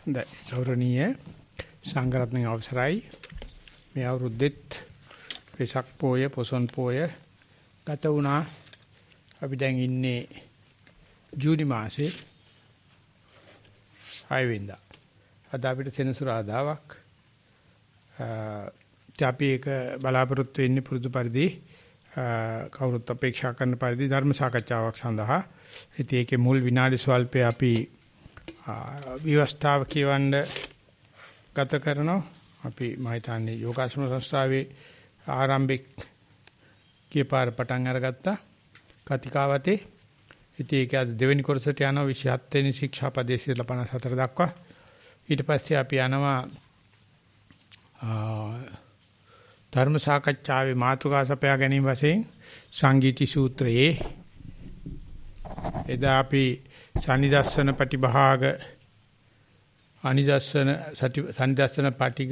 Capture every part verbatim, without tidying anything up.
ගෞරවනීය සංඝරත්නයේ අවසරයි මේ අවුරුද්දෙත් වෙසක් පෝය පොසොන් පෝය ගත වුණා. අපි දැන් ඉන්නේ ජූනි මාසේ හය වෙනිදා. අද අපිට සෙනසුරාදාවක්. අපි ඒක බලාපොරොත්තු වෙන්නේ පුරුදු පරිදි කවුරුත් අපේක්ෂා කරන පරිදි ධර්ම සාකච්ඡාවක් සඳහා. ඉතින් ඒකේ මුල් විනාඩි ස්වල්පේ අපි විවස්ථාව කියවන්න ගත කරනවා. අපි මම හිතන්නේ යෝගාශ්‍රම සංස්ථාවේ ආරම්භික කීපාර පටන් අරගත්තා කතිකාවතේ. ඉතින් ඒක අද දෙවෙනි කොටසට යනවා විසිහත් වෙනි ශික්ෂාපදයේ සියලා පනස් හතර දක්වා. ඊට පස්සේ අපි යනවා ධර්ම සාකච්ඡාවේ මාතෘකා සපයා ගැනීම වශයෙන් සංගීති සූත්‍රයේ එදා අපි සනිදස්සන ප්‍රතිභාග අනිදස්සන සනිදස්සන පාටික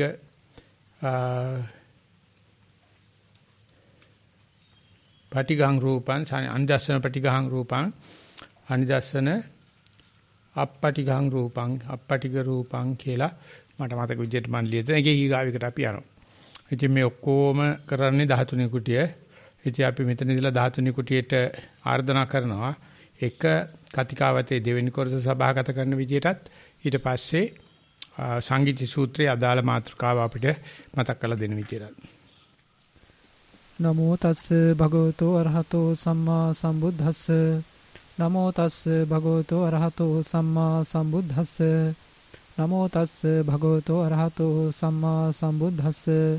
පාටිගං රූපං අනිදස්සන පාටිගං රූපං අනිදස්සන අප්පටිගං රූපං අප්පටිග රූපං කියලා මට මතක විදිහට මන් ලියලා ඒකේ ඊගාවයකට අපි යනවා. ඉතින් මේ ඔක්කොම කරන්නේ දහතුනේ කුටිය. ඉතින් අපි මෙතන ඉඳලා දහතුනේ කුටියට ආර්දනා කරනවා එක කතිකාවතේ දෙවෙනි කොටස සභාගත කරන විදිහටත් ඊට පස්සේ සංගීති සූත්‍රයේ අදාළ මාතෘකාව අපිට මතක් කරලා දෙන විදිහට. නමෝ තස්ස භගවතෝ අරහතෝ සම්මා සම්බුද්දස්ස නමෝ තස්ස භගවතෝ අරහතෝ සම්මා සම්බුද්දස්ස නමෝ තස්ස භගවතෝ අරහතෝ සම්මා සම්බුද්දස්ස.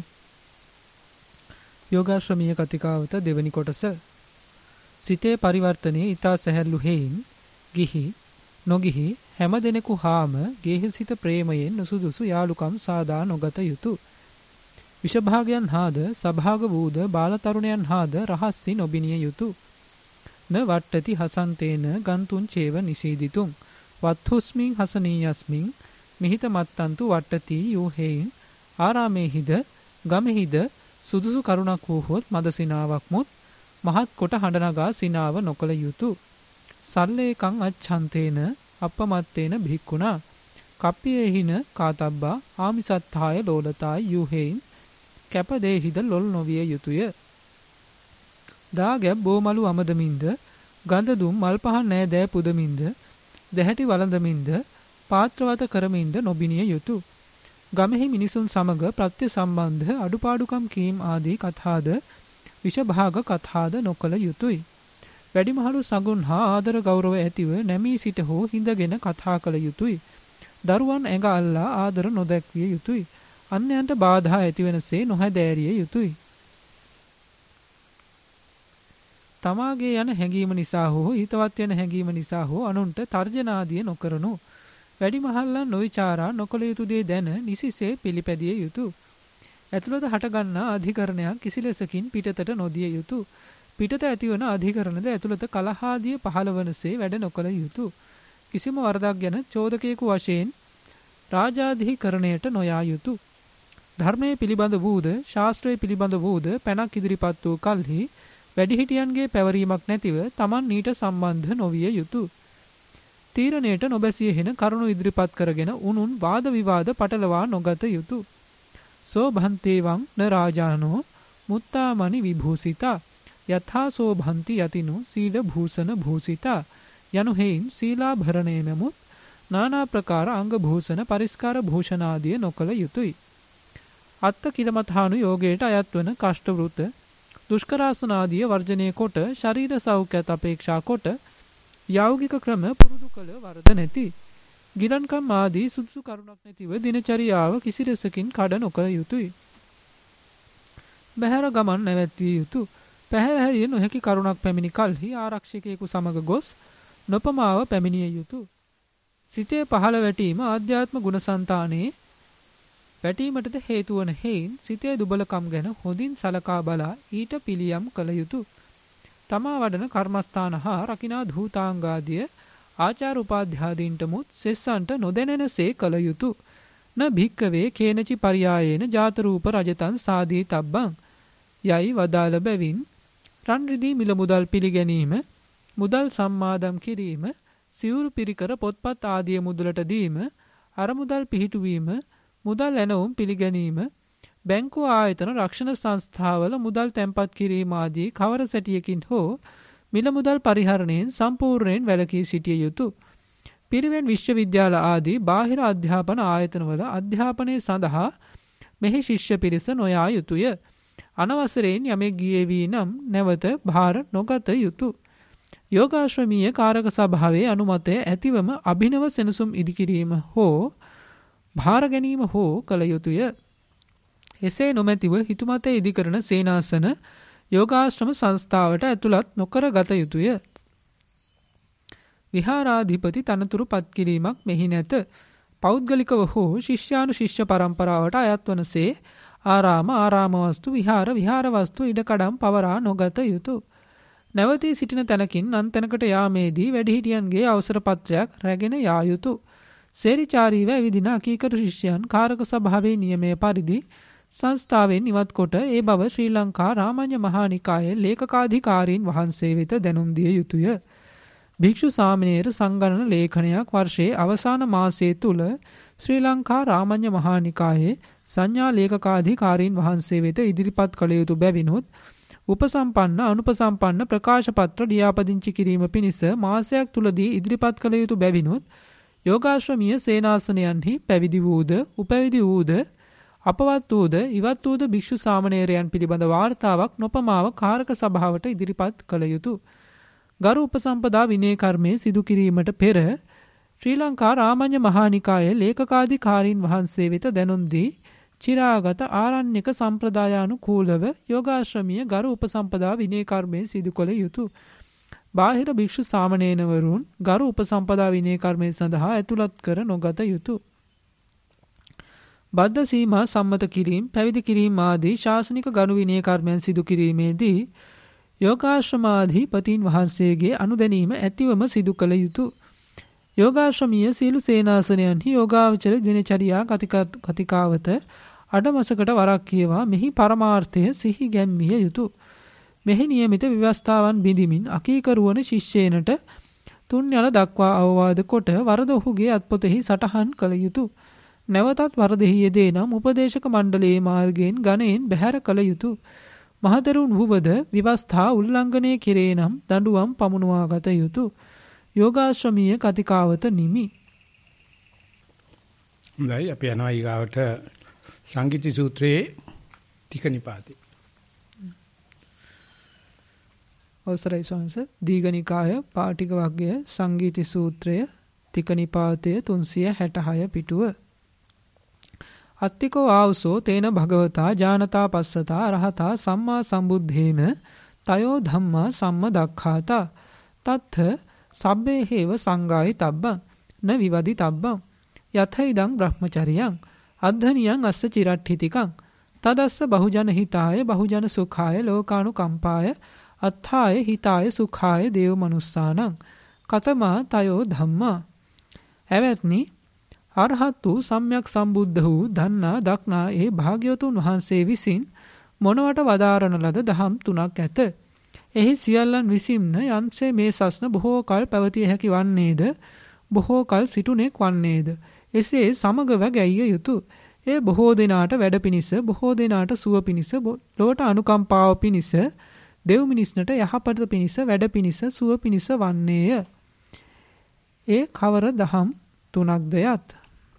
යෝගාශ්‍රමීය කතිකාවත දෙවෙනි කොටස. සිතේ පරිවර්තනයේ ඊතා සැහැල්ලු හේයින් ගිහි නොගිහි හැම දෙනෙකු හාම ගේහසිත ප්‍රේමයෙන් නුසුදුසු යාලුකම් සාදා නොගත යුතු. විෂභාගයන් හාද සභාග වූද බාලතරුණයන් හාද රහස්සි නොබිනිය යුතු. න වට්ටති හසන්තේන ගන්තුන් චේව නිසීදිතුම් වත්හුස්මින් හසනීයස්මින් මිහිත මත්තන්තු වට්ටති යූහෙයින් ආරාමේහිද ගමෙහිද සුදුසු කරුණක් වූහොත් මද සිනාවක් මුත් මහත් කොට හඬනගා සිනාව නොකළ යුතු. සල්ලේකං අච්ඡන්තේන අපමත්තේන භික්ඛුනා කප්පියේහින කාතබ්බා ආමිසත්තාය ලෝලතාය යූහෙයින් කැපදේහිද ලොල් නොවිය යුතුය. දාගැබ් බෝමලු අමදමින්ද ගඳ දුම් මල් පහන් නෑ දෑ පුදමින්ද දැහැටි වළඳමින්ද පාත්‍රවත කරමින්ද නොබිනිය යුතු. ගමෙහි මිනිසුන් සමග ප්‍රත්‍ය සම්බන්ධ අඩුපාඩුකම් කීම් ආදී කතාද විෂභාග කතාද නොකළ යුතුය. වැඩිමහලු සඟුන් හා ආදර ගෞරව ඇතිව නැමී සිට හෝ හිඳගෙන කතා කළ යුතුය. දරුවන් ඇඟ අල්ලා ආදර නොදැක්විය යුතුය. අන්‍යයන්ට බාධා ඇතිවෙනසේ නොහැදෑරිය යුතුය. තමාගේ යන හැඟීම නිසා හෝ හිතවත් යන හැඟීම නිසා හෝ අනුන්ට තර්ජනාදිය නොකරනු. වැඩිමහල්ලන් නොවිචාරා නොකළ යුතු දේ දැන නිසිසේ පිළිපැදිය යුතු. ඇතුළත හටගන්නා අධිකරණයක් කිසිලෙසකින් පිටතට නොදිය යුතු. පිටත ඇතිවන අධිකරණද ඇතුළත කලහාදිය පහළවනසේ වැඩ නොකළ යුතු. කිසිම වරදක් ගැන චෝදකයෙකු වශයෙන් රාජාධිකරණයට නොයා යුතු. ධර්මයේ පිළිබඳ වූද ශාස්ත්‍රයේ පිළිබඳ වූද පැනක් ඉදිරිපත් වූ කල්හි වැඩිහිටියන්ගේ පැවරීමක් නැතිව Taman ඊට සම්බන්ධ නොවිය යුතු. තීරණයට නොබැසිය හෙන කරුණු ඉදිරිපත් කරගෙන උනුන් වාද විවාද පටලවා නොගත යුතු. සෝ භන්තේවං න රාජානෝ මුත්තාමනි විභූසිතා යථා සෝ භන්ති යතිනු සීල භූෂණ භූසිතා යනු හේයින් සීලාභරණය නමුත් නානා ප්‍රකාර අංග භූෂණ පරිස්කාර භූෂණ ආදිය නොකළ යුතුය. අත්ත කිලමතානු යෝගයට අයත් වන කෂ්ඨ වෘත දුෂ්කරාසන ආදිය වර්ජනය කොට ශරීර සෞඛ්‍යත් අපේක්ෂා කොට යෞගික ක්‍රම පුරුදු කළ වරද නැති. ගිලන්කම් ආදී සුදුසු කරුණක් නැතිව දිනචරියාව කිසිලෙසකින් කඩ නොකළ යුතුය. බහැර ගමන් නැවැත්විය යුතු. පැහැර හැරිය නොහැකි කරුණක් පැමිණි කල්හි ආරක්ෂකයෙකු සමග ගොස් නොපමාව පැමිණිය යුතු. සිතේ පහළ වැටීම ආධ්‍යාත්ම ගුණසංතානයේ වැටීමටද හේතු වන හේයින් සිතේ දුබලකම් ගැන හොඳින් සලකා බලා ඊට පිළියම් කළ යුතු. තමා වඩන කර්මස්ථාන හා රකිනා ධූතාංගාදිය ආචාර උපාධ්‍යාදීන්ට මුත් සෙස්සන්ට නොදැනෙනසේ කළ යුතු. න භික්කවේ කේනචි පරියායේන ජාත රූප රජතන් සාදී තබ්බං යයි වදාළ බැවින් රන් රිදී මිල මුදල් පිළිගැනීම මුදල් සම්මාදම් කිරීම සිවුරු පිරිකර පොත්පත් ආදිය මුදලට දීම අරමුදල් පිහිටුවීම, මුදල් ඇනවුම් පිළිගැනීම, බැංකු ආයතන රක්ෂණ සංස්ථාවල මුදල් තැන්පත් කිරීම ආදී කවර සැටියකින් හෝ මිල මුදල් පරිහරණයෙන් සම්පූර්ණයෙන් වැළකී සිටිය යුතුය. පිරිවෙන් විශ්වවිද්‍යාල ආදී බාහිර අධ්‍යාපන ආයතනවල අධ්‍යාපනය සඳහා මෙහි ශිෂ්‍ය පිරිස නොයා යුතුය. අනවසරයෙන් යමෙක් ගියේ වී නම් නැවත භාර නොගත යුතුය. යෝගාශ්‍රමීය කාරක සභාවේ අනුමතය ඇතිවම අභිනව සෙනසුම් ඉදිකිරීම හෝ භාර ගැනීම හෝ කළ යුතුය. එසේ නොමැතිව හිතුමත ඉදිකරන සේනාසන යෝගාශ්‍රම සංස්ථාවට ඇතුළත් නොකර ගත යුතුය. විහාරාධිපති තනතුරු පත්කිරීමක් මෙහි නැත. පෞද්ගලිකව හෝ ශිෂ්‍යානු ශිෂ්‍ය පරම්පරාවට අයත් වනසේ ආරාම ආරාම වස්තු විහාර විහාර වස්තු ඉඩකඩම් පවරා නොගත යුතුය. නැවතී සිටින තැනකින් අන් තැනකට යාමේදී වැඩිහිටියන්ගේ අවසර පත්‍රයක් රැගෙන යා යුතුය. සේරිචාරීව ඇවිදින අකීකරු ශිෂ්‍යයන් කාරක සභාවේ නියමය පරිදි සංස්ථාවෙන් ඉවත් කොට ඒ බව ශ්‍රී ලංකා රාමඤ්ඤ මහා නිකායේ ලේකකාධිකාරීන් වහන්සේ වෙත දැනුම් දිය යුතුය. භික්ෂු සාමණේර සංගණන ලේඛනයක් වර්ෂයේ අවසාන මාසයේ තුල ශ්‍රී ලංකා රාමඤ්ඤ මහා නිකායේ සංඥා ලේකකාධිකාරීන් වහන්සේ වෙත ඉදිරිපත් කළ යුතු බැවිනුත් උපසම්පන්න අනුපසම්පන්න ප්‍රකාශ පත්‍ර ලියාපදිංචි කිරීම පිණිස මාසයක් තුලදී ඉදිරිපත් කළ යුතු බැවිනුත් යෝගාශ්‍රමීය සේනාසනයන්හි පැවිදි වූද උපැවිදි වූද අපවත් වූද ඉවත් වූද භික්ෂු සාමණේරයන් පිළිබඳ වාර්තාවක් නොපමාව කාරක සභාවට ඉදිරිපත් කළ යුතුය. ගරු උපසම්පදා විනය කර්මයේ සිදු කිරීමට පෙර ශ්‍රී ලංකා රාමඤ්ඤ මහා නිකායේ ලේකකාධිකාරීන් වහන්සේ වෙත දැනුම් දී චිරාගත ආරණ්‍යක සම්ප්‍රදායානුකූලව යෝගාශ්‍රමීය ගරු උපසම්පදා විනය කර්මයේ සිදු කළ යුතුය. බාහිර භික්ෂු සාමණේරවරුන් ගරු උපසම්පදා විනය කර්මයේ සඳහා ඇතුළත් කර නොගත යුතුය. බද්ධ සීමා සම්මත කිරීම, පැවිදි කිරීම ආදී ශාසනික ගරු විනය කර්මයන් සිදු කිරීමේදී යෝගාශ්‍රමාධිපතීන් වහන්සේගේ අනුදැනීම ඇතිවම සිදු කළ යුතුය. යෝගාශ්‍රමීය සීල සේනාසනයන්හි යෝගාවචර දිනචරියා කතිකාවත අඩමසකට වරක් කියවා මෙහි පරමාර්ථය සිහි ගැන්විය යුතුය. මෙහි නියමිත ව්‍යවස්ථාවන් බිඳිමින් අකීකරුවන ශිෂ්‍යයනට තුන් යල දක්වා අවවාද කොට වරද ඔහුගේ අත්පොතෙහි සටහන් කළ යුතුය. නැවතත් වරදෙහි යෙදේ නම් උපදේශක මණ්ඩලයේ මාර්ගයෙන් ගණයෙන් බැහැර කළ යුතුය. මහතෙරුන් වුවද ව්‍යවස්ථා උල්ලංඝනය කෙරේ නම් දඬුවම් පමුණවා ගත යුතුය. යෝගාශ්‍රමීය කතිකාවත නිමි. හොඳයි අපි යනවා ඊගාවට සංගීති සූත්‍රයේ තික නිපාතේ. අවසරයි ස්වාමීන් දීඝනිකාය පාටික වර්ගය සංගීති සූත්‍රය තික නිපාතය තුන්සිය හැටහය පිටුව. අත්තිකෝ ආවසෝ තේන භගවතා ජානතා පස්සතා රහතා සම්මා සම්බුද්ධේන තයෝ ධම්මා සම්මදක්ඛාතා තත්ථ සබ්බේ හේව සංගායි තබ්බං න විවදි තබ්බං යතයිදං බ්‍රහ්මචරියං අද්ධනියං අස්ස චිරට්ඨිතිකං තදස්ස බහුජන හිතාය බහුජන සුඛාය ලෝකානුකම්පාය අත්ථාය හිතාය සුඛාය දේව මනුස්සානං කතමා තයෝ ධම්මා. එවත්නි අරහත් වූ සම්්‍යක් සම්බුද්ධ වූ දන්නා දක්නා ඒ භාග්‍යවතුන් වහන්සේ විසින් මොනවට වදාරන ලද දහම් තුනක් ඇත. එහි සියල්ලන් විසින්ම යන්සේ මේ සස්න බොහෝ කල් පැවතිය හැකි වන්නේද බොහෝ කල් සිටුනෙක් වන්නේද එසේ සමගව ගැයිය යුතුය. ඒ බොහෝ දෙනාට වැඩ පිණිස බොහෝ දෙනාට සුව පිණිස ලොවට අනුකම්පාව පිණිස දෙව් මිනිස්නට යහපත පිණිස වැඩ පිණිස සුව පිණිස වන්නේය. ඒ කවර දහම් තුනක්ද යත්.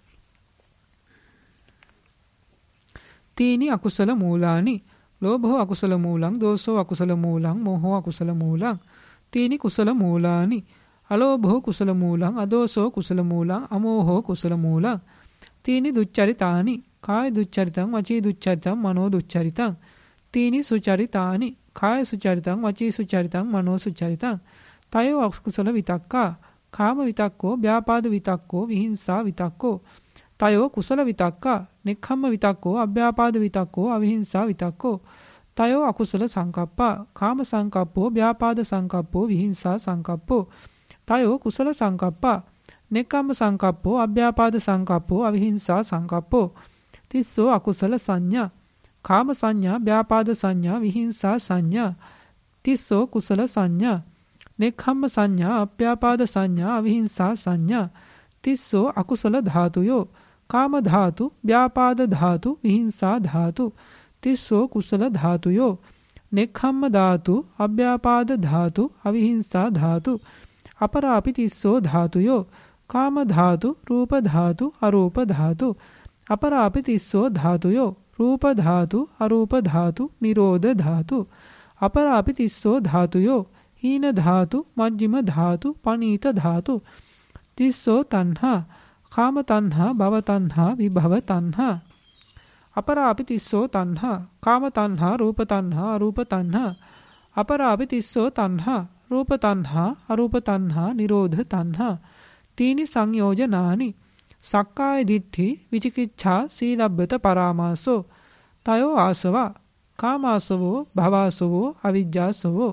තීනි අකුසල මූලානි ලෝභෝ අකුසල මූලං දෝසෝ අකුසල මූලං මෝහෝ අකුසල මූලං තීනි කුසල මූලානි අලෝභෝ කුසල මූලං අදෝසෝ කුසල මූලං අමෝහෝ කුසල මූලං තීනි දුච්චරිතානි කාය දුච්චරිතං වචී දුච්චරිතං මනෝ දුච්චරිතං තීනි සුචරිතානි කාය සුචරිතං වචී සුචරිතං මනෝ සුචරිතං තයෝ අකුසල විතක්කා කාම විතක්කෝ ව්‍යාපාද විතක්කෝ විහිංසා විතක්කෝ තයෝ කුසල විතක්කා නෙක්ඛම්ම විතක්කෝ අභ්‍යාපාද විතක්කෝ අවිහිංසා විතක්කෝ තයෝ අකුසල සංකප්පා කාම සංකප්පෝ ව්‍යාපාද සංකප්පෝ විහිංසා සංකප්පෝ තයෝ කුසල සංකප්පා නෙක්ඛම්ම සංකප්පෝ අභ්‍යාපාද සංකප්පෝ අවිහිංසා සංකප්පෝ තිස්සෝ අකුසල සංඥා කාම සංඥා ව්‍යාපාද සංඥා විහිංසා සංඥා තිස්සෝ කුසල සංඥා නෙක්ඛම්ම සංඥා අභ්‍යාපාද සංඥා අවිහිංසා සංඥා තිස්සෝ අකුසල ධාතුයෝ. කාම ධාතු, ව්‍යාපාද ධාතු, විහිංසා ධාතු. තිස්සෝ කුසල ධාතුයෝ. නෙක්ඛම්ම ධාතු, අව්‍යාපාද ධාතු, අවිහිංසා ධාතු. අපරාපි තිස්සෝ ධාතුයෝ. කාම ධාතු, රූප ධාතු, අරූප ධාතු. අපරාපි තිස්සෝ ධාතුයෝ. රූප ධාතු, අරූප ධාතු, නිරෝධ ධාතු. අපරාපි තිස්සෝ ධාතුයෝ. හීන ධාතු, මජ්ක්‍ධිම ධාතු, පනීත ධාතු. තිස්සෝ තණ්හා. කාම තණ්හා, භව තණ්හා, විභව තණ්හා. අපරාපි තිස්සෝ තණ්හා. කාම තණ්හා, රූප තණ්හා, අරූප තණ්හා. අපරාපි තිස්සෝ තණ්හා. රූප තණ්හා, අරූප තණ්හා, නිරෝධ තණ්හා. තීනි සංයෝජනානි. සක්කාය දිට්ඨි, විචිකිච්ඡා, සීලබ්බත පරාමාසෝ. තයෝ ආසවා. කාමාසවෝ, භවාසවෝ, අවිජ්ජාසවෝ.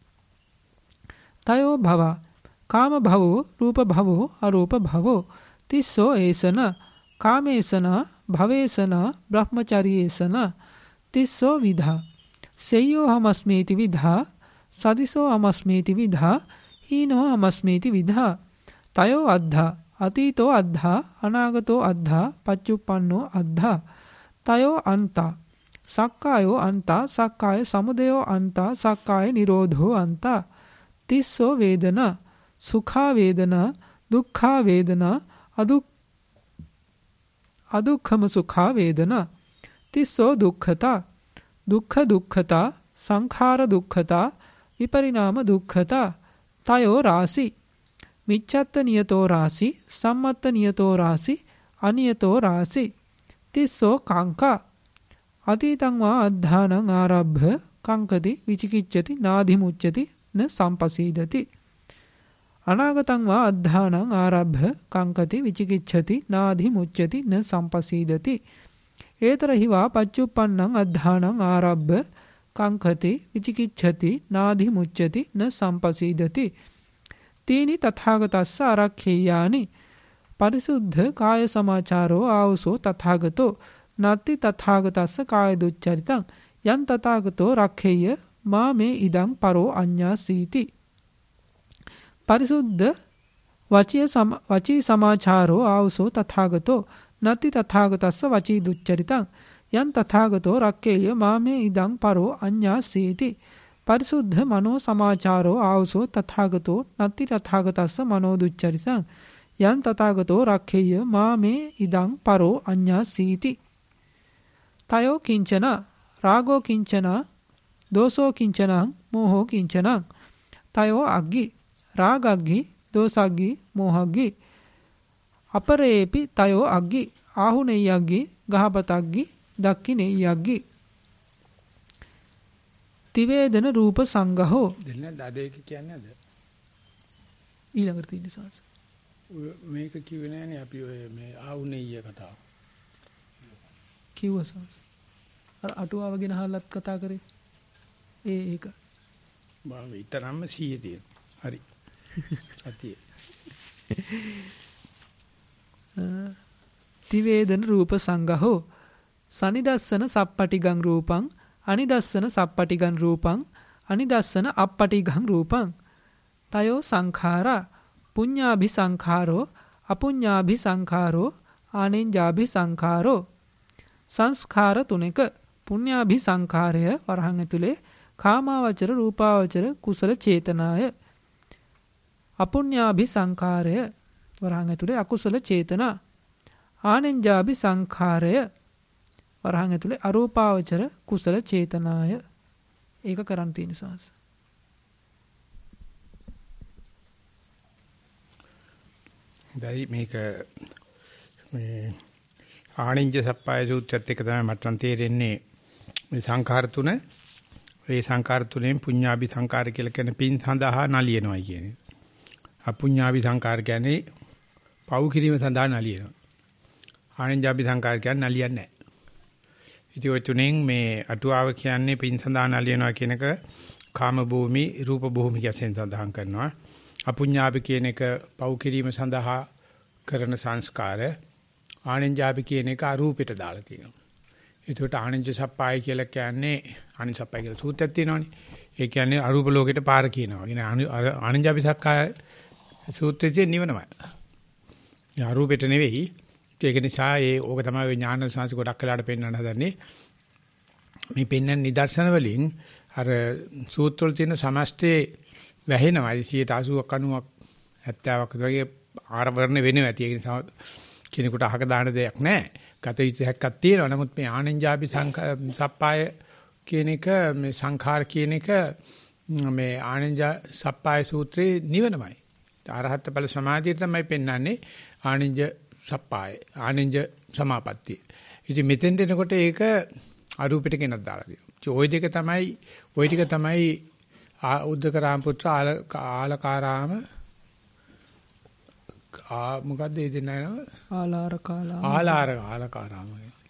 තයෝ භවා. කාම භවෝ, රූප භවෝ, අරූප භවෝ. තිස්සෝ ඒසන. කාමේසන, භවේසන, බ්‍රහ්මචරියේසන. තිස්සෝ විධා. සෙය්‍යෝ හමස්මේති විධා. සදිසෝ අමස්මේති විධා. හීනෝ අමස්මේති විධා. තයෝ අද්ධා. අතීතෝ අද්ධා. අනාගතෝ අද්ධා. පච්චුප්පන්නෝ අද්ධා. තයෝ අන්තා. සක්කායෝ අන්තා. සක්කාය සමුදයෝ අන්තා. සක්කාය නිරෝධෝ අන්තා. තිස්සෝ වේදනා. සුඛා වේදනා, දුක්ඛා වේදනා, අදුක් අදුක්ඛම සුඛා වේදනා. තිස්සෝ දුක්ඛතා. දුක්ඛ දුක්ඛතා, සංඛාර දුක්ඛතා, විපරිණාම දුක්ඛතා. තයෝ රාසි. මිච්ඡත්ත නියතෝ රාසි, සම්මත්ත නියතෝ රාසි, අනියතෝ රාසි. තිස්සෝ කාංකා. අතීතං වා අද්ධානං ආරබ්භ කංකති විචිකිච්ඡති නාධිමුච්ඡති න සම්පසීදති. අනාගතං වා අද්ධානං ආරබ්භ කංකති විචිකිච්ඡති නාධිමුච්ඡති න සම්පසීදති. ඒතරහි වා පච්චුප්පන්නං අද්ධානං ආරබ්භ කංකති විචිකිච්ඡති නාධිමුච්ඡති න සම්පසීදති. තීනි තථාගතස්ස ආරක්ඛේයානි. පරිසුද්ධ කාය සමාචාරෝ ආවසෝ තථාගතෝ. නත්ති තථාගතස්ස කාය දුච්චරිතං. යන් තථාගතෝ රක්ඛේය මා මේ ඉදං පරෝ අඤ්ඤාසීති. පරිසුද්ධ වචී සම වචී සමාචාරෝ ආවසෝ තථාගතෝ. නත්ති තථාගතස්ස වචී දුච්චරිතං. යන් තථාගතෝ රක්ඛේය මා මේ ඉදං පරෝ අඤ්ඤාසීති. පරිසුද්ධ මනෝ සමාචාරෝ ආවසෝ තථාගතෝ. නත්ති තථාගතස්ස මනෝ දුච්චරිතං. යන් තථාගතෝ රක්ඛේය මා මේ ඉදං පරෝ අඤ්ඤාසීති. තයෝ කිංචන. රාගෝ කිංචන. දෝසෝ කිංචනං. මෝහෝ කිංචනං. තයෝ අග්ගි. රාගග්ගි, දෝසග්ගි, මෝහග්ගි. අපරේපි තයෝ අග්ගි. ආහුනෙය්‍යග්ගි, ගහපතග්ගි, දක්ඛිනෙය්‍යග්ගි. තිවේදන රූප සංගහෝ. දෙන්න දඩේක කියන්නේ නැද? ඊළඟට තියෙන සංස. මේක කිව්වේ නෑනේ අපි ඔය මේ ආහුනෙය්‍ය කතාව. කිව්ව සංස. අර අටුවාව ගැන අහලත් කතා කරේ. ඒ ඒක. බා විතරම්ම සීයේ තියෙන. හරි. අතිය. තිවේදන රූප සංගහෝ. සනිදස්සන සප්පටිගං රූපං, අනිදස්සන සප්පටිගං රූපං, අනිදස්සන අප්පටිගං රූපං. තයෝ සංඛාරා. පුඤ්ඤාභි සංඛාරෝ, අපුඤ්ඤාභි සංඛාරෝ, ආනෙන්ජාභි සංඛාරෝ. සංස්කාර තුනක. පුඤ්ඤාභි සංඛාරය වරහන් ඇතුලේ කාමාවචර, රූපාවචර, කුසල චේතනාය. අපුඤ්ඤාභි සංඛාරය වරහන් ඇතුලේ අකුසල චේතනා. ආනෙන්ජාභි සංඛාරය වරහන් ඇතුලේ අරූපාවචර, කුසල චේතනාය. ඒක කරන් තියෙන සංස. දැයි මේක මේ ආනින්ජ සප්පාය සූත්‍රයත් එක්ක තමයි මට නම් තේරෙන්නේ මේ සංඛාර තුන. ඒ සංඛාර තුනෙන් පුඤ්ඤාභි සංඛාර කියලා කියන පින් සඳහා නලියනවා කියන්නේ. අපුඤ්ඤාභි සංඛාර කියන්නේ පව් කිරීම සඳහා නලියනවා. ආනින්ජාභි සංඛාර කියන්නේ නලියන්නේ නැහැ. ඉතින් ඔය තුනෙන් මේ අටුවාව කියන්නේ පින් සඳහා නලියනවා කියන එක කාම භූමි, රූප භූමි කියන සඳහන් කරනවා. අපුඤ්ඤාභි කියන එක පව් කිරීම සඳහා කරන සංස්කාර. ආනින්ජාභි කියන එක අරූපෙට දාලා තියෙනවා. ඒකට ආනින්ජ සප්පාය කියලා කියන්නේ ආනින්ජ සප්පාය කියලා සූත්‍රයක් තියෙනවානේ. ඒ කියන්නේ අරූප ලෝකෙට පාර කියනවා. කියන ආනින්ජාභි සක්කාය සූත්‍රයේ නිවනමයි. අරූපෙට නෙවෙයි. ඒක නිසා ඒ ඕක තමයි ඥාන සංස්කෘතිය ගොඩක් වෙලාට පෙන්වන්න හදන්නේ. මේ පෙන්වන නිදර්ශන වලින් අර සූත්‍ර වල තියෙන සමස්තේ වැහෙනවා. සියයට අසූවක් අනූවක් හැත්තෑවක් වගේ ආරවරණ වෙනවා. ඒක නිසා කෙනෙකුට අහක දාන දෙයක් නැහැ. ගත යුතු හැක්කක් තියෙනවා. නමුත් මේ ආනෙන්ජාපි සප්පාය කියන එක මේ සංඛාර කියන එක මේ ආනෙන්ජා සප්පාය සූත්‍රයේ නිවනමයි. අරහත් ඵල සමාධිය තමයි පෙන්වන්නේ ආනෙන්ජ සප්පාය ආනෙන්ජ සමාපත්තිය. ඉතින් මෙතෙන් දෙනකොට ඒක අරූපෙට කෙනක් දාලා දෙනවා. ওই දෙක තමයි ওই ටික තමයි උද්දකරාම පුත්‍ර ආලකාරාම ආ මොකද්ද ඒ දෙන්න නම ආලාර කාලා ආලාර ආලකාරාම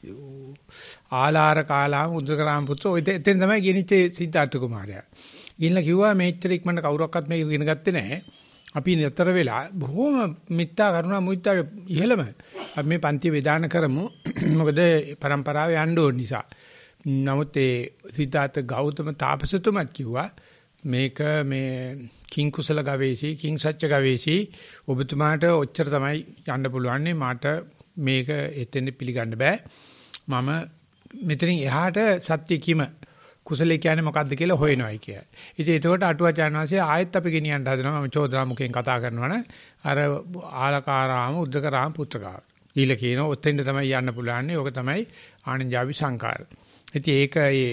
ආලාර කාලාම උද්දකරාම පුත්‍ර ඔය දෙතෙන් තමයි ගෙනිච්චේ සිද්ධාර්ථ කුමාරයා. ගිහිල්ලා කිව්වා මේච්චර ඉක්මනට කවුරක්වත් මේක ඉගෙන ගත්තේ නැහැ. අපි නතර වෙලා බොහොම මිත්‍යා කරුණා මුත්‍යා ඉහෙලම අපි මේ පන්ති වේදාන කරමු. මොකද પરම්පරාවේ යන්න ඕන නිසා. නමුත් ඒ සිතාත ගෞතම තාපසතුමත් කිව්වා මේක මේ කිං කුසල ගවේෂී කිං සත්‍ය ගවේෂී ඔබතුමාට ඔච්චර තමයි යන්න පුළුවන්. මට මේක එතෙන් පිළිගන්න බෑ. මම මෙතනින් එහාට සත්‍ය කීම කුසලයේ කියන්නේ මොකද්ද කියලා හොයනවායි කියයි. ඉතින් ඒකට අටුවාචාන් වහන්සේ ආයෙත් අපි ගෙනියන්න හදනවා. මම චෝදනා මුඛයෙන් කතා කරනවනේ අර ආලකාරාම උද්දකරාම පුත්‍රකාව. ඊළ කියනවා ඔතෙන්ද තමයි යන්න පුළුවන්. ඕක තමයි ආනන්ජාපි සංකාර. ඉතින් ඒක ඒ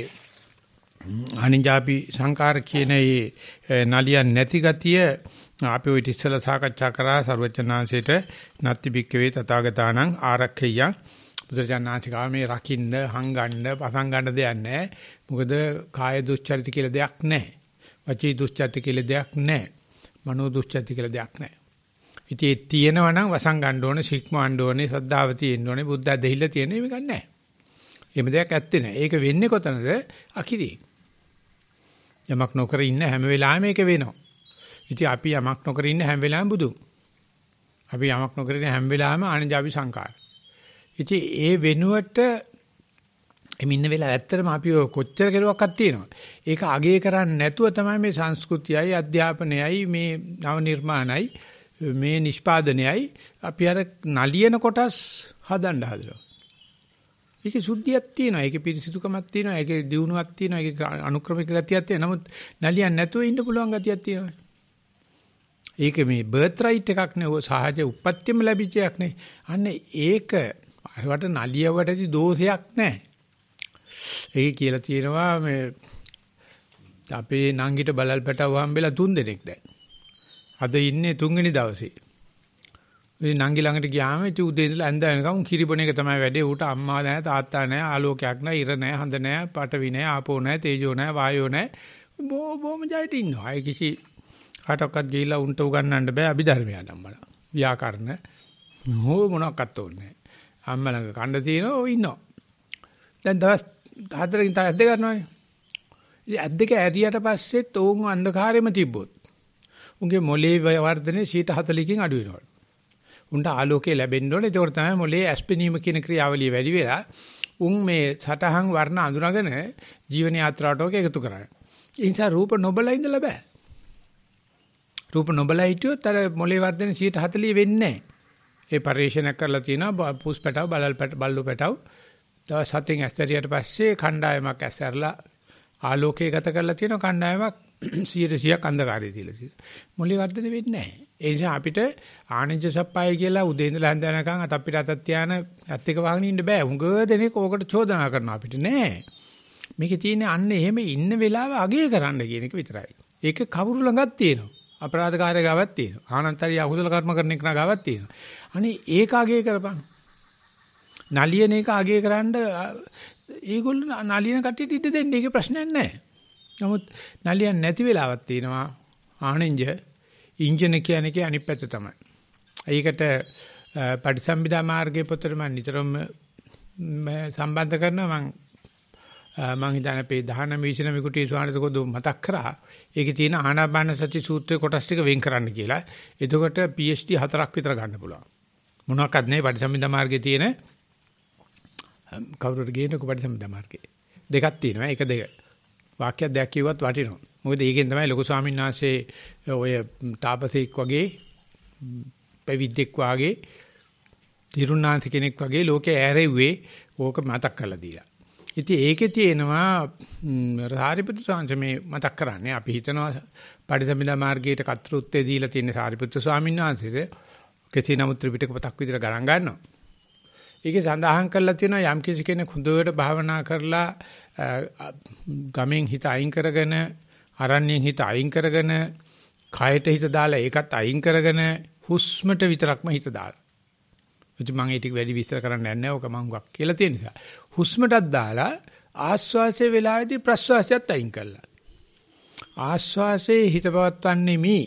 ආනන්ජාපි සංකාර කියන ඒ නලියන් නැති ගතිය අපි ඔය ඉස්සෙල්ලා සාකච්ඡා කරා සර්වචනාංශයට නත්ති බික්කවේ තථාගතානං ආරක්ඛෙයං බුදුරජාණන්චිකා මේ රකින්න හංගන්න පසංගන්න දෙයක් නැහැ. මොකද කාය දුස්චරිත කියලා දෙයක් නැහැ. වචී දුස්චරිත කියලා දෙයක් නැහැ. මනෝ දුස්චරිත කියලා දෙයක් නැහැ. ඉතින් ඒ තියෙනවා නම් වසංගන්න ඕනේ, සික්මවන්න ඕනේ, සද්ධාව තියෙන්න ඕනේ, බුද්ධ දෙහිල්ල තියෙන්නේ මේක නැහැ. එහෙම දෙයක් ඇත්තේ නැහැ. ඒක වෙන්නේ කොතනද? අකිරියේ. යමක් නොකර ඉන්න හැම වෙලාවෙම ඒක වෙනවා. ඉතින් අපි යමක් නොකර ඉන්න හැම වෙලාවෙම බුදු. අපි යමක් නොකර ඉන්න හැම වෙලාවෙම ආනන්ජාපි සංකාර. ඉතින් ඒ වෙනුවට එමින්න වෙලාව ඇත්තටම අපි කොච්චර කෙරුවක්වත් තියෙනවා. ඒක අගය කරන්නේ නැතුව තමයි මේ සංස්කෘතියයි අධ්‍යාපනයයි මේ නව නිර්මාණයි මේ නිෂ්පාදනයයි අපි අර නලියන කොටස් හදන්න හදනවා. ඒකේ සුද්ධියක් තියෙනවා. ඒකේ පිරිසිදුකමක් තියෙනවා. ඒකේ දියුණුවක් තියෙනවා. ඒකේ අනුක්‍රමික ගතියක් තියෙනවා. නමුත් නලියන්නේ නැතුව ඉන්න පුළුවන් ගතියක් තියෙනවා. ඒක මේ බර්ත් රයිට් එකක් නේ. සහජ උප්පත්තියම ලැබිච්ච එකක් නේ. අන්න ඒක අරවට නලියවටදී දෝෂයක් නැහැ. ඒක කියලා තියෙනවා මේ අපේ නංගිට බලල් පැටව හම්බෙලා තුන් දෙනෙක් දැන්. අද ඉන්නේ තුන්වෙනි දවසේ. ඒ නංගි ළඟට ගියාම ඉතින් උදේ ඉඳලා ඇඳ වෙනකම් කිරිබොන එක තමයි වැඩේ. ඌට අම්මා නැහැ, තාත්තා නැහැ, ආලෝකයක් නැහැ, ඉර නැහැ, හඳ නැහැ, පටවි නැහැ, ආපෝ නැහැ, තේජෝ නැහැ, වායෝ නැහැ. බෝ බොම ජයට ඉන්නවා. ඒ කිසි කාටවත් ගිහිලා උන්ට උගන්නන්න බෑ අභිධර්මය නම්බලා. ව්‍යාකරණ හෝ මොනක්වත් ඕනේ නැහැ. අම්මා ළඟ කණ්ඩ තියෙනවා ඔය ඉන්නවා. දැන් දවස් හතරකින් තව ඇද්ද ගන්නවානේ. ඉතින් ඇද්දක ඇරියට පස්සෙත් ඕන් අන්ධකාරෙම තිබ්බොත් උන්ගේ මොලේ වර්ධනය සියයට හතළිහකින් අඩු වෙනවා. උන්ට ආලෝකය ලැබෙන්න ඕනේ. ඒක තමයි මොලේ ඇස්පෙනීම කියන ක්‍රියාවලිය වැඩි වෙලා උන් මේ සටහන් වර්ණ අඳුනගෙන ජීවන යාත්‍රාවට ඔක එකතු කරන්නේ. ඒ නිසා රූප නොබලා ඉඳලා බෑ. රූප නොබලා හිටියොත් අර මොලේ වර්ධනය සියයට හතළිහ වෙන්නේ නැහැ. ඒ පරිශීලනය කරලා තියෙනවා පුස් පැටව බලල් පැට බල්ලු පැටව දවස් හතෙන් ඇස්තරියට පස්සේ කණ්ඩායමක් ඇස්සරලා ආලෝකය ගත කරලා තියෙන කණ්ඩායමක් සියයට සීයක් අන්ධකාරයේ තියලා තියෙනවා. මොලේ වර්ධනය වෙන්නේ නැහැ. ඒ නිසා අපිට ආනන්ද සප්පාය කියලා උදේ ඉඳලා හඳ යනකම් අත අපිට අතක් තියාන ඇත් එක වහගෙන ඉන්න බෑ. උඟ දෙනෙක් ඕකට චෝදනා කරනවා අපිට නෑ. මේකේ තියෙන්නේ අන්න එහෙම ඉන්න වෙලාව අගය කරන්න කියන එක විතරයි. ඒක කවුරු ළඟත් තියෙනවා. අපරාධකාරය ගාවක් තියෙනවා. ආනන්තරිය අකුසල කර්ම කරන එක ගාවක් තියෙනවා. අනේ ඒක අගය කරපන්. නලියන එක අගය කරන්න ඒගොල්ලෝ නලියන කට්ටියට ඉඩ දෙන්න. ඒකේ ප්‍රශ්නයක් නැහැ. නමුත් නලියන් නැති වෙලාවක් තියෙනවා. ආනෙන්ජ ඉන්ජින කියන්නේ අනිත් පැත්ත තමයි. ඒකට පටිසම්භිදා මාර්ගයේ පොතට මම නිතරම සම්බන්ධ කරනවා. මම මම හිතන්නේ අපේ දහනම විශේෂණ විකුටි ස්වාමීන් වහන්සේ මතක් කරා. ඒකේ තියෙන ආනාපාන සති සූත්‍රයේ කොටස් ටික වෙන් කරන්න කියලා. එතකොට පී එච් ඩී හතරක් විතර ගන්න පුළුවන්. මොනවාක්වත් නැහැ පටිසම්භිදා මාර්ගයේ තියෙන කවුරුට ගේනකො පටිසම්භිදා මාර්ගයේ. දෙකක් තියෙනවා. එක දෙක. වාක්‍යයක් දෙයක් කිව්වත් වටිනවා. මොකද ඒකෙන් තමයි ලොකු ස්වාමීන් වහන්සේ ඔය තාපසෙක් වගේ පැවිද්දෙක් වාගේ තිරුණාන්ත කෙනෙක් වගේ ලෝකේ ඈරෙව්වේ ඕක මතක් කරලා දීලා. ඉතින් ඒකේ තියෙනවා සාරිපුත්‍ර ස්වාමීන් මේ මතක් කරන්නේ අපි හිතනවා පටිසම්භිදා මාර්ගයට කතෘත්වයේ දීලා තියෙන සාරිපුත්‍ර ස්වාමීන් වහන්සේට කෙසේ නමුත් ත්‍රිපිටක පොතක් විදිහට ගණන් ගන්නවා. ඒකේ සඳහන් කරලා තියෙනවා යම් කිසි කෙනෙක් හොඳට භාවනා කරලා ගමෙන් හිත අයින් කරගෙන අරණ්‍යයෙන් හිත අයින් කරගෙන කයට හිත දාලා ඒකත් අයින් කරගෙන හුස්මට විතරක්ම හිත දාලා. ඉතින් මම ඒ ටික වැඩි විස්තර කරන්න යන්නේ නැහැ. ඔක මම ගක් කියලා තියෙන නිසා. හුස්මටත් දාලා ආශ්වාසයේ වෙලාවේදී ප්‍රශ්වාසයත් අයින් කළා. ආශ්වාසයේ හිත පවත්වන්නේ මී.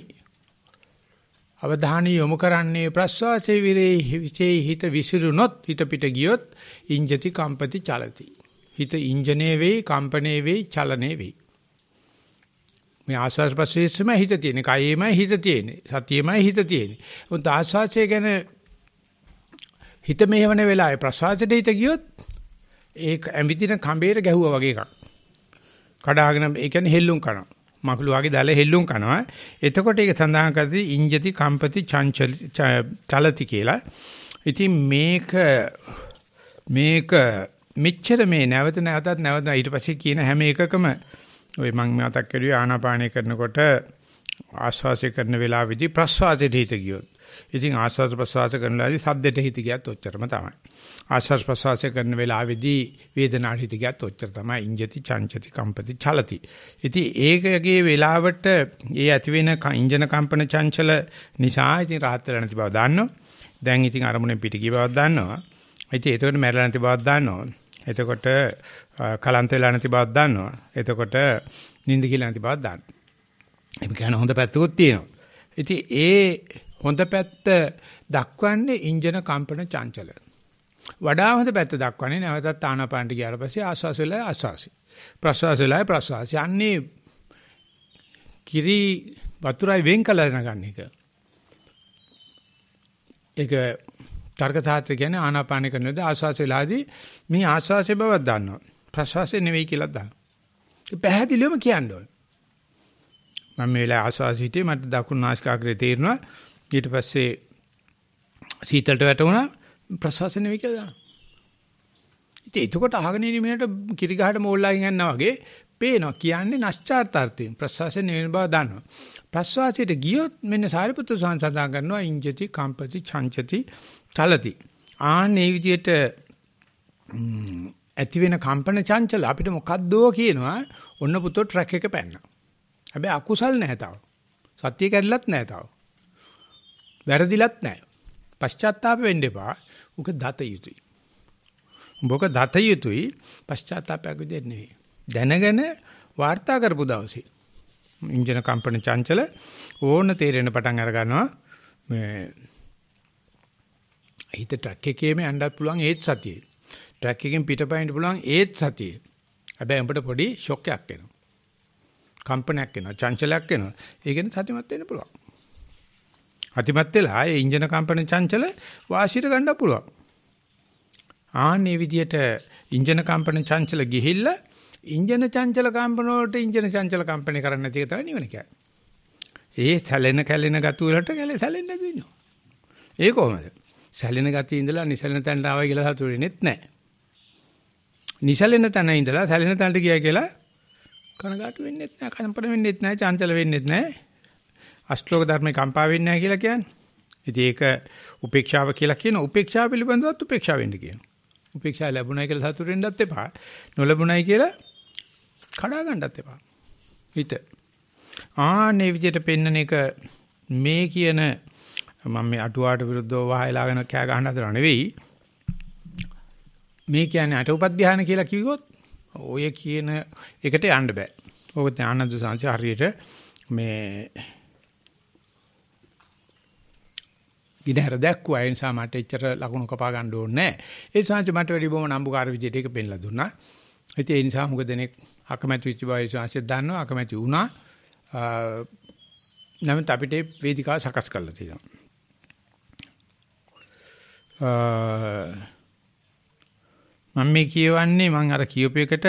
අවධානය යොමු කරන්නේ ප්‍රශ්වාසයේ විරේ විශේෂ හිත විසිරුනොත් හිත පිට ගියොත් ඉංජති කම්පති චලති. හිත ඉංජනේ වෙයි කම්පනේ වෙයි චලනේ වෙයි. මේ ආස්වාස් ප්‍රශ්වාසයේම හිත තියෙන, කයෙමයි හිත තියෙන, සතියෙමයි හිත තියෙන. උන්ට ආස්වාසය ගැන හිත මෙහෙවන වෙලාවේ ප්‍රශ්වාසයට හිත ගියොත් ඒක ඇඹිටින කඹේට ගැහුවා වගේ එකක්. කඩාගෙන ඒ කියන්නේ හෙල්ලුම් කරනවා. මකුළු වගේ දැල හෙල්ලුම් කරනවා. එතකොට ඒක සඳහන් කරදී ඉංජති කම්පති චංචලි චලති කියලා. ඉතින් මේක මේක මෙච්චර මේ නැවත නැවතත් නැවත ඊට පස්සේ කියන හැම එකකම ඔය මම මතක් කරුවේ ආනාපානය කරනකොට ආශ්වාසය කරන වෙලාවේදී ප්‍රශ්වාසයට හිත ගියොත්. ඉතින් ආශ්වාස ප්‍රශ්වාස කරන වෙලාවේදී සද්දෙට හිත ගියත් ඔච්චරම තමයි. ආශ්වාස ප්‍රශ්වාස කරන වෙලාවේදී වේදනාවට හිත ගියත් ඔච්චර තමයි. ඉංජති චංචති කම්පති චලති. ඉතින් ඒකගේ වෙලාවට ඒ ඇති වෙන ඉන්ජන කම්පන චංචල නිසා ඉතින් රහත් වෙලා නැති බව දන්නවා. දැන් ඉතින් අරමුණෙන් පිට ගිය බවක් දන්නවා. ඉතින් ඒකට මැරෙලා නැති බවක් දන්නවා. එතකොට කලන්ත වෙලා නැති බවක් දන්නවා. එතකොට නිින්ද කියලා නැති බවක් දන්නවා. ඒක කියන හොඳ පැත්තකුත් තියෙනවා. ඉතින් ඒ හොඳ පැත්ත දක්වන්නේ ඉන්ජන කම්පන චංචල. වඩා හොඳ පැත්ත දක්වන්නේ නැවතත් ආනාපානට ගියාට පස්සේ ආස්වාස වෙලා ආස්වාසි. ප්‍රස්වාස වෙලා ප්‍රස්වාසි. යන්නේ කිරි වතුරයි වෙන් කළා නගන්න එක. ඒක තර්ක සාත්‍ය කියන්නේ ආනාපාන කරනකොට ආස්වාස වෙලාදී මේ ආස්වාසේ බවක් දන්නවා. ප්‍රස්වාසය නෙවෙයි කියලා දන්නවා. ඒ පැහැදිලිවම කියන්න ඕනේ. මම මේ වෙලාවේ ආස්වාස හිටියේ මට දකුණු නාසිකාග්‍රේ තේරුණා. ඊට පස්සේ සීතලට වැටුණා ප්‍රසවාස නෙවෙයි කියලා දානවා. ඉතින් එතකොට අහගෙන ඉන්න මිනිහට කිරි ගහට මෝල්ලාගෙන යනවා වගේ පේනවා කියන්නේ නැස්චාර්තාර්ථයෙන් ප්‍රසවාස නෙවෙයි බව දන්නවා. ප්‍රසවාසයට ගියොත් මෙන්න සාරිපුත්‍ර ස්වාමීන් සඳහන් කරනවා ඉංජති කම්පති චංචති චලති. ආන්නේ විදියට ඇති වෙන කම්පන චංචල අපිට මොකද්දෝ කියනවා ඔන්න පුතෝ ට්‍රැක් එක පැන්නා. හැබැයි අකුසල් නැහැ තාම. සත්‍ය කැඩලත් නැහැ තාම. වැරදිලත් නැහැ. පශ්චාත්තාප වෙන්න එපා. උක දත යුතුයි. උඹක දත යුතුයි පශ්චාත්තාපයක් විදිහට නෙවෙයි. දැනගෙන වාර්තා කරපු දවසේ ඉන්ජන කම්පන චංචල ඕන තේරෙන පටන් අර ගන්නවා. මේ හිත ට්‍රැක් එකේම යන්නත් පුළුවන් ඒත් සතියේ. ට්‍රැක් එකෙන් පිටපයින්ට පුළුවන් ඒත් සතියේ. හැබැයි උඹට පොඩි ෂොක් එකක් එනවා. කම්පනයක් එනවා, චංචලයක් එනවා. ඒකෙන් සතිමත් වෙන්න පුළුවන්. අතිමත් වෙලා ඒ ඉන්ජන කම්පන චංචල වාසියට ගන්න පුළුවන්. ආන්නේ විදියට ඉන්ජන කම්පන චංචල ගිහිල්ලා ඉන්ජන චංචල කම්පන වලට ඉන්ජන චංචල කම්පන කරන්නේ නැති එක තමයි නිවන කියන්නේ. ඒ සැලෙන කැලෙන ගතු වලට කැලේ සැලෙන්නේ නැති වෙනවා. ඒ කොහොමද? සැලෙන ගතිය ඉඳලා නිසැලෙන තැනට ආවයි කියලා සතුටු වෙන්නේත් නැහැ. නිසැලෙන තැන ඉඳලා සැලෙන තැනට ගියා කියලා කනගාටු වෙන්නේත් නැහැ, කම්පන වෙන්නේත් නැහැ, චංචල වෙන්නේත් නැහැ. අෂ්ටලෝක ධර්මේ කම්පා වෙන්නේ නැහැ කියලා කියන්නේ. ඉතින් ඒක උපේක්ෂාව කියලා කියන උපේක්ෂාව පිළිබඳවත් උපේක්ෂාව වෙන්න කියනවා. උපේක්ෂාව ලැබුණයි කියලා සතුටු වෙන්නත් එපා. නොලැබුණයි කියලා කඩා ගන්නත් එපා. හිත. ආන්නේ විදිහට පෙන්නන එක මේ කියන මම මේ අටුවාට විරුද්ධව වහයලාගෙන කෑ ගහන්න හදනව නෙවෙයි. මේ කියන්නේ අටඋපධ්‍යාන කියලා කිව්වොත් ඔය කියන එකට යන්න බෑ. ඕක ඥානන්ද සංසය හරියට මේ ගිනහර දැක්කුවා. ඒ නිසා මට එච්චර ලකුණු කපා ගන්න ඕනේ නැහැ. ඒ සංසය මට වැඩි බොම නම්බුකාර විදියට ඒක පෙන්නලා දුන්නා. ඒ නිසා මොකද දෙනෙක් අකමැති වෙච්ච බව ඒ සංසය දන්නවා. අකමැති වුණා. නමුත් අපිට වේදිකාව සකස් කරලා තියෙනවා. මම මේ කියවන්නේ මම අර කියූප එකට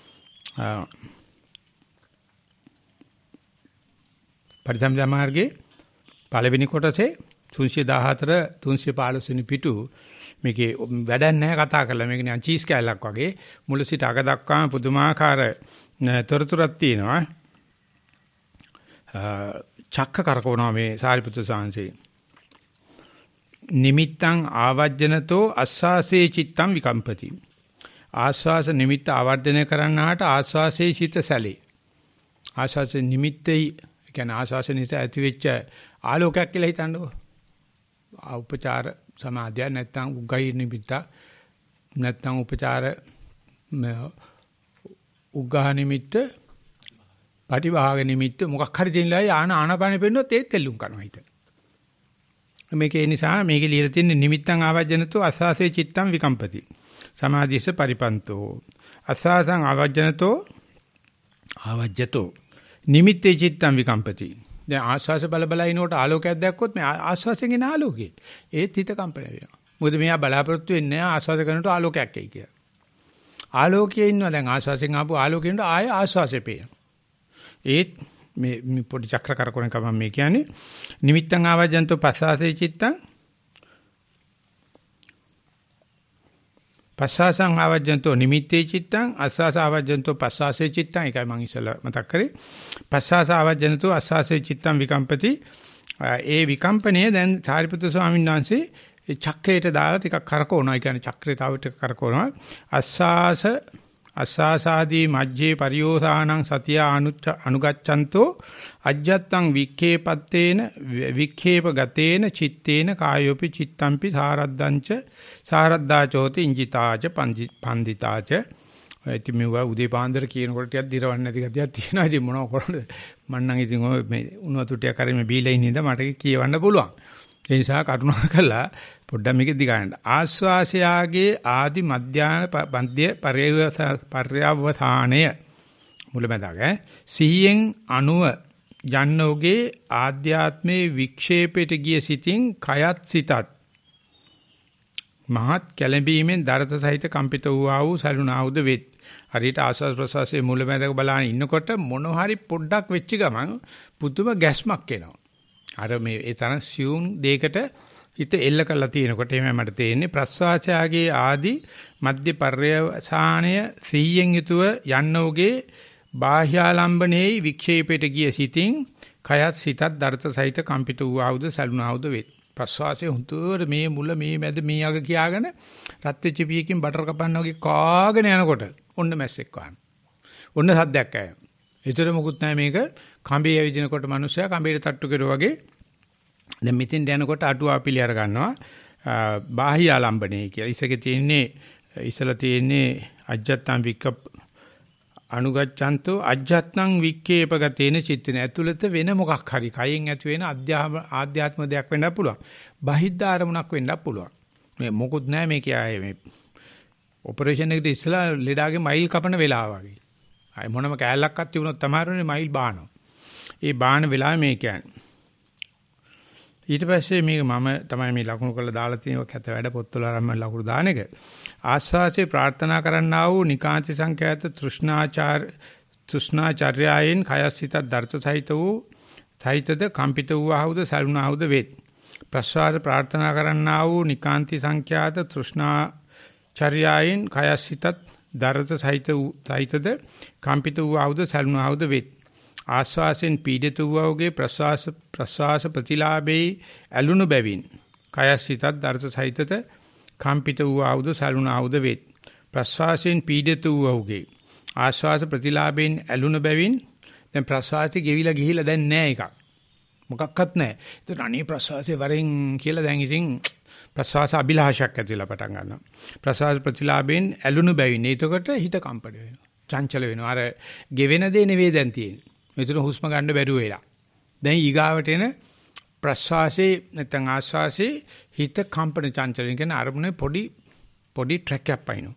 පරිසම්පදා මාර්ගයේ පළවෙනි කොටසේ තුන්සිය දහහතර තුන්සිය පහළොස් වෙනි පිටු මේකේ වැඩක් නැහැ කතා කරලා. මේක නිකන් චීස් කෑල්ලක් වගේ මුල සිට අග දක්වාම පුදුමාකාර තොරතුරක් තියෙනවා. චක්ක කරකවනවා මේ සාරිපුත්‍ර සාංශේ. නිමිත්තං ආවජ්ජනතෝ අස්සාසේ චිත්තං විකම්පති. ආස්වාස නිමිත්ත ආවර්ජනය කරන්නාට ආස්වාසේ සිත සැලේ. ආස්වාස නිමිත්තේ කියන්නේ ආස්වාස නිසා ඇතිවෙච්ච ආලෝකයක් කියලා හිතන්නකෝ. උපචාර සමාධිය නැත්තම් උග්ගයි නිමිත්ත නැත්තම් උපචාර උග්ගහ නිමිත්ත පටිභාග නිමිත්ත මොකක් හරි දෙන්නලා ආන ආනපානෙ පෙන්නොත් ඒත් එල්ලුම් කරනවා හිත. මේකේ නිසා මේකේ ලියලා තියෙන නිමිත්තං ආවජ්ජනතෝ අසාසේ චිත්තං විකම්පති. සමාධිස පරිපන්තෝ අසාසං ආවජ්ජනතෝ ආවජ්ජතෝ නිමිත්තේ චිත්තං විකම්පති. දැන් ආස්වාස බල බල ඉනකොට ආලෝකයක් දැක්කොත් මේ ආස්වාසයෙන් එන ආලෝකේ ඒත් හිත කම්පන වෙනවා. මොකද මෙයා බලාපොරොත්තු වෙන්නේ නැහැ ආස්වාස කරනකොට ආලෝකයක් එයි කියලා. ආලෝකයේ ඉන්නවා දැන් ආස්වාසයෙන් ආපු ආලෝකයෙන්ද ආය ආස්වාසෙ පේනවා. ඒත් මේ පොඩි චක්‍ර කරකවන කම මේ කියන්නේ නිමිත්තං ආවජ්ජන්තෝ පස්සාසේ චිත්තං පස්සාසං ආවජ්ජන්තෝ නිමිත්තේ චිත්තං අස්සාස ආවජ්ජන්තෝ පස්සාසේ චිත්තං ඒකයි මම ඉස්සලා මතක් කරේ. පස්සාස ආවජ්ජන්තෝ අස්සාසේ චිත්තං විකම්පති. ඒ විකම්පණය දැන් සාරිපුත්‍ර ස්වාමීන් වහන්සේ චක්‍රයට දාලා ටිකක් කරකවනවා. ඒ කියන්නේ චක්‍රේ තව ටිකක් කරකවනවා. අස්සාස අස්සාසාදී මජ්ජේ පරියෝසානං සතිය අනුගච්ඡන්තෝ අජ්ජත්තං වික්ඛේපත්තේන වික්ඛේපගතේන චිත්තේන කායෝපි චිත්තම්පි සාරද්දංච සාරද්දාචෝති ඉංජිතාච පන්දිතාච. ඉතින් මේවා උදේ පාන්දර කියනකොට ටිකක් දිරවන්න නැති ගතියක් තියෙනවා. ඉතින් මොනව කරන්නද මම නම් ඉතින් ඔය මේ උණු වතුර ටිකක් කරේ මේ බීලා ඉන්න ඉඳ මට කියවන්න පුළුවන්. ඒ නිසා කරුණා කළා පොඩ්ඩක් මේක දිගාන්න. ආස්වාසයාගේ ආදි මධ්‍යාන මධ්‍ය පර්යවසානය මුලමදාග සිහියෙන් අනුව යන්නෝගේ ආධ්‍යාත්මේ වික්ෂේපයට ගිය සිතින් කයත් සිතත් මහත් කැළඹීමෙන් දරත සහිත කම්පිත වූ වූ සලුණාවුද වෙත්. හරියට ආස්වාස් ප්‍රසවාසයේ මුලමදාග බලන ඉන්නකොට මොන හරි පොඩ්ඩක් වෙච්ච ගමන් පුදුම ගැස්මක් එනවා. අර මේ ඒ තරම් සියුම් දෙයකට හිත එල්ල කරලා තියෙනකොට එමෙ මට තේන්නේ ප්‍රස්වාසයාගේ ආදි මධ්‍ය පර්යවසානය සීයෙන් යුතුව යන්නෝගේ බාහ්‍යාලම්බනේ වික්ෂේපයට ගිය සිතින් කයත් සිතත් දරත සහිත කම්පිත වූ ආවුද සලුණාවුද වෙත්. ප්‍රස්වාසයේ හුතුවර මේ මුල මේ මැද මේ අග කියාගෙන රත් වෙච්ච පියකින් බටර් කපන්න වගේ කාගෙන යනකොට ඔන්න මැස්සෙක් වහන. ඔන්න සද්දයක් ආය. ඒතර මොකුත් නැහැ මේක කඹේ ඇවිදිනකොට මිනිස්සයා කඹේට තට්ටු කරුවා වගේ දැන් මෙතෙන් යනකොට අටුවා පිළි අර ගන්නවා බාහ්‍ය ආලම්බනේ කියලා. ඉසකේ තියෙන්නේ ඉසලා තියෙන්නේ අජ්ජත්තං වික්ක අනුගච්ඡන්තෝ අජ්ජත්නම් වික්කේපගතේන චිත්තන. ඇතුළත වෙන මොකක් හරි කයෙන් ඇති වෙන ආධ්‍යාත්ම දෙයක් වෙන්නත් පුළුවන්. බාහිද්ද ආරමුණක් වෙන්නත් පුළුවන්. මේ මොකුත් නැහැ මේකේ ආයේ මේ ඔපරේෂන් එකට ඉස්සලා ලෙඩාගේ මයිල් කපන වෙලාව වගේ. අය මොනම කෑල්ලක්වත් තිබුණොත් තමයි මයිල් බානවා. ඒ බාන වෙලාවේ මේ කියන්නේ. ඊට පස්සේ මේක මම තමයි මේ ලකුණු කරලා දාලා තියෙන කැත වැඩ පොත්වල ආරම්භ ලකුණු දාන එක. ආස්වාසේ ප්‍රාර්ථනා කරන්නා වූ නිකාන්ති සංඛ්‍යාත තෘෂ්ණාචාර තෘෂ්ණාචර්යයෙන් කයසිත දර්ථ සහිත වූ සහිතද කම්පිත වූ ආහුද සරුණාහුද වේත්. ප්‍රස්වාස ප්‍රාර්ථනා කරන්නා වූ නිකාන්ති සංඛ්‍යාත තෘෂ්ණාචර්යයෙන් කයසිත දර්ථ සහිත වූ සහිතද කම්පිත වූ ආහුද සරුණාහුද වේත්. ආස්වාසෙන් පීඩිත වූවෝගේ ප්‍රස්වාස ප්‍රස්වාස ප්‍රතිලාභේ ඇලුණු බැවින් කයසිතත් දර්ථ සහිතද කම්පිත වූ ආහුද සරුණාහුද වේත්. ප්‍රස්වාසයෙන් පීඩිත වූවෝගේ ආස්වාස ප්‍රතිලාභෙන් ඇලුණු බැවින් දැන් ප්‍රස්වාසය ගෙවිලා ගිහිලා දැන් නෑ එකක් මොකක්වත් නෑ. ඒතර අනේ ප්‍රස්වාසය වරෙන් කියලා දැන් ඉතින් ප්‍රස්වාස අභිලාෂයක් ඇතිලා පටන් ගන්නවා. ප්‍රස්වාස ප්‍රතිලාභෙන් ඇලුණු බැවින් එතකොට හිත කම්පණ වෙනවා. චංචල වෙනවා. අර ගෙවෙන දේ නෙවෙයි දැන් තියෙන්නේ. මෙතන හුස්ම ගන්න බැරුව වෙලා. දැන් ඊගාවට එන ප්‍රස්වාසයේ නැත්නම් ආස්වාසයේ හිත කම්පන චංචලයෙන් කියන අරමුණේ පොඩි පොඩි ට්‍රැක් එකක් පයින්නවා.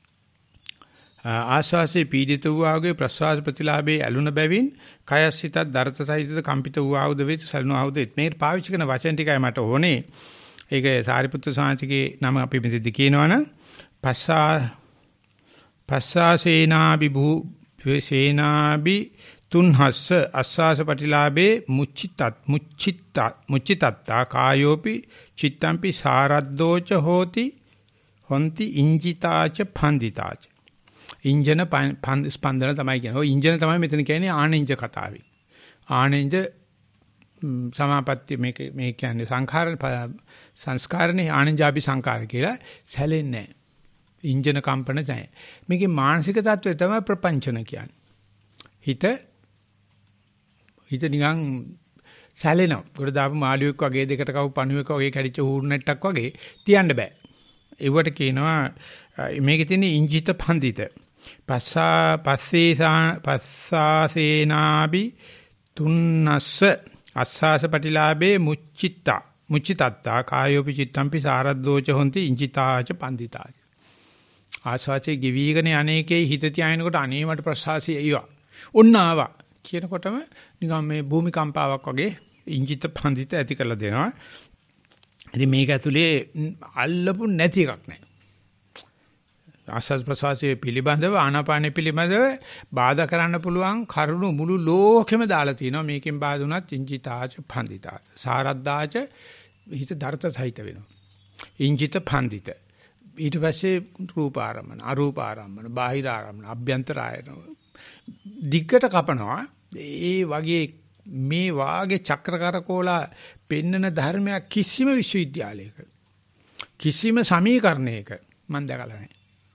ආස්වාසයේ පීඩිත වූ ආගේ ප්‍රස්වාස ප්‍රතිලාභයේ ඇලුන බැවින් කයසිතත් දරත සහිතද කම්පිත වූ ආවුද වෙච්ච සලනු ආවුද මේකට පාවිච්චි කරන වචන ටිකයි මට ඕනේ. ඒක සාරිපුත්‍ර සාංශිකේ නම අපි මෙතෙදි කියනවනම් පස්සා පස්සාසේනාබි භූ සේනාබි තුන්හස්ස අස්සාස ප්‍රතිලාභේ මුච්චිතත් මුච්චිත්ත මුච්චිතත්තා කායෝපි චිත්තම්පි සාරද්දෝච හෝති හොන්ති ඉංජිතාච පන්දිතාච. ඉන්ජන ස්පන්දන තමයි කියන්නේ. ඔය ඉන්ජන තමයි මෙතන කියන්නේ ආනෙන්ජ කතාවේ. ආනෙන්ජ සමාපatti මේක මේ කියන්නේ සංඛාර සංස්කාරනේ ආනෙන්ජාපි සංඛාර කියලා සැලෙන්නේ නැහැ. ඉන්ජන කම්පන නැහැ. මේකේ මානසික தত্ত্বය තමයි ප්‍රපංචන කියන්නේ. හිත හිත නිකන් සැලෙනවා. උඩ දාපු මාළුවෙක් වගේ දෙකට කවු පණුවෙක් වගේ කැඩිච්ච හූර්නෙට්ටක් වගේ තියන්න බෑ. ඒවට කියනවා මේකේ තියෙන ඉංජිත පන්දිත. පස්සා පස්සේසා පස්සාසේනාබි තුන්නස්ස අස්සාස පටිලාභේ මුච්චිත්තා මුච්චිතත්තා කායෝපි චිත්තම්පි සාරද්දෝච හොಂತಿ ඉංජිතාච පන්දිතාච. ආස්වාචේ ගිවීගෙන අනේකේ හිත තියාගෙනකොට අනේ මට ප්‍රසාසී අයියා ඔන්න ආවා කියනකොටම නිකන් මේ භූමි කම්පාවක් වගේ ඉංජිත පන්දිත ඇති කරලා දෙනවා. ඉතින් මේක ඇතුලේ අල්ලපු නැති එකක් නැහැ. ආස්වාස් ප්‍රසාසයේ පිළිබඳව ආනාපානෙ පිළිබඳව බාධා කරන්න පුළුවන් කරුණු මුළු ලෝකෙම දාලා තිනවා. මේකෙන් බාධුණත් ඉංජිතාච පන්දිතාච සාරද්දාච හිත දර්ථ සහිත වෙනවා. ඉංජිත පන්දිත ඊට පස්සේ රූපාරම්මන අරූපාරම්මන බාහිර ආරම්මන අභ්‍යන්තර ආයන දිග්ගට කපනවා. ඒ වගේ මේ වාගේ චක්‍රකරකෝලා පෙන්නන ධර්මයක් කිසිම විශ්වවිද්‍යාලයක කිසිම සමීකරණයක මම දැකලා නැහැ.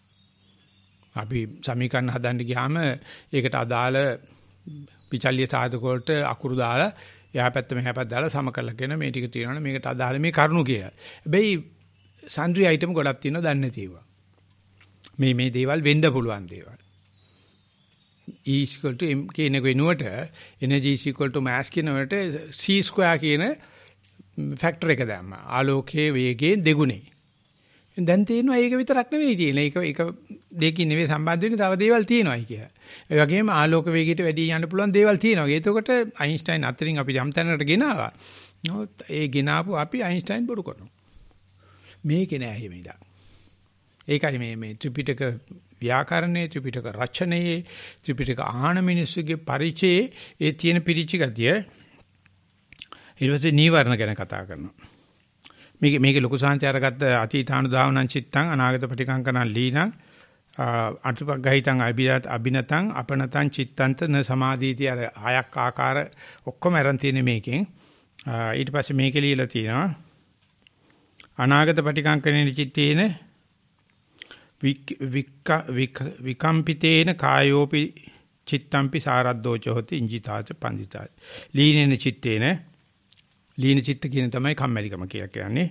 අපි සමීකරණ හදන්න ගියාම ඒකට අදාළ විචල්්‍ය සාධක වලට අකුරු දාලා එහා පැත්ත මෙහා පැත්ත දාලා සම කරලා කියන මේ ටික තියෙනවනේ මේකට අදාළ මේ කරුණු කියලා. හැබැයි සන්ඩ්‍රි අයිටම් ගොඩක් තියෙනවා දන්නේ නැති ඒවා. මේ මේ දේවල් වෙන්න පුළුවන් දේවල්. E is equal to m කියන වෙනුවට energy is equal to mass කියනවට c square කියන ෆැක්ටර් එක දැම්මා. ආලෝකයේ වේගයෙන් දෙගුණේ. දැන් තියෙනවා ඒක විතරක් නෙවෙයි තියෙන්නේ. ඒක ඒක දෙකකින් නෙවෙයි සම්බන්ධ වෙන්නේ තව දේවල් තියෙනවායි කියලා. ඒ වගේම ආලෝක වේගයට වැඩි යන්න පුළුවන් දේවල් තියෙනවා. ඒකකොට අයින්ස්ටයින් අතරින් අපි යම් තැනකට ගෙනාවා. නමුත් ඒ ගෙනාපු අපි අයින්ස්ටයින් බොරු කරනවා. මේකේ නෑ එහෙම ඉඳලා. ඒකයි මේ මේ ත්‍රිපිටක ව්‍යාකරණයේ ත්‍රිපිටක රචනයේ ත්‍රිපිටක ආහන මිනිස්සුගේ පරිචයේ ඒ තියෙන පිරිචි ගතිය ඊළඟට නීවරණ ගැන කතා කරනවා. මේක මේක ලොකු සාන්ති අරගත්ත අතීතානුදාවනං චිත්තං අනාගත ප්‍රතිකංකනං ලීනං අටුපග්ගහිතං අභියත් අබිනතං අපනතං චිත්තන්ත න සමාධීති අර ආයක් ආකාර ඔක්කොම අරන් තියෙන මේකෙන් ඊට පස්සේ මේකේ ලියලා තියෙනවා අනාගත ප්‍රතිකංකනේ චිත්තේන විකම්පිතේන කායෝපි චිත්තම්පි සාරද්දෝච හොති ඉංජිතාච පන්දිතාච ලීනේන චිත්තේන ලීන චිත්ත කියන තමයි කම්මැලිකම කියලා කියන්නේ.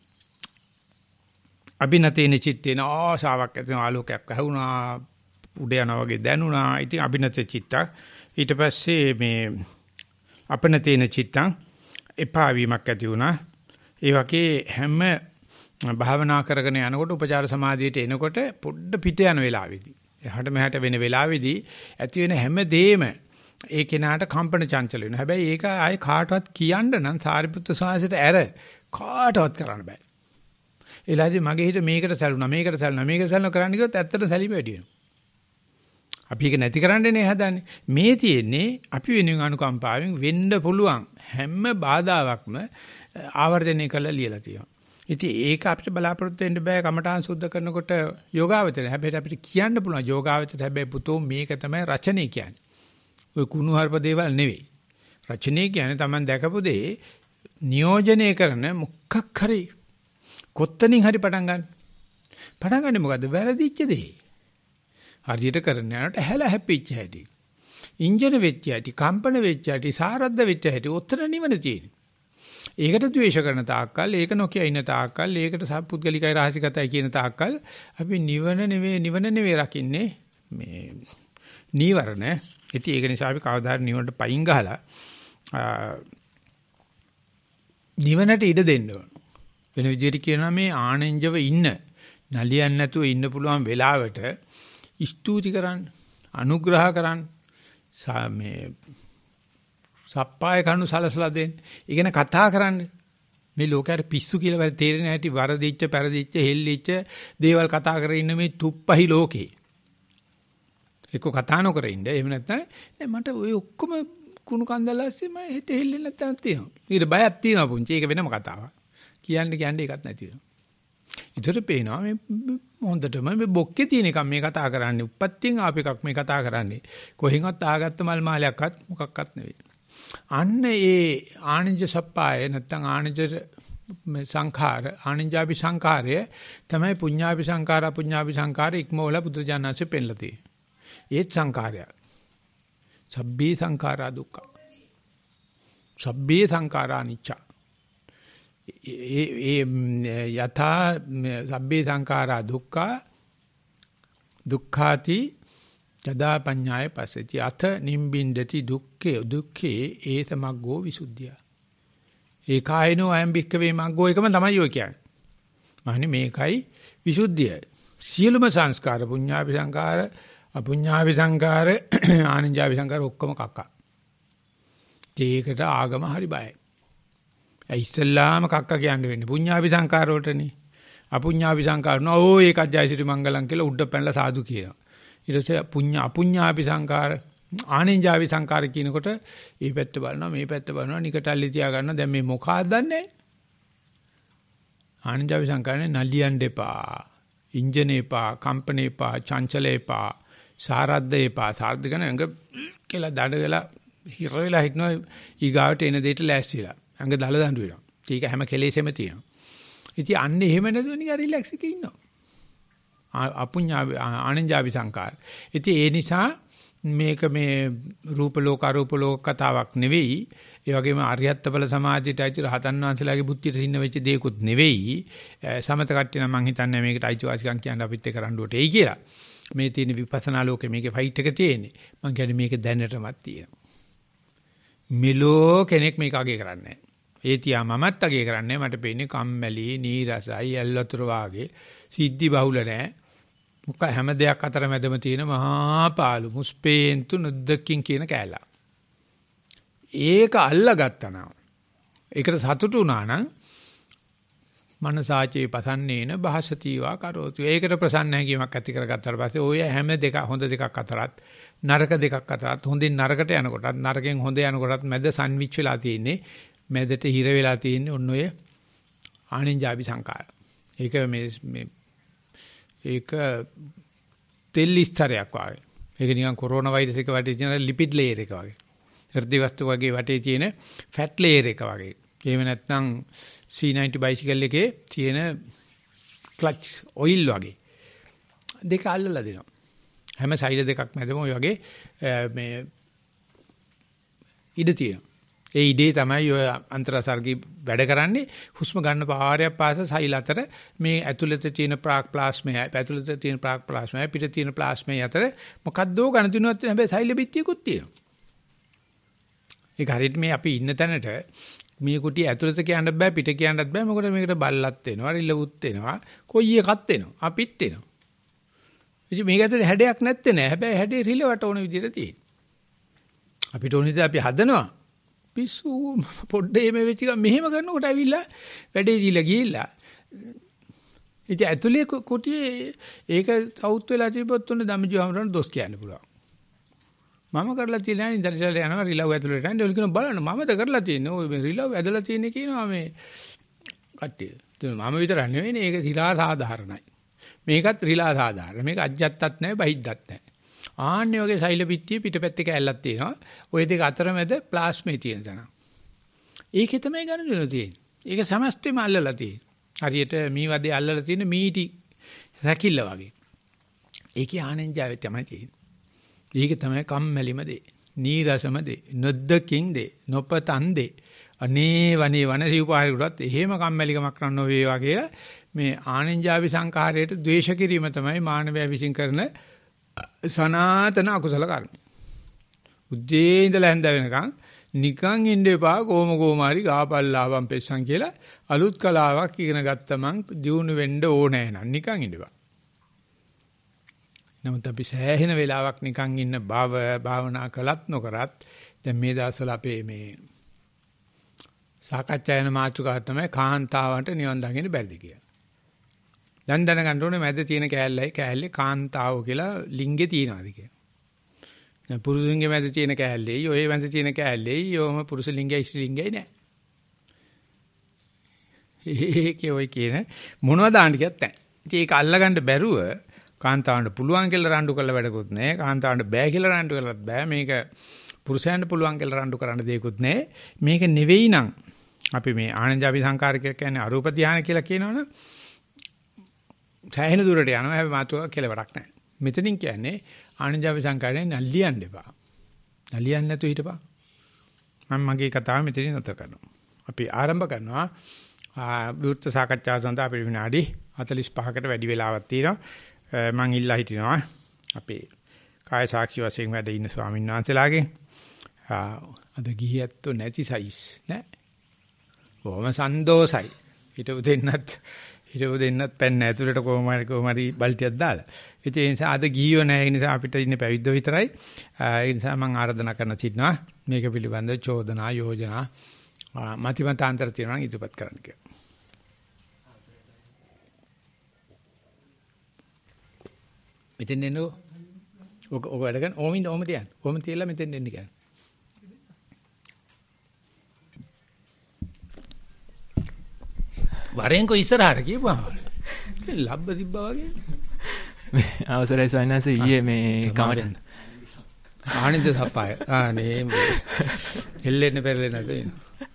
අබිනතේන චිත්තේන ආසාවක් ඇති ආලෝකයක් ඇහුණා උඩ යනවා වගේ දැනුණා. ඉතින් අබිනත චිත්තක් ඊට පස්සේ මේ අපනතේන චිත්තං එපා වීමක් ඇති වුණා. ඒ වගේ හැම භාවනා කරගෙන යනකොට උපචාර සමාධියට එනකොට පොඩ්ඩ පිට යන වෙලාවේදී එහාට මෙහාට වෙන වෙලාවේදී ඇති වෙන හැම දෙෙම ඒ කෙනාට කම්පන චංචල වෙනවා. හැබැයි ඒක ආයේ කාටවත් කියන්න නම් සාරිපුත්‍ර ස්වාමීන්ට ඇර කාටවත් කරන්න බෑ. එලාදී මගේ හිත මේකට සැලුණා මේකට සැලුණා මේකට සැලුණා කරන්න ගියොත් ඇත්තට සැලීම වැඩි වෙනවා. අපි ඒක නැති කරන්නනේ හදන්නේ. මේ තියෙන්නේ අපි වෙනුවෙන් අනුකම්පාවෙන් වෙන්න පුළුවන් හැම බාධාවක්ම ආවර්ජනය කරලා ලියලා තියෙනවා. ඉතින් ඒක අපිට බලාපොරොත්තු වෙන්න බෑ කමඨාන් සුද්ධ කරනකොට යෝගාවචරය. හැබැයි අපිට කියන්න පුළුවන් යෝගාවචරය හැබැයි පුතෝ මේක තමයි රචනය කියන්නේ. ඔය කුණු හර්ප දේවල් නෙවෙයි. රචනය කියන්නේ Taman දැකපු දේ නියෝජනය කරන මුක්කක් හරි කොත්තනින් හරි පටන් ගන්න. පටන් ගන්නේ මොකද්ද? වැරදිච්ච දේ. හරියට කරන්න යනකොට හැල හැපිච්ච හැටි. ඉන්ජන වෙච්ච හැටි, කම්පන වෙච්ච හැටි, සාරද්ද වෙච්ච හැටි උත්තර නිවන තියෙන්නේ. ඒකට ද්වේෂ කරන තාක්කල්, ඒක නොකිය ඉන්න තාක්කල්, ඒකට සප්පුද්ගලිකයි රහසිගතයි කියන තාක්කල් අපි නිවන නෙවෙයි නිවන නෙවෙයි රකින්නේ මේ නීවරණ. ඉතින් ඒක නිසා අපි කවදාහරි නිවනට පයින් ගහලා නිවනට ඉඩ දෙන්න ඕන. වෙන විදිහට කියනවා මේ ආනෙන්ජව ඉන්න නලියන්න නැතුව ඉන්න පුළුවන් වෙලාවට ස්තුති කරන්න, අනුග්‍රහ කරන්න, මේ සප්පාය කණු සලසලා දෙන්න. ඉගෙන කතා කරන්න. මේ ලෝකයට පිස්සු කියලා වැඩ තේරෙන හැටි වරදිච්ච, පෙරදිච්ච, හෙල්ලිච්ච දේවල් කතා කරගෙන ඉන්න මේ තුප්පහි ලෝකේ. එක්ක කතා නොකර ඉන්න. එහෙම නැත්නම් නෑ මට ඔය ඔක්කොම කුණු කන්දල් ඇස්සේ මම හිත හෙල්ලෙන්නේ නැත්නම් තියෙනවා. ඊට බයක් තියෙනවා පුංචි. ඒක වෙනම කතාවක්. කියන්න කියන්නේ ඒකත් නැති වෙනවා. ඉතර පේනවා මේ හොඳටම මේ බොක්කේ තියෙන එකක් මේ කතා කරන්නේ. උප්පත්තියෙන් ආපු එකක් මේ කතා කරන්නේ. කොහෙන්වත් ආගත්ත මල් මාලයක්වත් මොකක්වත් නෙවෙයි. අන්න ඒ ආනන්ජ සප්පාය නැත්තම් ආනන්ජ සංඛාර ආනන්ජාපි සංඛාරය තමයි පුඤ්ඤාපි සංඛාර අපුඤ්ඤාපි සංඛාර ඉක්මවල බුදුජානනාංශේ පෙන්නලා තියෙන්නේ. ඒත් සංඛාරය. සබ්බේ සංඛාරා දුක්ඛ. සබ්බේ සංඛාරා අනිච්ච. ඒ ඒ යථා සබ්බේ සංඛාරා දුක්ඛ දුක්ඛාති තදා පඤ්ඤාය පස්සති අත නිම්බින්දති දුක්ඛේ දුක්ඛේ ඒතමග්ගෝ විසුද්ධිය. ඒකායනෝ අයම් භික්ඛවේ මග්ගෝ එකම තමයි ඔය කියන්නේ. මානේ මේකයි විසුද්ධිය. සියලුම සංස්කාර පුඤ්ඤාපි සංඛාර අපුඤ්ඤාපි සංඛාර ආනන්ජාපි සංඛාර ඔක්කොම කක්ක. ඒකට ආගම හරි බයයි. ඒ ඉස්සල්ලාම කක්ක කියන්න වෙන්නේ පුඤ්ඤාපි සංඛාර වලටනේ. අපුඤ්ඤාපි සංඛාර නෝ ඕ ඒකත් ජයසිරි මංගලම් කියලා උඩ පැනලා සාදු කියනවා. ඊට පස්සේ පුඤ්ඤ අපුඤ්ඤාපි සංඛාර ආනෙන්ජාපි සංඛාර කියනකොට මේ පැත්ත බලනවා මේ පැත්ත බලනවා නිකටල්ලි තියා ගන්නවා. දැන් මේ මොකක්ද දන්නේ? ආනෙන්ජාපි සංඛාරනේ නලියන් දෙපා, ඉන්ජින එපා, කම්පන එපා, චංචල එපා, සාරද්ද එපා. සාරද්ද ගන්න අඟ කියලා දඩ වෙලා හිර වෙලා හිටනවා ඊගාවට එන දෙයට ලෑස්තිලා. අඟ දල දඬු වෙනවා. ඒක හැම කෙලෙසෙම තියෙනවා. ඉතින් අන්න එහෙම නැතුව නිකන් රිලැක්ස් එකේ ඉන්නවා. අපුඤ්ඤා ආනන්ජාපි සංකාර. ඉතින් ඒ නිසා මේක මේ රූප ලෝක අරූප ලෝක කතාවක් නෙවෙයි. ඒ වගේම අරියත් බල සමාධියට අයිති රහතන් වහන්සේලාගේ බුද්ධියට සින්න වෙච්ච දේකුත් නෙවෙයි. සමත කට්ටිය නම් මං හිතන්නේ මේකට අයිතිවාසිකම් කියන්න අපිත් එක්ක රණ්ඩුවට එයි කියලා. මේ තියෙන විපස්සනා ලෝකේ මේකේ ෆයිට් එක තියෙන්නේ. මං කියන්නේ මේක දැනටමත් තියෙනවා. මිලෝ කෙනෙක් මේක අගය කරන්නේ නැහැ. ඒ තියා මමත් අගය කරන්නේ මට පේන්නේ කම්මැලි නීරසයි ඇල්වතුර වාගේ සිද්ධි බහුල නැහැ. මොක හැම දෙයක් අතර මැදම තියෙන මහා පාළු මුස්පේන්තු නොදකින් කියන කෑල්ල. ඒක අල්ලගත්තා නම් ඒකට සතුටු වුණා නම් මනසාචේ පසන්නේන භාසතිවා කරෝතු. ඒකට ප්‍රසන්න හැඟීමක් ඇති කරගත්තාට පස්සේ ඔය හැම දෙක හොඳ දෙකක් අතරත් නරක දෙකක් අතරත් හොඳින් නරකට යනකොටත් නරකෙන් හොඳ යනකොටත් මැද සන්විච් වෙලා තියෙන්නේ. මැදට හිර වෙලා තියෙන්නේ ඔන්න ඔය ආනෙන්ජාපි සංකාර. ඒක මේ මේ ඒක තෙල් ස්තරයක් වගේ. ඒක නිකන් කොරෝනා වෛරස් එක වටේ තියෙන ලිපිඩ් ලේයර් එක වගේ. හෘද වස්තු වගේ වටේ තියෙන ෆැට් ලේයර් එක වගේ. එහෙම නැත්නම් සී නයින්ටි බයිසිකල් එකේ තියෙන ක්ලච් ඔයිල් වගේ. දෙක අල්ලලා දෙනවා. හැම සයිඩ් දෙකක් මැදම ඔය වගේ මේ ඉඩ තියෙනවා. ඒ ඉඩේ තමයි ඔය අන්තරාසර්ගී වැඩ කරන්නේ. හුස්ම ගන්න පාරයක් පාස සෛල අතර මේ ඇතුළත තියෙන ප්‍රාක් ප්ලාස්මයයි ඇතුළත තියෙන ප්‍රාක් ප්ලාස්මයයි පිට තියෙන ප්ලාස්මයයි අතර මොකද්දෝ ගණතුණුවක් තියෙන හැබැයි සෛල බිත්තියකුත් තියෙනවා. ඒක හරියට මේ අපි ඉන්න තැනට මේ කුටි ඇතුළත කියන්නත් බෑ පිට කියන්නත් බෑ. මොකද මේකට බල්ලත් වෙනවා රිලවුත් වෙනවා කොයි එකක් වෙනවා අපිත් වෙනවා. ඉතින් මේක ඇතුලේ හැඩයක් නැත්තේ නෑ. හැබැයි හැඩේ රිලවට ඕන විදිහට තියෙනවා. අපිට ඕන විදිහට අපි හදනවා. පිස්සු පොඩ්ඩේ මේ වෙච්ච එක මෙහෙම කරනකොට ඇවිල්ලා වැඩේ දීලා ගිහිල්ලා ඉතින් ඇතුලේ කුටියේ ඒක සවුත් වෙලා තිබ්බොත් උන්නේ ධම්මජීවහමරණ දොස් කියන්න පුළුවන්. මම කරලා තියෙනවා ඉන්ටර්නෙට් යනවා රිලව් ඇතුලට යන්න ඔය කියන බලන්න මමද කරලා තියෙන්නේ. ඔය මේ රිලව් ඇදලා තියෙන්නේ කියනවා මේ කට්ටිය. මම විතර නෙවෙයිනේ ඒක සිලා සාධාරණයි. මේකත් රිලා සාධාරණ. මේක අජ්ජත්තත් නැහැ බහිද්දත් නැහැ. ආන්නේ වගේ සෛල පිටියේ පිටපැත්තේ කැල්ලක් තියෙනවා. ওই දෙක අතරමැද ප්ලාස්මේ තියෙන තැන. ඒකේ තමයි ගණන් තියෙන්නේ. ඒක සමස්තෙම අල්ලලා තියෙන්නේ. හරියට මී වදේ අල්ලලා තියෙන මීටි රැකිල්ල වගේ. ඒකේ ආනෙන්ජාවේ තමයි තියෙන්නේ. ඒක තමයි කම්මැලිම දේ. නීරසම දේ. නොද්දකින් දේ. නොපතන් දේ. අනේ වනේ වන සිව්පාරිකුටත් එහෙම කම්මැලිකමක් රන්න වේවා කියලා මේ ආනෙන්ජාවි සංඛාරයට ද්වේෂ කිරීම තමයි මානවයා විසින් කරන සනාතන අකුසල කර්ම. උදේ ඉඳලා හැන්ද වෙනකන් නිකන් ඉන්න එපා කොම කොමාරි ගාපල්ලාවන් පෙස්සන් කියලා අලුත් කලාවක් ඉගෙන ගත්තමන් දියුණු වෙන්න ඕනේ නෑ නිකන් ඉන්න එපා. නමුත් අපි සෑහෙන වෙලාවක් නිකන් ඉන්න බව භාවනා කළත් නොකරත් දැන් මේ දවස්වල අපේ මේ සාකච්ඡා යන මාතෘකාව තමයි කාන්තාවන්ට නිවන් දකින්න බැරිද කියලා. දැන් දැනගන්න ඕනේ මැද තියෙන කෑල්ලයි කෑල්ලේ කාන්තාව කියලා ලිංගේ තියනවාද කියලා. දැන් පුරුෂුන්ගේ මැද තියෙන කෑල්ලේ, ඔය මැද තියෙන කෑල්ලේ, යෝම පුරුෂ ලිංගයයි ස්ත්‍රී ලිංගයයි නෑ. ඒකේ ඔය කියන මොනවද දාන්න කියත් නැහැ. ඉතින් ඒක අල්ලගන්න බැරුව කාන්තාවන්ට පුළුවන් කියලා රණ්ඩු කළ වැඩකුත් නැහැ. කාන්තාවන්ට බෑ කියලා රණ්ඩු කළත් බෑ. මේක පුරුෂයන්ට පුළුවන් කියලා රණ්ඩු කරන්න දෙයක්වත් නැහැ. මේක නෙවෙයි නම් අපි මේ ආනන්ජාපි සංකාර කියලා කියන්නේ අරූප ධානය කියලා කියනවනේ. සෑහෙන දුරට යනවා. හැබැයි මාතෘකාවක් කෙලවරක් නැහැ. මෙතනින් කියන්නේ ආනන්ජාපි සංකාරයෙන් නල්ලියන්න එපා. නලියන්නේ නැතුව හිටපන්. මම මගේ කතාව මෙතනින් නැතර කරනවා. අපි ආරම්භ කරනවා විවෘත සාකච්ඡාව සඳහා අපේ විනාඩි හතළිස් පහකට වැඩි වෙලාවක් තියෙනවා. මම ඉල්ලා හිටිනවා අපේ කාය සාක්ෂි වශයෙන් වැඩ ඉන්න ස්වාමීන් වහන්සේලාගෙන් අද ගිහියත්තු නැති සයිස් නෑ. බොහොම සන්තෝසයි. හිටපු දෙන්නත් හිටපු දෙන්නත් පෙන්න ඇතුළට කොහොම හරි කොහොම හරි බල්ටියක් දාලා. ඒ නිසා අද ගිහියෝ නෑ. ඒ නිසා අපිට ඉන්නේ පැවිද්දෝ විතරයි. ඒ නිසා මම ආරාධනා කරන සිටිනවා මේක පිළිබඳව චෝදනා යෝජනා මතිමතාන්තර තියෙනවා නම් ඉදිරිපත් කරන්න කියලා. මෙතෙන් එන්නෝ ඔක ඔක වැඩ ගන්න ඕමින් ඕම තියන්න. ඕම තියලා මෙතෙන් එන්න කියන්නේ. වරෙන්කො ඉස්සරහට කියපුවා. ලබ්බ තිබ්බා වගේ. අවසරයි සයන්ස ඊයේ මේ කමරෙන් ආනින්ද සප්පාය. ආ නේ එල්ලෙන්න පෙරලෙන්න නැතේ.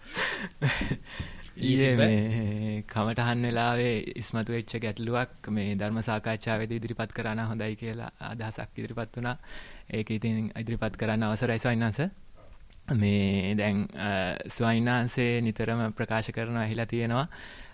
ඊයේ මේ කමටහන් වෙලාවේ ඉස්මතු වෙච්ච ගැටලුවක් මේ ධර්ම සාකච්ඡාවේදී ඉදිරිපත් කරා නම් හොඳයි කියලා අදහසක් ඉදිරිපත් වුණා. ඒක ඉතින් ඉදිරිපත් කරන්න අවසරයි සයන්ස. මේ දැන් ස්වයින්නාංශේ නිතරම ප්‍රකාශ කරනවා ඇහිලා තියෙනවා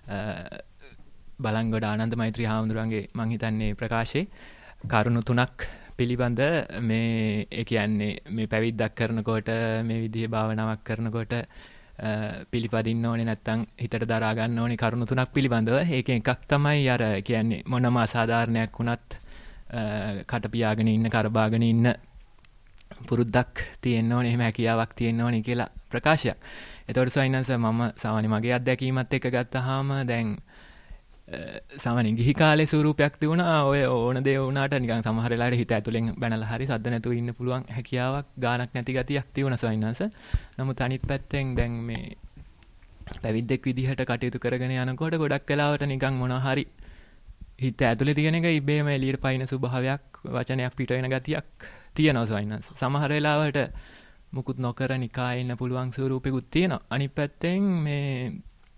බලංගොඩ ආනන්ද මෛත්‍රී හාමුදුරන්ගේ මං හිතන්නේ ප්‍රකාශේ කරුණු තුනක් පිළිබඳ මේ ඒ කියන්නේ මේ පැවිද්දක් කරනකොට මේ විදිහේ භාවනාවක් කරනකොට පිළිපදින්න ඕනේ නැත්නම් හිතට දරා ගන්න ඕනේ කරුණු තුනක් පිළිබඳව. ඒකෙන් එකක් තමයි අර කියන්නේ මොනම අසාධාරණයක් වුණත් කට පියාගෙන ඉන්න කරබාගෙන ඉන්න පුරුද්දක් තියෙන්න ඕනේ, එහෙම හැකියාවක් තියෙන්න ඕනේ කියලා ප්‍රකාශයක්. ඒතකොට සයින්ස් මම සාමාන්‍ය මගේ අත්දැකීමත් එක්ක ගත්තාම දැන් සාමාන්‍ය ගිහි කාලේ ස්වරූපයක් තිබුණා. ඔය ඕන දේ වුණාට නිකන් සමහර වෙලාවට හිත ඇතුලෙන් බැනලා හරි සද්ද නැතුව ඉන්න පුළුවන් හැකියාවක් ගානක් නැති ගතියක් තිබුණා සයින්ස්. නමුත් අනිත් පැත්තෙන් දැන් මේ පැවිද්දෙක් විදිහට කටයුතු කරගෙන යනකොට ගොඩක් වෙලාවට නිකන් මොනවා හරි හිත ඇතුලේ තියෙන එක ඉබේම එළියට පයින් ස්වභාවයක් වචනයක් පිට වෙන ගතියක් තියෙනවා සයින්ස්. සමහර වෙලාවට මුකුත් නොකර නිකායේ ඉන්න පුළුවන් ස්වරූපෙකුත් තියෙනවා. අනිත් පැත්තෙන් මේ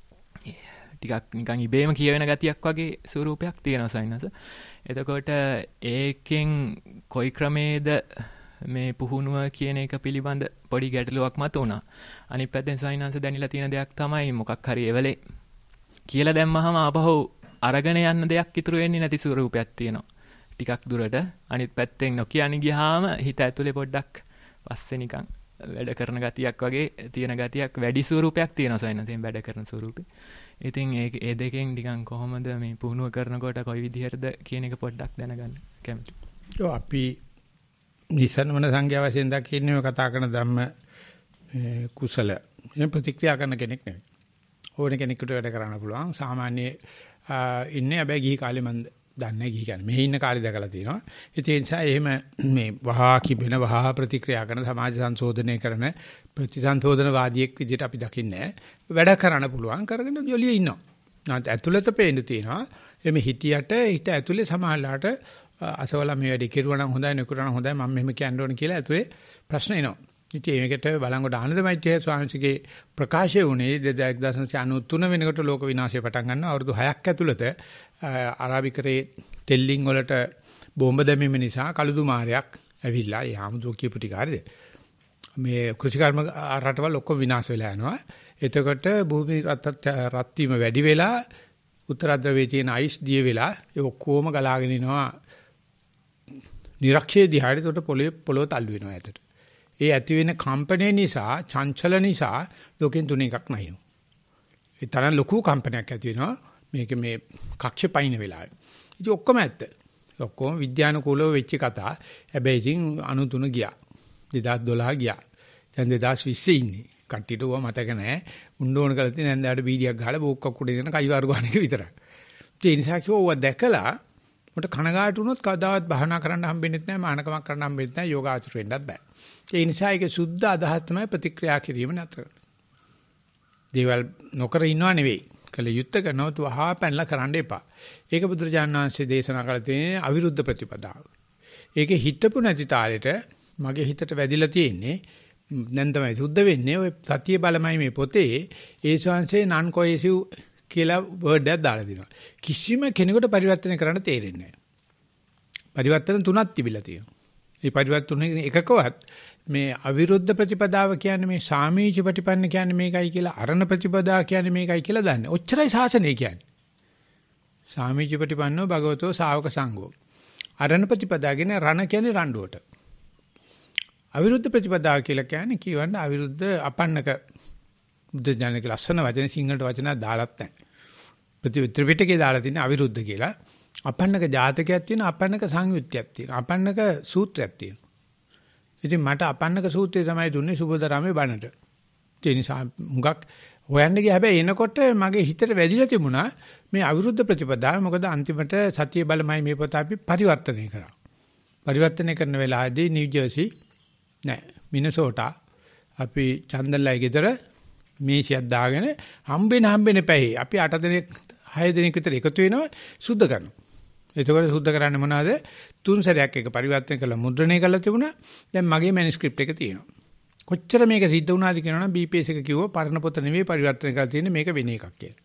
ටිකක් නිකන් ඉබේම කියවෙන ගතියක් වගේ ස්වරූපයක් තියෙනවා සයින්ස්. එතකොට ඒකෙන් කොයි ක්‍රමේද මේ පුහුණුව කියන එක පිළිබඳ පොඩි ගැටලුවක් මතුණා. අනිත් පැත්තෙන් සයින්ස් දැනিলা තියෙන දෙයක් තමයි මොකක් හරි එවලේ කියලා දැම්මහම ආපහු අරගෙන යන්න දෙයක් ඉතුරු වෙන්නේ නැති ස්වරූපයක් තියෙනවා. ටිකක් දුරට අනිත් පැත්තෙන් නොකියන්නේ ගියාම හිත ඇතුලේ පොඩ්ඩක් පස්සේ නිකන් වැඩ කරන ගතියක් වගේ තියෙන ගතියක් වැඩි ස්වරූපයක් තියෙනවා සයින්ස් වැඩ කරන ස්වරූපේ. ඉතින් ඒ ඒ දෙකෙන් නිකන් කොහොමද මේ පුහුණුව කරනකොට කොයි විදිහටද කියන එක පොඩ්ඩක් දැනගන්න කැමතියි. ඔව් අපි නිසන්වන සංඛ්‍යා වශයෙන් දකින්නේ ඔය කතා කරන ධම්ම කුසල. මේ ප්‍රතික්‍රියා කරන කෙනෙක් නෙවෙයි. ඕන කෙනෙකුට වැඩ කරන්න පුළුවන්. සාමාන්‍ය ඉන්නේ හැබැයි ගිහි කාලේ මම දන්නේ ගිහි කියන්නේ. මෙහි ඉන්න කාලේ දැකලා තියෙනවා. ඒ නිසා එහෙම මේ වහා කිබෙන වහා ප්‍රතික්‍රියා කරන සමාජ සංශෝධනය කරන ප්‍රතිසංශෝධනවාදියෙක් විදිහට අපි දකින්නේ වැඩ කරන්න පුළුවන් කරගෙන ජොලිය ඉන්නවා. නැත් ඇතුළත පේන්න තියෙනවා. එමෙ හිටියට හිත ඇතුලේ සමාහලාට අසවලා මේ වැඩේ කෙරුවා නම් හොඳයි නෙකුරා නම් හොඳයි මම මෙහෙම කියන්න ඕන කියලා ඇතුලේ ප්‍රශ්න එනවා. ඉතින් මේකට බලංගොඩ ආනන්ද මෛත්‍රී ස්වාමීන්ගේ ප්‍රකාශය වුණේ දෙදාස් එකසිය අනූ තුන වෙනකොට ලෝක විනාශය පටන් ගන්නවා. අවුරුදු හයක් ඇතුළත අරාබිකරේ තෙල්ලින් වලට බෝම්බ දැමීම නිසා කළුදු මාරයක් ඇවිල්ලා ඒ ආමුදෝ කියපු ටික හරියද මේ කෘෂිකර්ම රටවල් ඔක්කොම විනාශ වෙලා යනවා. එතකොට භූමි රත් වීම වැඩි වෙලා උත්තර ද්‍රවයේ තියෙන අයිස් දිය වෙලා ඒ ඔක්කොම ගලාගෙන එනවා නිරක්ෂේ දිහාට. එතකොට පොළොවේ පොළොව තල්ලු වෙනවා ඇතට. ඒ ඇති වෙන කම්පණය නිසා චංචල නිසා ලෝකෙන් තුන එකක් නැහිනු. ඒ තරම් ලොකු කම්පනයක් ඇති වෙනවා මේක මේ කක්ෂ පයින් වෙලාවේ. ඉතින් ඔක්කොම ඇත්ත. ඔක්කොම විද්‍යානුකූලව වෙච්ච කතා. හැබැයි ඉතින් අනූ තුන ගියා. දෙදාස් දොළහ ගියා. දැන් දෙදාස් විස්සේ ඉන්නේ. කට්ටියට ඕවා මතක නැහැ. උණ්ඩ ඕන කරලා තියෙන නැන්දාට බීඩියක් ගහලා බෝක්කක් උඩ ඉඳන කයිවාරු ගන්න එක විතරයි. ඒ නිසා කිව්වා දැකලා මට කනගාටු වුණොත් කවදාවත් භාවනා කරන්න හම්බෙන්නේ නැහැ. මානකමක් කරන්න හම්බෙන්නේ නැහැ. යෝගාචර වෙන්නත් බෑ. ඒ නිසා ඒක සුද්ධ අදහස් තමයි ප්‍රතික්‍රියා කිරීම නැතර. දේවල් නොකර ඉන්නව නෙවෙයි. කළ යුත්තේ කරනවත් වහා පැනලා කරන්න එපා. ඒක බුදුරජාණන් වහන්සේ දේශනා කළ තියෙන අවිරුද්ධ ප්‍රතිපදාව. ඒකේ හිතපු නැති තාලෙට මගේ හිතට වැදිලා තියෙන්නේ දැන් තමයි සුද්ධ වෙන්නේ ඔය සතිය බලමයි මේ පොතේ ඒ ශාංශේ non cohesive කියලා වර්ඩ් එකක් දාලා දිනවා. කිසිම කෙනෙකුට පරිවර්තන කරන්න තේරෙන්නේ නැහැ. පරිවර්තන තුනක් තිබිලා තියෙනවා. මේ පරිවර්තන එකකවත් මේ අවිරුද්ධ ප්‍රතිපදාව කියන්නේ මේ සාමීච ප්‍රතිපන්න කියන්නේ මේකයි කියලා අරණ ප්‍රතිපදා කියන්නේ මේකයි කියලා දන්නේ. ඔච්චරයි ශාසනය කියන්නේ. සාමීච ප්‍රතිපන්නෝ භගවතෝ ශාවක සංඝෝ. අරණ ප්‍රතිපදා කියන්නේ රණ කියන්නේ රණ්ඩුවට. අවිරුද්ධ ප්‍රතිපදාව කියලා කියන්නේ කියවන්න අවිරුද්ධ අපන්නක බුද්ධ ඥානක ලස්සන වචන සිංහලට වචන දාලත් නැහැ. ප්‍රතිවිත්‍රිපිටකේ දාලා තියෙන අවිරුද්ධ කියලා. අපන්නක ජාතකයක් තියෙන අපන්නක සංයුත්තයක් තියෙන. අපන්නක සූත්‍රයක් තියෙන. ඉතින් මට අපන්නක සූත්‍රය තමයි දුන්නේ සුබෝධරාමේ බණට. ඒ නිසා මුගක් හොයන්න ගියා හැබැයි එනකොට මගේ හිතට වැදිලා තිබුණා මේ අවිරුද්ධ ප්‍රතිපදාව. මොකද අන්තිමට සතිය බලමයි මේ පොත අපි පරිවර්තනය කරා. පරිවර්තනය කරන වෙලාවේදී නිව් ජර්සි නෑ මිනසෝටා අපි චන්දල්ලයි ගෙදර මේසියක් දාගෙන හම්බෙන හම්බෙන පැහි අපි අට දිනක් හය දිනක් විතර එකතු වෙනවා සුද්ධ කරනවා. එතකොට සුද්ධ කරන්නේ මොනවද? තුන් සැරයක් එක පරිවර්තන කරලා මුද්‍රණය කරලා තිබුණා. දැන් මගේ මැනුස්ක්‍රිප්ට් එක තියෙනවා. කොච්චර මේක සිද්ධ වුණාද කියනවනම් බී පී එස් එක කිව්වා පරණ පොත නෙවෙයි පරිවර්තන කරලා තියෙන්නේ මේක වෙන එකක් කියලා.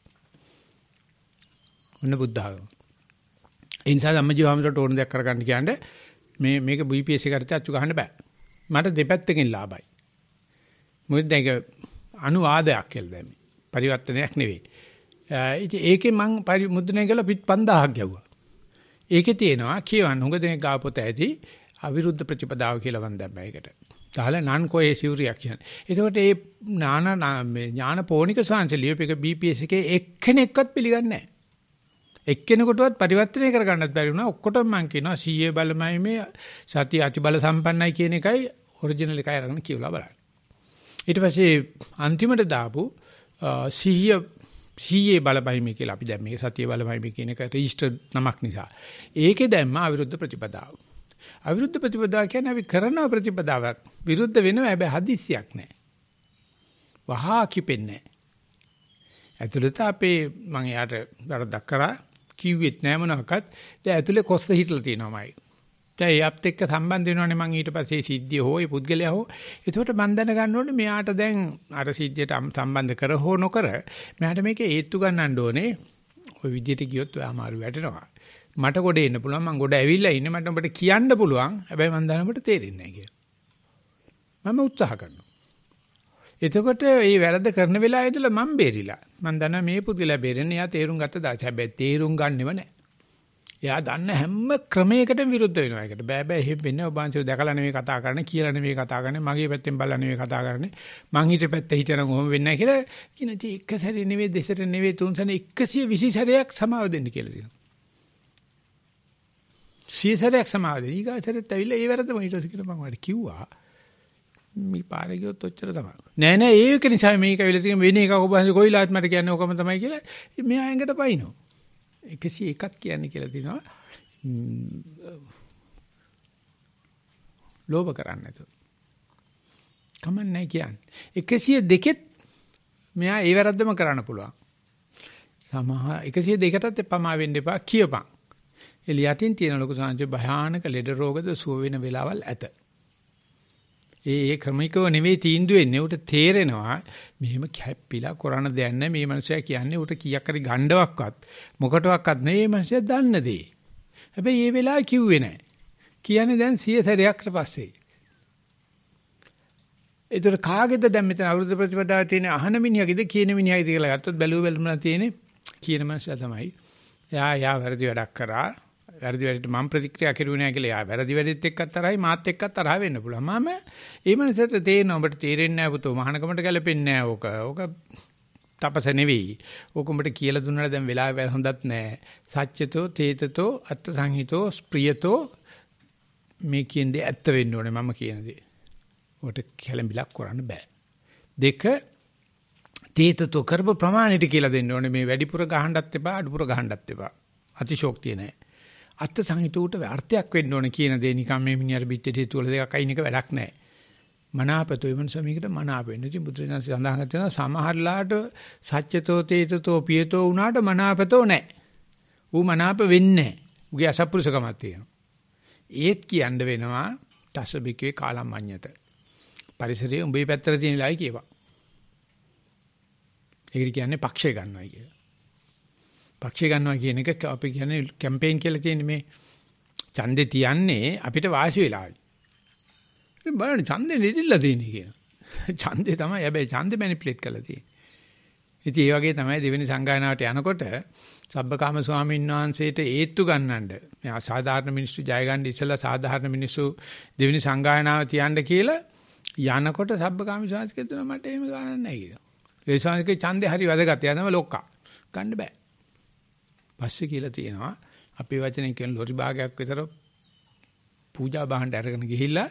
ඔන්න බුද්ධාගම. ඒ නිසා ධම්මජීවහමරට ඕන දෙයක් කරගන්න කියන්නේ මේ මේක බී පී එස් එකට අච්චු ගහන්න බෑ. මට දෙපැත්තකින් ලාභයි. මොකද දැන් අනුවාදයක් කියලා දැම්මේ. පරිවර්තනයක් නෙවෙයි. ඉතින් ඒකේ මං මුද්‍රණය කළා පිට පන්දාහක් ගැව්වා. ඒකේ තියෙනවා කියවන්න හුඟ දෙනෙක් ගාව පොත ඇති අවිරුද්ධ ප්‍රතිපදාව කියලා වන් දැම්මා ඒකට. තාල non cohesive reaction. එතකොට මේ ඥාන මේ ඥාන පෝනික සංසලියපේක බී පී එස් එකේ එක්කෙනෙක්වත් පිළිගන්නේ නැහැ. එක්කෙනෙකුටවත් පරිවර්තනය කරගන්නත් බැරි වුණා. ඔක්කොටම මං කියනවා සීයේ බලමයි මේ සතිය අතිබල සම්පන්නයි කියන එකයි ඔරිජිනල් එකයි අරගෙන කියවලා බලන්න. ඊට පස්සේ අන්තිමට දාපු සීය සීයේ බලමයි මේ කියලා අපි දැන් මේක සතිය බලමයි මේ කියන එක රෙජිස්ටර්ඩ් නමක් නිසා. ඒකේ දැම්ම අවිරුද්ධ ප්‍රතිපදාව. අවිරුද්ධ ප්‍රතිපදාව කියන්නේ අපි කරන ප්‍රතිපදාවක් විරුද්ධ වෙනවා හැබැයි හදිස්සියක් නැහැ. වහා කිපෙන්නේ නැහැ. ඇතුළත අපේ මම එයාට වරදක් කරා කිව්වෙත් නෑ මොනවාක්වත්. දැන් ඇතුලේ කොස්ස හිටලා තියෙනවාමයි. දැන් එයාත් එක්ක සම්බන්ධ වෙනවනේ මම ඊට පස්සේ සිද්ධිය හෝ ඒ පුද්ගලයා හෝ. ඒකට මම දැනගන්න ඕනේ මෙයාට දැන් අර සිද්ධියට සම්බන්ධ කර හෝ නොකර මෙයාට මේක ඒත්තු ගන්නන්න ඕනේ. ওই විදිහට ගියොත් ඔයා අමාරු වැටෙනවා. මට ගොඩ එන්න පුළුවන් මම ගොඩ ඇවිල්ලා ඉන්නේ මට ඔබට කියන්න පුළුවන්. හැබැයි මම දැනනකොට තේරෙන්නේ නැහැ කියලා. මම උත්සාහ කරනවා. එතකොට මේ වැරද්ද කරන වෙලාවේ ඉඳලා මම බේරිලා. මම දන්නා මේ පුදුලා බේරෙන්නේ. එයා තේරුම් ගත්ත දාච. හැබැයි තේරුම් ගන්නෙව නැහැ. එයා දන්න හැම ක්‍රමයකටම විරුද්ධ වෙනවා. ඒකට බෑ බෑ එහෙම වෙන්නේ. ඔබ අන්තිම දැකලා නෙවෙයි කතා කරන්නේ, කියලා නෙවෙයි කතා කරන්නේ, මගේ පැත්තෙන් බලලා නෙවෙයි කතා කරන්නේ. මං හිතේ පැත්ත හිටියනම් ඔහොම වෙන්නේ නැහැ කියලා කියන ඉතින් එක සැරේ නෙවෙයි දෙසට නෙවෙයි තුන් සැරේ එකසිය විසි සැරයක් සමාව දෙන්න කියලා දෙනවා. සිය සැරයක් සමාව දෙන්න. ඊගා සැරේත් ඇවිල්ලා ඒ වැරද්දම ඊට පස්සේ කියලා මම ඔයාලට කිව්වා. මේ පාරේ ගියොත් ඔච්චර තමයි. නෑ නෑ ඒක නිසා මේක ඇවිල්ලා තියෙන වෙන එකක් ඔබ හන්ද කොයිලාත් මට කියන්නේ ඕකම තමයි කියලා මෙයා ඇඟට පයින්නෝ. එකසිය එකක් කියන්නේ කියලා තියෙනවා. ලෝභ කරන්නේ නැතුව. කමන්නේ නැහැ කියන්නේ. එකසිය දෙකෙත් මෙයා ඒ වැරද්දම කරන්න පුළුවන්. සමහර එකසිය දෙකටත් එපමා වෙන්න එපා කියපන්. එළියටින් තියෙන ලොකු සංජය භයානක ලෙඩ රෝගද සුව වෙන වෙලාවල් ඇත. ඒ ඒ ක්‍රමිකව නෙවෙයි තීන්දුව වෙන්නේ. උට තේරෙනවා මෙහෙම කැප්පිලා කරන දෙයක් නැහැ. මේ මනුස්සයා කියන්නේ උට කීයක් හරි ගණ්ඩවක්වත් මොකටවත් නෙවෙයි මේ මනුස්සයා දන්න දේ. හැබැයි මේ වෙලාවේ කිව්වේ නැහැ. කියන්නේ දැන් සිය සැරයක්ට පස්සේ. ඒතර කාගේද දැන් මෙතන අවුරුදු ප්‍රතිපදාවේ තියෙන අහන මිනිහාගේද කියන මිනිහාගේද කියලා ගත්තොත් බැලුව බැලමුලා තියෙන්නේ කියන මනුස්සයා තමයි. එයා යා වැරදි වැඩක් කරා. වැරදි වැඩට මම ප්‍රතික්‍රියා කරුවේ නැහැ කියලා. යා වැරදි වැඩෙත් එක්කත් තරහයි මාත් එක්කත් තරහ වෙන්න පුළුවන්. මම ඒ මනසට තේරෙනවා ඔබට තේරෙන්නේ නැහැ පුතෝ. මහානකමට ගැලපෙන්නේ නැහැ ඕක. ඕක තපස නෙවෙයි. ඕක උඹට කියලා දුන්නාට දැන් වෙලාව හොඳත් නැහැ. සත්‍යතෝ තේතතෝ අත්ථ සංහිතෝ ස්ප්‍රියතෝ මේ කියන්නේ ඇත්ත වෙන්න ඕනේ මම කියන දේ. ඔකට කැළඹිලක් කරන්න බෑ. දෙක තේතතෝ කරප ප්‍රමාණයට කියලා දෙන්න ඕනේ. මේ වැඩිපුර ගහන්නත් එපා අඩුපුර ගහන්නත් එපා. අතිශෝක්තිය නැහැ. අත්ථ සංහිතෝට අර්ථයක් වෙන්න ඕනේ කියන දේ නිකන් මේ මිනිහට පිටිට හේතු වල දෙකක් අයින් එක වැඩක් නැහැ. මනාපතෝ එවනස මේකට මනාප වෙන්නේ. ඉතින් බුදුරජාණන් සඳහන් කරනවා සමහරලාට සත්‍යතෝ තේතතෝ පියතෝ උනාට මනාපතෝ නැහැ. ඌ මනාප වෙන්නේ නැහැ. ඌගේ අසත්පුරුෂකමක් තියෙනවා. ඒත් කියන්න වෙනවා තසබිකේ කාලම්ඤ්ඤත. පරිසරයේ උඹේ පැත්තට තියෙන ලයි කියවා. ඒකට කියන්නේ පක්ෂය ගන්නවා කියලා. පක්ෂය ගන්නවා කියන එක අපි කියන්නේ කැම්පේන් කියලා තියෙන මේ ඡන්දේ තියන්නේ අපිට වාසි වෙලාවයි. ඉතින් බලන්න ඡන්දේ නිදිලා තියෙන්නේ කියලා. ඡන්දේ තමයි හැබැයි ඡන්දේ මැනිපියුලේට් කරලා තියෙන්නේ. ඉතින් ඒ වගේ තමයි දෙවෙනි සංගායනාවට යනකොට සබ්බකාම ස්වාමීන් වහන්සේට ඒත්තු ගන්නඳ මේ අසාධාරණ මිනිස්සු ජය ගන්න ඉස්සලා සාධාරණ මිනිස්සු දෙවෙනි සංගායනාව තියන්න කියලා යනකොට සබ්බකාම ස්වාමීන් කියනවා මට එහෙම ගන්නන්න නැහැ කියලා. ඒ ස්වාමීන්ගේ ඡන්දේ හරි වැදගත්. යා තමයි ලොක්කා. ගන්න බෑ. පස්සේ කියලා තියෙනවා අපේ වචනෙන් කියන ලොරි භාගයක් විතර පූජා බහන්න අරගෙන ගිහිල්ලා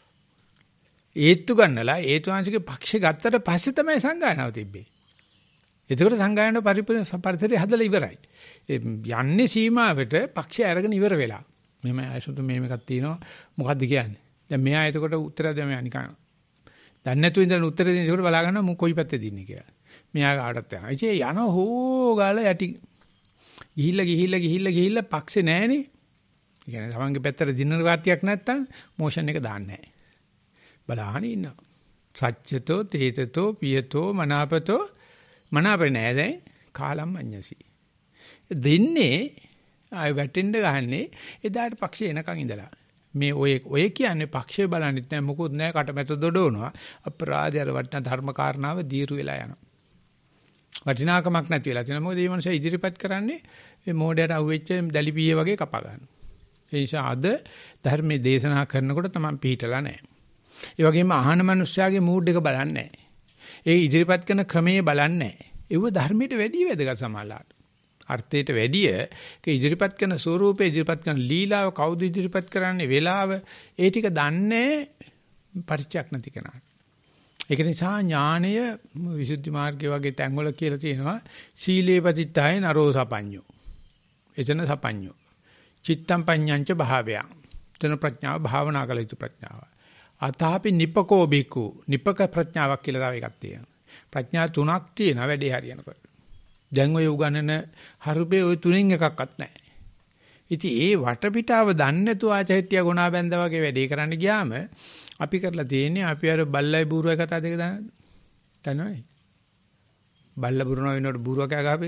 ඒත්තු ගන්නලා ඒතුංශිකේ පක්ෂේ ගත්තට පස්සේ තමයි සංගායනාව තිබ්බේ. එතකොට සංගායනාව පරිපූර්ණ පරිසරය හදලා ඉවරයි. යන්නේ සීමාවට පක්ෂය අරගෙන ඉවර වෙලා. මෙහෙම අයසුතු මෙහෙම එකක් තියෙනවා. මොකද්ද කියන්නේ? දැන් මෙයා එතකොට උත්තර දෙම මෙයා නිකන් දන්නේ නැතුව ඉඳලා උත්තර දෙන ඒකට බලා ගන්නවා මම කොයි පැත්තේද ඉන්නේ කියලා. මෙයා කාටවත් යනවා. ඉතින් යන හෝ ගාලා යටි ගිහිල්ලා ගිහිල්ලා ගිහිල්ලා ගිහිල්ලා පක්ෂේ නැහනේ. ඒ කියන්නේ තමන්ගේ පැත්තට දිනන වාතියක් නැත්තම් මොෂන් එක දාන්නේ නැහැ. බලාහන ඉන්නවා. සච්චතෝ තේතතෝ පියතෝ මනාපතෝ මනාපේ නෑ දැන් කාලම්ඤ්ඤසි. දෙන්නේ ආය වැටෙන්න ගහන්නේ එදාට පක්ෂේ එනකන් ඉඳලා. මේ ඔය ඔය කියන්නේ පක්ෂේ බලන්නෙත් නෑ මොකුත් නෑ කටමැත දොඩවනවා. අපරාධය අර වටිනා ධර්ම කාරණාව දීරු වෙලා යනවා. වටිනාකමක් නැති වෙලා තියෙනවා. මොකද මේ මනුස්සය ඉදිරිපත් කරන්නේ මේ මෝඩයට අහුවෙච්ච දැලිපියේ වගේ කපා ගන්න. ඒ නිසා අද ධර්මයේ දේශනා කරනකොට තමයි පිළිහිටලා නැහැ. ඒ වගේම අහන මනුස්සයාගේ මූඩ් එක බලන්නේ නැහැ. ඒ ඉදිරිපත් කරන ක්‍රමයේ බලන්නේ නැහැ. ඒව ධර්මයට වැඩි වැදගත් සමාලාට. අර්ථයට වැඩිය ඒ ඉදිරිපත් කරන ස්වරූපේ ඉදිරිපත් කරන ලීලාව කවුද ඉදිරිපත් කරන්නේ වෙලාව ඒ ටික දන්නේ පරිචයක් නැති කෙනාට. ඒක නිසා ඥානය විසුද්ධි මාර්ගය වගේ තැන්වල කියලා තියෙනවා සීලේ පතිත්තය නරෝ සපඤ්ඤෝ. එතන සපඤ්ඤෝ. චිත්තම් පඤ්ඤංච භාවයං. එතන ප්‍රඥාව භාවනා කළ යුතු ප්‍රඥාව. අතාපි නිපකෝ බිකු නිපක ප්‍රඥාවක් කියලා තව එකක් තියෙනවා. ප්‍රඥා තුනක් තියෙනවා වැඩේ හරියනකොට. දැන් ඔය උගන්නන හරුපේ ඔය තුනෙන් එකක්වත් නැහැ. ඉතින් ඒ වටපිටාව දන්නේ නැතුව ආචෛත්‍ය ගුණා බැඳ වගේ වැඩේ කරන්න ගියාම අපි කරලා තියෙන්නේ අපි අර බල්ලයි බූරුවයි කතා දෙක දන්නවද? දන්නවනේ. බල්ල බුරුනවා වෙනකොට බූරුවා කෑ ගහපේ.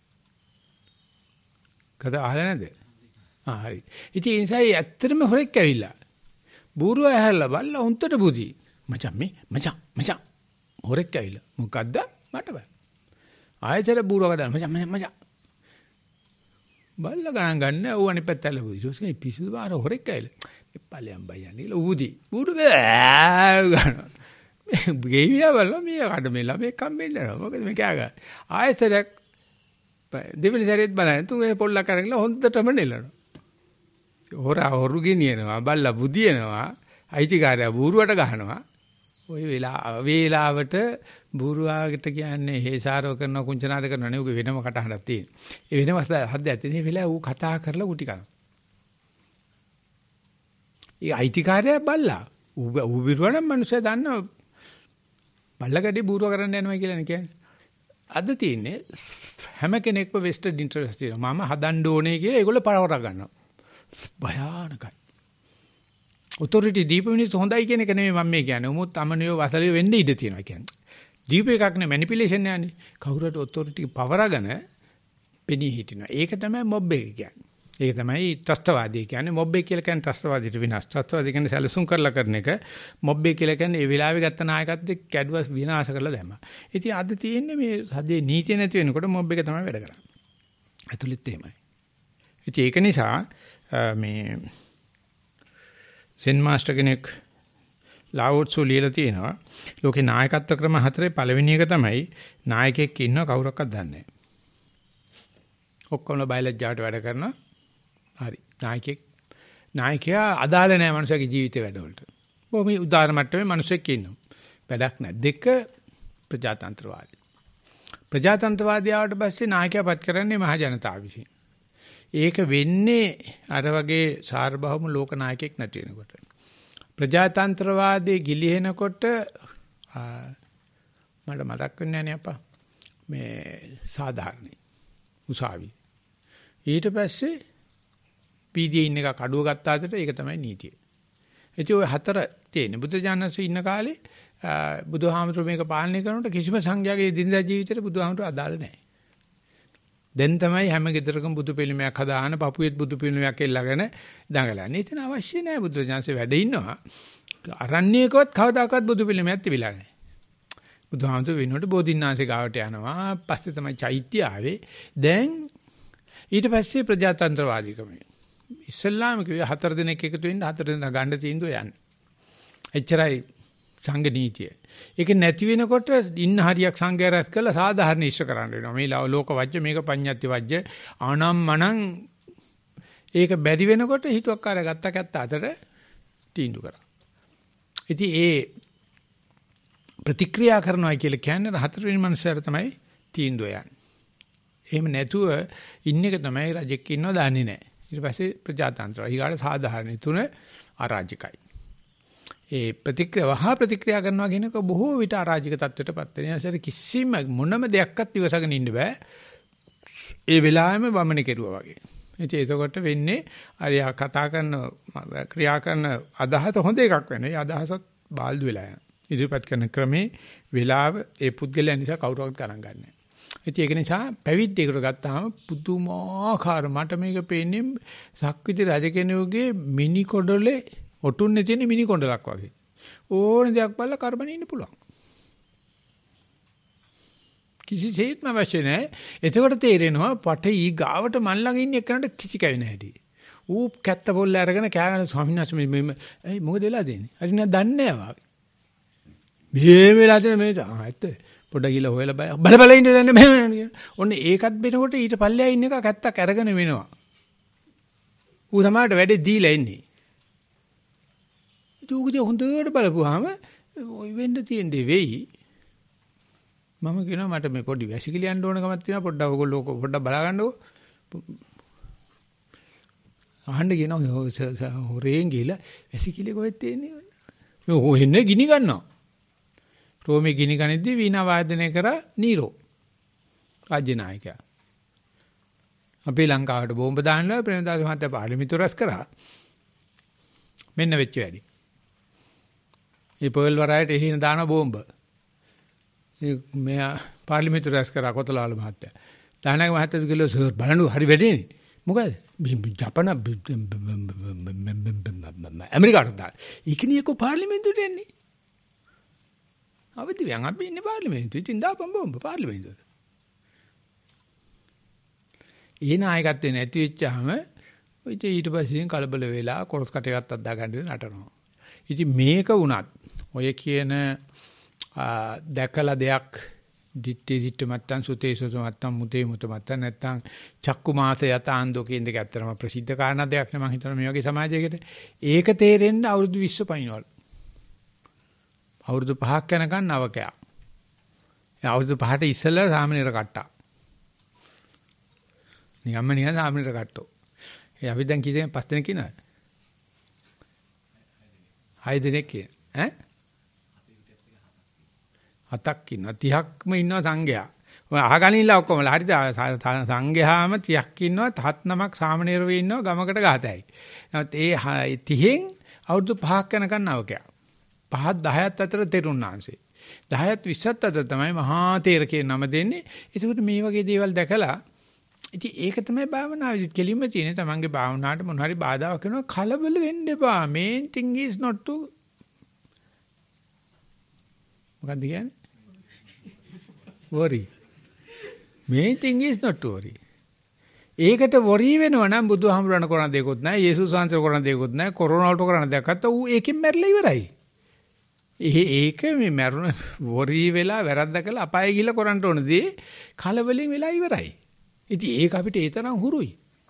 කතා අහලා නැද්ද? ආ හරි. ඉතින් ඒ නිසා ඇත්තටම හොරෙක් ඇවිල්ලා බූරුවා ඇහැරලා බල්ලා උන්ටට බුදි. මචං මේ මචං මචං හොරෙක් ඇවිල්ලා. මොකද්ද? මට බෑ. ආයෙත් බූරුවා කතා මචං මචං බල්ලා ගණන් ගන්න ඌ අනිත් පැත්තට බුදි. ඊට පස්සේ පිස්සුද බාර හොරෙක් ඇවිල්ලා. එප්පලයන් බයන්නේ කියලා ඌදි. බූරු බෑ ගන්නවා. ගෙයියා බලලා මේ කඩ මේ ළමේ කම්බෙන්න යනවා. මොකද මේ කෑ ගන්න. ආයෙත් දෙවෙනි සැරේත් බලන්න තුන් ඒ පොල්ලක් අරගෙන හොන්දටම නෙලනවා. හොරා හොරු ගෙනියනවා බල්ලා බුදියනවා අයිතිකාරයා බූරුවට ගහනවා. ওই වෙලාව වේලාවට බූරුවාට කියන්නේ හේසාරව කරන කුංචනාද කරන නේ උගේ වෙනම කටහඬක් තියෙන. ඒ වෙනම හදයක් තියෙන. මේ වෙලාව ඌ කතා කරලා උටි කරනවා. ඒ අයිතිකාරයා බල්ලා ඌ ඌ බිරුවනම් මිනිස්සු දන්නවා බල්ලකඩේ බූරුව කරන්න යනවා කියලා නේ කියන්නේ. අද තියෙන්නේ හැම කෙනෙක්ම වෙස්ටඩ් ඉන්ටරෙස්ට් තියෙනවා. මම හදන්න ඕනේ කියලා ඒගොල්ලෝ පරවර ගන්නවා. භයානකයි. ඔතොරිටි දීප මිනිස්සු හොඳයි කියන එක නෙමෙයි මම මේ කියන්නේ. උමුත් අමනියෝ වසලිය වෙන්න ඉඩ තියෙනවා කියන්නේ. දීප එකක් නේ මැනිපියුලේෂන් යන්නේ. කවුරුහට ඔතොරිටි පවරගෙන පෙනී හිටිනවා. ඒක තමයි මොබ් එක කියන්නේ. ඒක තමයි ත්‍රස්තවාදී කියන්නේ. මොබ් එක කියලා කියන්නේ ත්‍රස්තවාදීට විනාශ. ත්‍රස්තවාදී කියන්නේ සැලසුම් කරලා කරන එක. මොබ් එක කියලා කියන්නේ ඒ වෙලාවේ ගත්ත නායකත්වයේ කැඩුවස් විනාශ කරලා දැම්මා. ඉතින් අද තියෙන්නේ මේ සද්දේ නීතිය නැති වෙනකොට මොබ් එක තමයි වැඩ කරන්නේ. ඇතුළෙත් එහෙමයි. ඉතින් ඒක නිසා මේ සෙන් මාස්ටර් කෙනෙක් ලාවෝට්සු ලියලා තියෙනවා ලෝකේ නායකත්ව ක්‍රම හතරේ පළවෙනි එක තමයි නායකයෙක් ඉන්නව කවුරක්වත් දන්නේ නැහැ. ඔක්කොම බයලජ්ජාවට වැඩ කරනවා. හරි. නායකයෙක් නායකයා අදාළ නැහැ මනුස්සයාගේ ජීවිතේ වැඩවලට. බොහොම උදාාර මට්ටමේ මනුස්සයෙක් ඉන්නවා. වැඩක් නැහැ. දෙක ප්‍රජාතන්ත්‍රවාදී. ප්‍රජාතන්ත්‍රවාදී ආවට පස්සේ නායකයාපත් කරන්නේ මහ ජනතාව විසින්. ඒක වෙන්නේ අර වගේ සාර්වභෞම ලෝක නායකයෙක් නැති වෙනකොට. ප්‍රජාතන්ත්‍රවාදයේ ගිලිහෙනකොට මට මතක් වෙන්නේ නැහැ අප්පා. මේ සාධාරණයි. උසාවි. ඊට පස්සේ පීඩියේ ඉන්න එක කඩුව ගත්තාට ඒක තමයි නීතිය. එතකොට ඔය හතර තියෙන බුද්ධ ඥානස ඉන්න කාලේ බුදුහාමුදුරුවෝ මේක පාලනය කරනකොට කිසිම සංඝයාගේ දිනදා ජීවිතේට බුදුහාමුදුරුවෝ අදාළ නැහැ. දැන් තමයි හැම ගෙදරකම බුදු පිළිමයක් හදාන පපුවෙත් බුදු පිළිමයක් එල්ලගෙන දඟලන්නේ. එතන අවශ්‍ය නැහැ බුද්ධ ඥානසේ වැඩ ඉන්නවා. අරණ්‍යයකවත් කවදාකවත් බුදු පිළිමයක් තිබිලා නැහැ. බුදුහාමුදුරුවෝ වෙනකොට බෝධින්නාංශේ ගාවට යනවා. පස්සේ තමයි චෛත්‍ය ආවේ. දැන් ඊට පස්සේ ප්‍රජාතන්ත්‍රවාදීකම. ඉස්ලාම කිව්වේ හතර දිනක් එකතු වෙන්න හතර දින ගන්න තීන්දුව යන්න. එච්චරයි සංඝ නීතිය. ඒක නැති වෙනකොට ඉන්න හරියක් සංඝය රැස් කරලා සාධාරණ ඉෂ්ට කරන්න වෙනවා. මේ ලෝක වජ්‍ය මේක පඤ්ඤාති වජ්‍ය ආනම්මනං ඒක බැරි වෙනකොට හිතුවක්කාරය ගත්ත කැත්ත අතර තීන්දුව කරා. ඉතින් ඒ ප්‍රතික්‍රියා කරනවා කියලා කියන්නේ හතරවෙනි මනුස්සයර තමයි තීන්දුව යන්නේ. එහෙම නැතුව ඉන්න එක තමයි රජෙක් ඉන්නව දන්නේ නැහැ. ඊට පස්සේ ප්‍රජාතන්ත්‍රය. ඊගාට සාධාරණ තුන අරාජිකයි. ඒ ප්‍රතික්‍රියා වහා ප්‍රතික්‍රියා කරනවා කියන එක බොහෝ විට අරාජික තත්ත්වයටපත් වෙන නිසා කිසිම මොනම දෙයක්වත් ඉවසගෙන ඉන්න බෑ. ඒ වෙලාවෙම වමන කෙරුවා වගේ. ඉතින් ඒකකොට වෙන්නේ අරියා කතා කරන ක්‍රියා කරන අදහස හොඳ එකක් වෙනවා. ඒ අදහසත් බාල්දු වෙලා යනවා. ඉදිරිපත් කරන ක්‍රමේ වෙලාව ඒ පුද්ගලයන් නිසා කවුරුවත් ගණන් ගන්නෑ නැහැ. ඉතින් ඒක නිසා පැවිද්දේකට ගත්තාම පුදුමාකාර මට මේක පේන්නේ සක්විති රජ කෙනෙකුගේ මිනි කොඩලේ ඔටුන්නේ තියෙන මිනි කොණ්ඩලක් වගේ. ඕන දෙයක් බලලා කරබන ඉන්න පුළුවන්. කිසිසේත්ම අවශ්‍ය නැහැ. එතකොට තේරෙනවා පටේ ඊ ගාවට මන් ළඟ ඉන්න එකනට කිසි කැවෙන්නේ නැහැටි. ඌ කැත්ත පොල්ල අරගෙන කෑගෙන ස්වාමීන් වහන්සේ මේ ඇයි මොකද වෙලා දෙන්නේ? හරි නෑ දන්නේ නැහැ වාගේ. මේ වෙලා දෙන මේ ආ ඇත්ත පොඩ ගිල හොයලා බල බල බල ඉන්න දන්නේ මෙහෙම කියන. ඔන්න ඒකත් බෙනකොට ඊට පල්ලෙහා ඉන්න එක කැත්තක් අරගෙන වෙනවා. ඌ තමයි වැඩේ දීලා ඉන්නේ. ඒකදී හොඳට බලපුවාම ඔය වෙන්න තියෙන දේ වෙයි. මම කියනවා මට මේ පොඩි වැසිකිලි යන්න ඕන කමක් තියෙනවා පොඩ්ඩක් ඔයගොල්ලෝ පොඩ්ඩක් බලා ගන්නකො. අහන්න කියනවා හොරෙන් ගිහලා වැසිකිලි කොහෙද තියෙන්නේ? මේ හොෙන්නේ ගිනි ගන්නවා. රෝමේ ගිනි ගනිද්දී වීණා වාදනය කරා නීරෝ. රාජ්‍ය නායකයා. අපේ ලංකාවට බෝම්බ දාන්නලා ප්‍රේමදාස මහත්තයා පාර්ලිමේන්තුව රැස් කරා. මෙන්න වෙච්ච වැඩි. මේ පර්ල් වරායට එහින දාන බෝම්බ. ඒ මෙයා පාර්ලිමේන්තුව රැස් කරා කොතලාල මහත්තයා. දානක මහත්තයා කිව්ලා සර් බලන්න හරි වැඩේනේ. මොකද? ජපාන ඇමරිකාවට දාලා. ඒකනියක පාර්ලිමේන්තුවට එන්නේ. අවදි වයන් අපි ඉන්නේ පාර්ලිමේන්තුවේ. ඉතින් දාපම් බෝම්බ පාර්ලිමේන්තුවට. ඒ නායකත්වේ නැති වෙච්චාම ඉතින් ඊට පස්සේ කලබල වෙලා කොරස් කටේවත් අද්දා ගන්න නටනවා. ඉතින් මේක වුණත් ඔය කියන දැකලා දෙයක් දිත්තේ දිත්ත මත්තන් සුතේ සුත මත්තන් මුතේ මුත මත්තන් නැත්තම් චක්කු මාස යතාන්දෝ කියන දෙක ඇත්තටම ප්‍රසිද්ධ කාරණා දෙයක් නේ මම හිතනවා මේ වගේ සමාජයකට. ඒක තේරෙන්න අවුරුදු විස්ස පයින්වල. අවුරුදු පහක් යනකන් නවකයා. අවුරුදු පහට ඉස්සෙල්ලා සාමනීර කට්ටා. නිකම්ම නිකන් සාමනීර කට්ටෝ. ඒ අපි දැන් කී දෙනෙක් පස් දෙනෙක් ඉන්නවද? හය දෙනෙක් කියන. ඈ? හතක් ඉන්නවා. තිහක්ම ඉන්නවා සංඝයා. ඔය අහගනින් ඉන්න ඔක්කොමලා හරිද? සංඝයාම තිහක් ඉන්නවා. හත් නමක් සාමනීර වෙ ඉන්නවා ගමකට ගහතයි. නමුත් ඒ තිහෙන් අවුරුදු පහක් යනකන් නවකයා. පහත් දහයත් අතර තෙරුණාංශේ. දහයත් විස්සත් අතර තමයි මහා තේර කියන නම දෙන්නේ. ඒකට මේ වගේ දේවල් දැකලා ඉතින් ඒක තමයි භාවනාවේදී කෙලින්ම තියෙන්නේ. තමන්ගේ භාවනාවට මොන හරි බාධාවක් වෙනවා කලබල වෙන්න එපා. main thing is not to මොකක්ද කියන්නේ? worry. main thing is not to worry. ඒකට worry වෙනවා නම් බුදුහාමුදුරණ කරන දෙයක්වත් නැහැ. යේසුස් වහන්සේ කරන දෙයක්වත් නැහැ. කොරෝනා වලට කරන දෙයක් අත්ත ඌ ඒකෙන් මැරිලා ඉවරයි. ඒ ඒක මේ මැරුණ worry වෙලා වැරද්ද කළා අපාය ගිහලා කරන්න ඕන දේ කලබලෙන් වෙලා ඉවරයි. ඉතින් ඒක අපිට ඒ තරම් හුරුයි.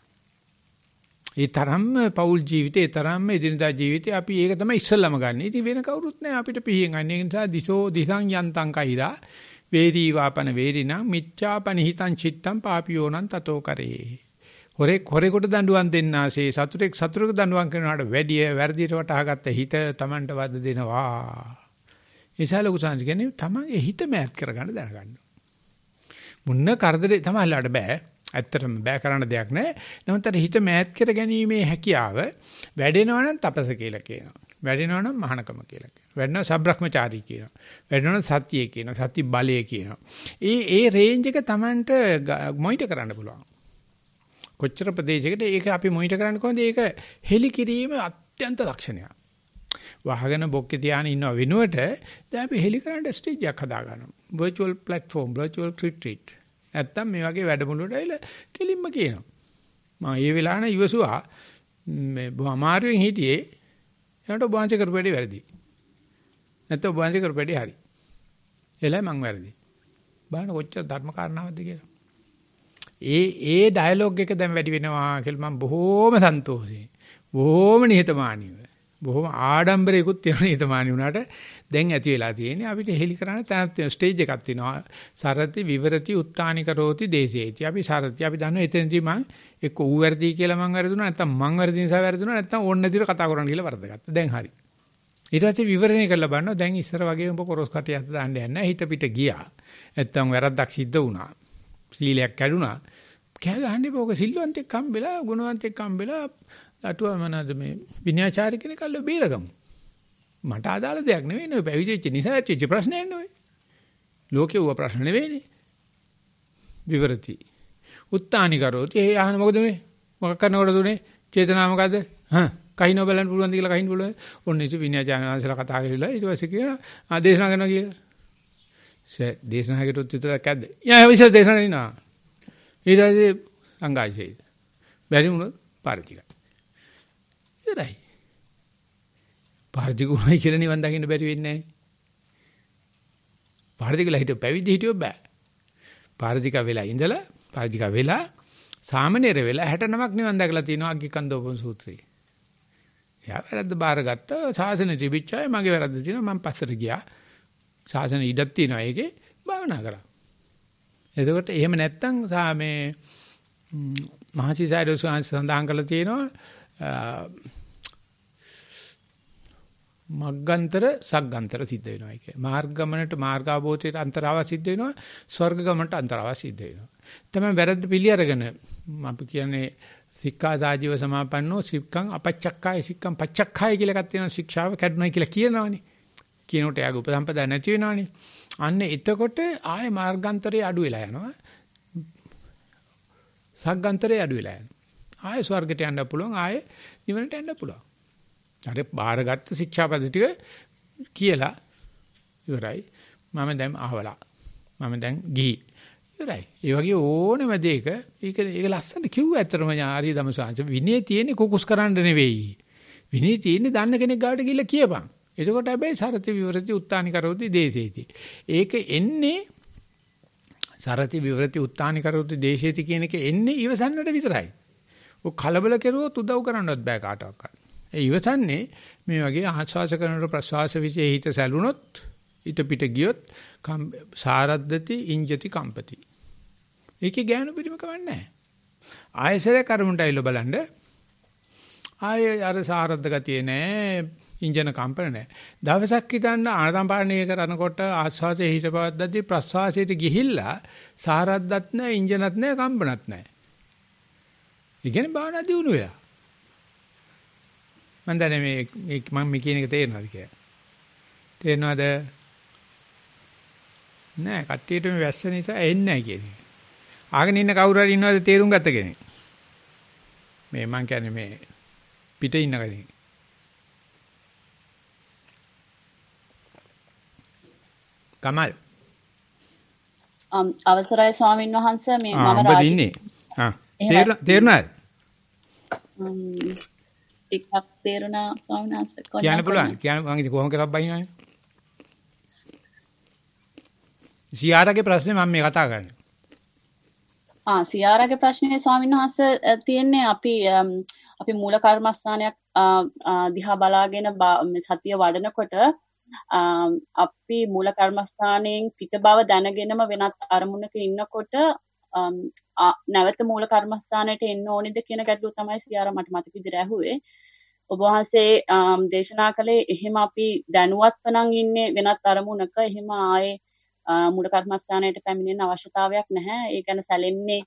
ඒ තරම්ම පෞල් ජීවිතේ, ඒ තරම්ම එදිනදා ජීවිතේ අපි ඒක තමයි ඉස්සල්ලාම ගන්න. ඉතින් වෙන කවුරුත් නැහැ අපිට පිහින් ගන්න. ඒ නිසා දිසෝ දිසං යන්තං කෛරා වේරී වාපන වේරිණං මිච්ඡාපනිහිතං චිත්තං පාපියෝනං තතෝ කරේ. හොරේ හොරේකට දඬුවම් දෙන්නාසේ සතුටෙක් සතුටෙක් දඬුවම් කරනවට වැඩිය වැරදියට වටහාගත්ත හිත Tamanට වද දෙනවා. ඒසාල ලොකු සංස් කියන්නේ තමන්ගේ හිත මෑත් කරගන්න දැනගන්න. මුන්න කරදරේ තමයිලාට බෑ. ඇත්තටම බෑ කරන්න දෙයක් නැහැ. නමුත් අර හිත මෑත් කර ගැනීමේ හැකියාව වැඩෙනවා නම් තපස කියලා කියනවා. වැඩෙනවා නම් මහානකම කියලා කියනවා. වැඩෙනවා සබ්‍රහ්මචාරී කියනවා. වැඩෙනවා සත්‍යය කියනවා. සත්‍ය බලය කියනවා. ඒ ඒ රේන්ජ් එක තමන්ට මොනිටර් කරන්න පුළුවන්. කොච්චර ප්‍රදේශයකට ඒක අපි මොනිටර් කරන්න කොහොමද? ඒක හෙලි කිරීම අත්‍යන්ත ලක්ෂණයක්. වහගෙන බොක්කේ තියාගෙන ඉන්නව වෙනුවට දැන් අපි හෙලි කරන්න ස්ටේජ් එකක් හදා ගන්නවා. virtual platform, virtual retreat. නැත්තම් මේ වගේ වැඩමුළුවට ඇවිල්ලා කෙලින්ම කියනවා. මම මේ වෙලාවන ඉවසුවා මේ අමාරුවෙන් හිටියේ එනකොට බොංච කරපු වැඩි වැරදි. නැත්නම් බොංච කරපු වැඩි හරි. එලයි මං වැරදි. බලන්න කොච්චර ධර්ම කාරණාවක්ද කියලා. ඒ ඒ ඩයලොග් එක දැන් වැඩි වෙනවා කියලා මම බොහොම සන්තෝෂයි. බොහොම නිහතමානීව. බොහොම ආඩම්බරයකුත් තියෙන නිහතමානී වුණාට දැන් ඇති වෙලා තියෙන්නේ අපිට හෙලි කරන්න තැනක් ස්ටේජ් එකක් තියෙනවා. සරති විවරති උත්තානි කරෝති දේශේති. අපි සරති අපි දන්නවා එතනදී මං එක්ක ඌ වැරදි කියලා මං වැරදුනා නැත්නම් මං වැරදි නිසා වැරදුනා නැත්නම් ඕන්න නැතිව කතා කරන්න කියලා වරදගත්තා. දැන් හරි. ඊට පස්සේ විවරණය කරලා බලනවා දැන් ඉස්සර වගේ උඹ කොරස් කටියක් දාන්න යන්නේ නැහැ. හිත පිට ගියා. නැත්නම් වැරද්දක් සිද්ධ වුණා. සීලයක් කැඩුනා. කෑ ගහන්නේ පොක සිල්වන්තෙක් හම්බෙලා ගුණවන්තෙක් හම්බෙලා අටුව මනද මේ විඤ්ඤාචාරි කෙනෙක් අල්ල බේරගමු. මට අදාළ දෙයක් නෙවෙයි නේ පැවිදිච්ච නිසා ඇච්ච ප්‍රශ්නයක් නෙවෙයි. ලෝකේ ඌව ප්‍රශ්න නෙවෙයිනේ. විවරති. උත්තානි කරෝති. ඒ අහන මොකද මේ? මොකක් කරනකොටද උනේ? චේතනාව මොකද්ද? හා කහිනව බලන්න පුළුවන්ද කියලා කහින්න පුළුවන්. ඔන්න ඉති විඤ්ඤාචාරයන්සලා කතා කරලා ඊට පස්සේ කියනවා ආ දේශනා කරනවා කියලා. සර් දේශනා කරුත් විතරක් ඇද්ද? යා විශේෂ දේශනා නෙනවා. ඊට පස්සේ අංගායිසේ. බැරි වුණොත් පාරිතික. ඉරයි. පාරිතිකුමයි කියලා නිවන් දකින්න බැරි වෙන්නේ නැහැ. පාරිතිකලා හිටිය පැවිදි හිටියෝ බෑ. පාරිතික වෙලා ඉඳලා පාරිතික වෙලා සාමනීර වෙලා හැට නවයක් නිවන් දැකලා තියෙනවා අග්ගිකන්දෝපම සූත්‍රයේ. එයා වැරද්ද බාරගත්ත ශාසනය තිබිච්චාය මගේ වැරද්ද තියෙනවා මම පස්සට ගියා. ශාසන ඉඩක් තියෙනවා ඒකේ භාවනා කරා. එතකොට එහෙම නැත්තම් මේ මහසිසාරද සඳහන් කරලා තියෙනවා මග්ගන්තර සග්ගන්තර සිද්ධ වෙනවා ඒක. මාර්ග ගමනට මාර්ගාභෝධයට අන්තරාව සිද්ධ වෙනවා. ස්වර්ග ගමනට අන්තරාව සිද්ධ වෙනවා. තමයි වැරද්ද පිළි අරගෙන අපි කියන්නේ සික්ඛා සාජීව සමාපන්නෝ සික්ඛං අපච්චක්ඛාය සික්ඛං පච්චක්ඛාය කියලා එකක් තියෙනවා. ශික්ෂාව කැඩුණා කියලා කියනවනේ. කියනකොට යාගේ උපසම්පදා නැති වෙනවනේ. අන්න එතකොට ආයේ මාර්ගාන්තරේ අඩු වෙලා යනවා. සග්ගන්තරේ අඩු වෙලා යනවා. ආයේ ස්වර්ගයට යන්න පුළුවන් ආයේ නිවනට යන්න පුළුවන්. අර බාරගත්ත ශික්ෂාපද ටික කියලා ඉවරයි. මම දැන් අහවලා. මම දැන් ගිහි. ඉවරයි. ඒ වගේ ඕනෙම දෙයක ඒක ඒක ලස්සනට කිව්වා ඇත්තටම ආර්ය ධම්මසාංශ විනය තියෙන්නේ කුකුස් කරන්න නෙවෙයි. විනය තියෙන්නේ දන්න කෙනෙක් ගාවට ගිහිල්ලා කියපන්. එතකොට හැබැයි සරති විවරති උත්තානි කරෝති දේශේති. ඒක එන්නේ සරති විවරති උත්තානි කරෝති දේශේති කියන එක එන්නේ ඉවසන්නට විතරයි. ඔය කලබල කෙරුවොත් උදව් කරන්නවත් බෑ කාටවත්. ඒ ඉවසන්නේ මේ වගේ ආශ්වාස කරනකොට ප්‍රශ්වාස විශේෂ හිත සැලුනොත් ඊට පිට ගියොත් සාරද්දති ඉංජති කම්පති. ඒකේ ඥාන පිළිම කවන්නේ නැහැ. ආයසර කර්මුන්ට අයිල බලන්න ආය අර සාරද්ද ගතිය නැහැ. ඉන්ජන කම්පන නැහැ. දවසක් හිටන්න ආනපානය කරනකොට ආශ්වාසයේ හිත පවද්දදී ප්‍රශ්වාසයට ගිහිල්ලා සාරද්දත් නැහැ, ඉන්ජනත් නැහැ, කම්පනත් නැහැ. ඉගෙන බාන දිනු වෙලා. මම දැන් මේ මම මේ කියන එක තේරෙනවද කියලා? තේරෙනවද? නෑ කට්ටියට මේ වැස්ස නිසා එන්නේ නැහැ කියන්නේ. ආගෙන ඉන්න කවුරු හරි ඉන්නවද තේරුම් ගත්ත කෙනෙක්? මේ මං කියන්නේ මේ පිටේ ඉන්න කෙනෙක්. කමල් අවසරයි ස්වාමීන් වහන්සේ මේ මම රාජි ඉන්නේ. ආ තේරුණාද? ටිකක් තේරුණා ස්වාමීන් වහන්සේ. කියන්න පුළුවන්. කියන්න මම ඉතින් කොහොම කරලා බයිනවනේ. සියාරගේ ප්‍රශ්නේ මම මේ කතා කරන්නේ. ආ සියාරගේ ප්‍රශ්නේ ස්වාමීන් වහන්සේ තියෙන්නේ අපි අපි මූල කර්මස්ථානයක් දිහා බලාගෙන සතිය වඩනකොට අපි මූල කර්මස්ථානයෙන් පිට බව දැනගෙනම වෙනත් අරමුණක ඉන්නකොට නැවත මූල කර්මස්ථානයට එන්න ඕනිද කියන ගැටලුව තමයි සියාර මට මතක විදිහට ඇහුවේ. ඔබ වහන්සේ දේශනා කළේ එහෙම අපි දැනුවත්ව නම් ඉන්නේ වෙනත් අරමුණක එහෙම ආයේ මූල කර්මස්ථානයට පැමිණෙන්න අවශ්‍යතාවයක් නැහැ. ඒ කියන්නේ සැලෙන්නේ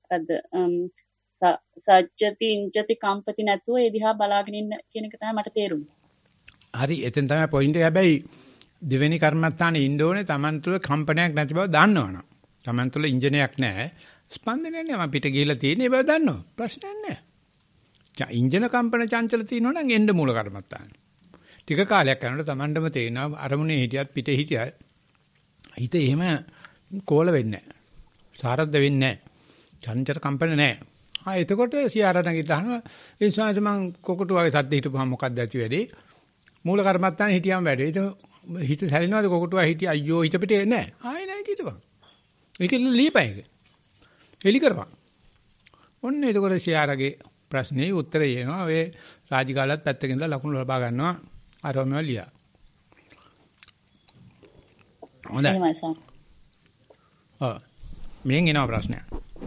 සත්‍යති ඉංජති කම්පති නැතුව ඒ දිහා බලාගෙන ඉන්න කියන එක තමයි මට තේරුනේ. හරි එතෙන් තමයි පොයින්ට් එක. හැබැයි දෙවෙනි කර්මස්ථානේ ඉන්න ඕනේ Taman තුල කම්පනයක් නැති බව දන්නවනම්. Taman තුල ඉන්ජිනයක් නැහැ. ස්පන්දනයක් නැහැ. මම පිට ගිහලා තියෙන ඒ බව දන්නවා. ප්‍රශ්නයක් නැහැ. ඉන්ජින කම්පන චංචල තියෙනවා නම් එන්න මූල කර්මස්ථානේ. ටික කාලයක් යනකොට Tamanටම තේරෙනවා අරමුණේ හිටියත් පිටේ හිටියත් හිත එහෙම කෝල වෙන්නේ නැහැ. සාරද්ද වෙන්නේ නැහැ. චංචල කම්පන නැහැ. ආ එතකොට සියාරණ ගිහනවා ඒ නිසා මම කොකටු වගේ සද්ද හිටපුවම මොකක්ද ඇති වෙන්නේ? මූල කර්මස්ථානේ හිටියම වැඩේ. ඒක හිත සැලෙනවාද කොකටුවා හිටිය අයියෝ හිත පිටේ නැහැ. ආයේ නැහැ කිටපන්. ඒක ලියපන් ඒක. එලි කරපන්. ඔන්න එතකොට සියාරගේ ප්‍රශ්නේ උත්තරය එනවා. ඔය රාජිකාලත් පැත්තකින් ඉඳලා ලකුණු ලබා ගන්නවා. අරවම ලියා. හොඳයි. එහෙමයි සර්. ඔව්. මෙන් එනවා ප්‍රශ්නයක්.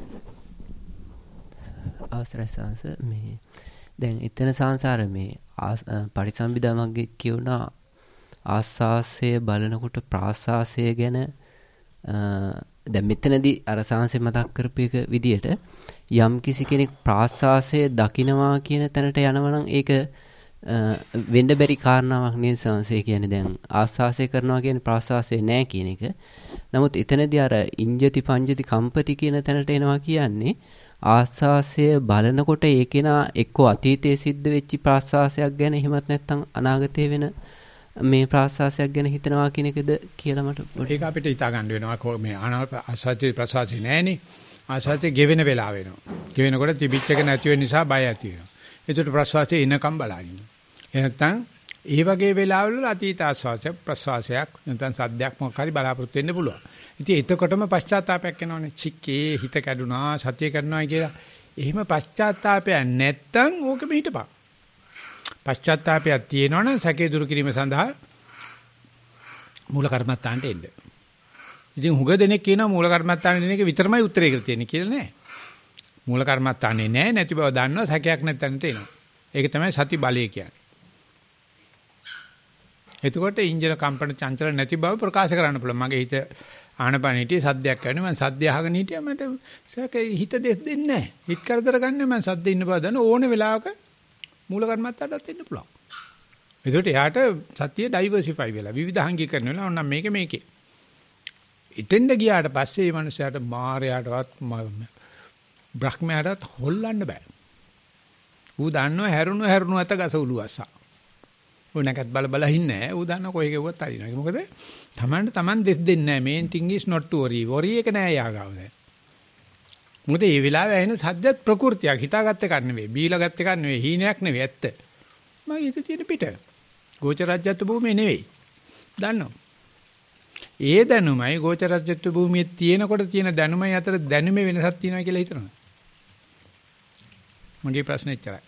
අවසරයි සංස මේ දැන් එතන සංසාර මේ පරිසම්බිදා මග්ගේ කියුණා ආස්වාසය බලනකොට ප්‍රාස්වාසය ගැන දැන් මෙතනදී අර සංසෙ මතක් කරපු එක විදියට යම් කිසි කෙනෙක් ප්‍රාස්වාසය දකිනවා කියන තැනට යනවා නම් ඒක වෙන්න බැරි කාරණාවක් නේද සංසය කියන්නේ. දැන් ආස්වාසය කරනවා කියන්නේ ප්‍රාස්වාසය නෑ කියන එක. නමුත් එතනදී අර ඉංජති පංජති කම්පති කියන තැනට එනවා කියන්නේ ආස්වාසය බලනකොට ඒකේනා එක්ක අතීතයේ සිද්ධ වෙච්ච ප්‍රාස්වාසයක් ගැන එහෙමත් නැත්නම් අනාගතයේ වෙන මේ ප්‍රාස්වාසයක් ගැන හිතනවා කියන එකද කියලා මට ඒක අපිට හිතා ගන්න වෙනවා. මේ ආස්වාදයේ ප්‍රාස්වාසය නැහැනේ. ආස්වාදයේ ගෙවෙන වෙලාව වෙනවා. ගෙවෙනකොට තිබිච්ච එක නැති වෙන නිසා බය ඇති වෙනවා. ඒකට ප්‍රාස්වාසයේ එනකම් බලන්න. එහෙනම් ඒ වගේ වෙලාවවල අතීත ආස්වාසය ප්‍රාස්වාසයක් නැත්නම් සද්දයක් මොකක් හරි බලාපොරොත්තු වෙන්න පුළුවන්. ඉතින් එතකොටම පශ්චාත්තාවයක් එනවනේ. චික්කේ හිත කැඩුනා සත්‍ය කරනවා කියලා. එහෙම පශ්චාත්තාවයක් නැත්තම් ඕකෙම හිටපන්. පශ්චාත්තාවයක් තියෙනවනම් සැකේ දුරු කිරීම සඳහා මූල කර්මත්තාන්ට එන්න. ඉතින් හුඟ දෙනෙක් කියනවා මූල කර්මත්තානේ දෙන එක විතරමයි උත්තරේ තියෙන්නේ කියලා නෑ. මූල කර්මත්තානේ නෑ නැති බව දන්නවා සැකයක් නැත්තන්ට එනවා. ඒක තමයි සති බලය කියන්නේ. එතකොට ඉන්ජින කම්පන චංචල නැති බව ප්‍රකාශ කරන්න පුළුවන්. මගේ හිත ආනපන හිටියේ සද්දයක් කරන්නේ මම සද්ද අහගෙන හිටියා මට හිත දෙස් දෙන්නේ නැහැ. හිත කරදර ගන්න මම සද්ද ඉන්න බව දන්න ඕනේ වෙලාවක මූල කර්මත්තටත් එන්න පුළුවන්. ඒකට එයාට සත්‍ය ඩයිවර්සිෆයි වෙලා විවිධාංගීකරණ වෙලා ඕනම් මේක මේකේ. ඉතින්ද ගියාට පස්සේ මේ මනුස්සයාට මායයටවත් බ්‍රහ්මයාටත් හොල්ලන්න බෑ. ඌ දන්නවා හැරුණු හැරුණු අත ගස උළුවස්සා. ඕනකත් බල බල ඉන්නේ නැහැ. ඌ දන්නවා කොහේ ගෙවුවත් හරිනවා. ඒක මොකද? Tamanට Taman දෙස් දෙන්නේ නැහැ. main thing is not to worry. worry එක නෑ යාගාව දැන්. මොකද මේ වෙලාවේ ඇහෙන සද්දත් ප්‍රകൃතියක්. හිතාගත්ත එකක් නෙවෙයි. බීලා ගත්ත එකක් නෙවෙයි. හීනයක් නෙවෙයි ඇත්ත. මම ඊට තියෙන පිට. ගෝචරජ්‍යත්ව භූමිය නෙවෙයි. දන්නවා. ඒ දැනුමයි ගෝචරජ්‍යත්ව භූමියේ තියෙනකොට තියෙන දැනුමයි අතර දැනුමේ වෙනසක් තියෙනවා කියලා හිතනවා. මගේ ප්‍රශ්නේ එච්චරයි.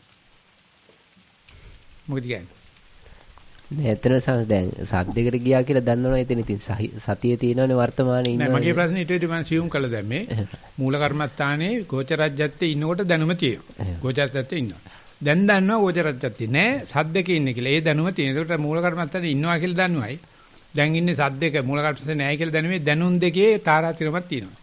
මොකද කියන්නේ? මෙතන දැන් සද්දයකට ගියා කියලා දන්නවනේ එතන ඉතින් සතියේ තියෙනවනේ වර්තමානයේ ඉන්නවා. නෑ මගේ ප්‍රශ්නේ ඊට වඩා මම සියුම් කළා දැන් මේ මූල කර්මස්ථානයේ ගෝචරජ්‍යත්තේ ඉන්නකොට දැනුම තියෙනවා. ගෝචරජ්‍යත්තේ ඉන්නවා. දැන් දන්නවා ගෝචරජ්‍යත්තේ නෑ සද්දකේ ඉන්නේ කියලා. ඒ දැනුම තියෙන. ඒකට මූල කර්මස්ථානයේ ඉන්නවා කියලා දන්නුවයි. දැන් ඉන්නේ සද්දක මූල කර්මස්ථානේ නෑ කියලා දැනුමේ දැනුම් දෙකේ තාරාතිරමක් තියෙනවා.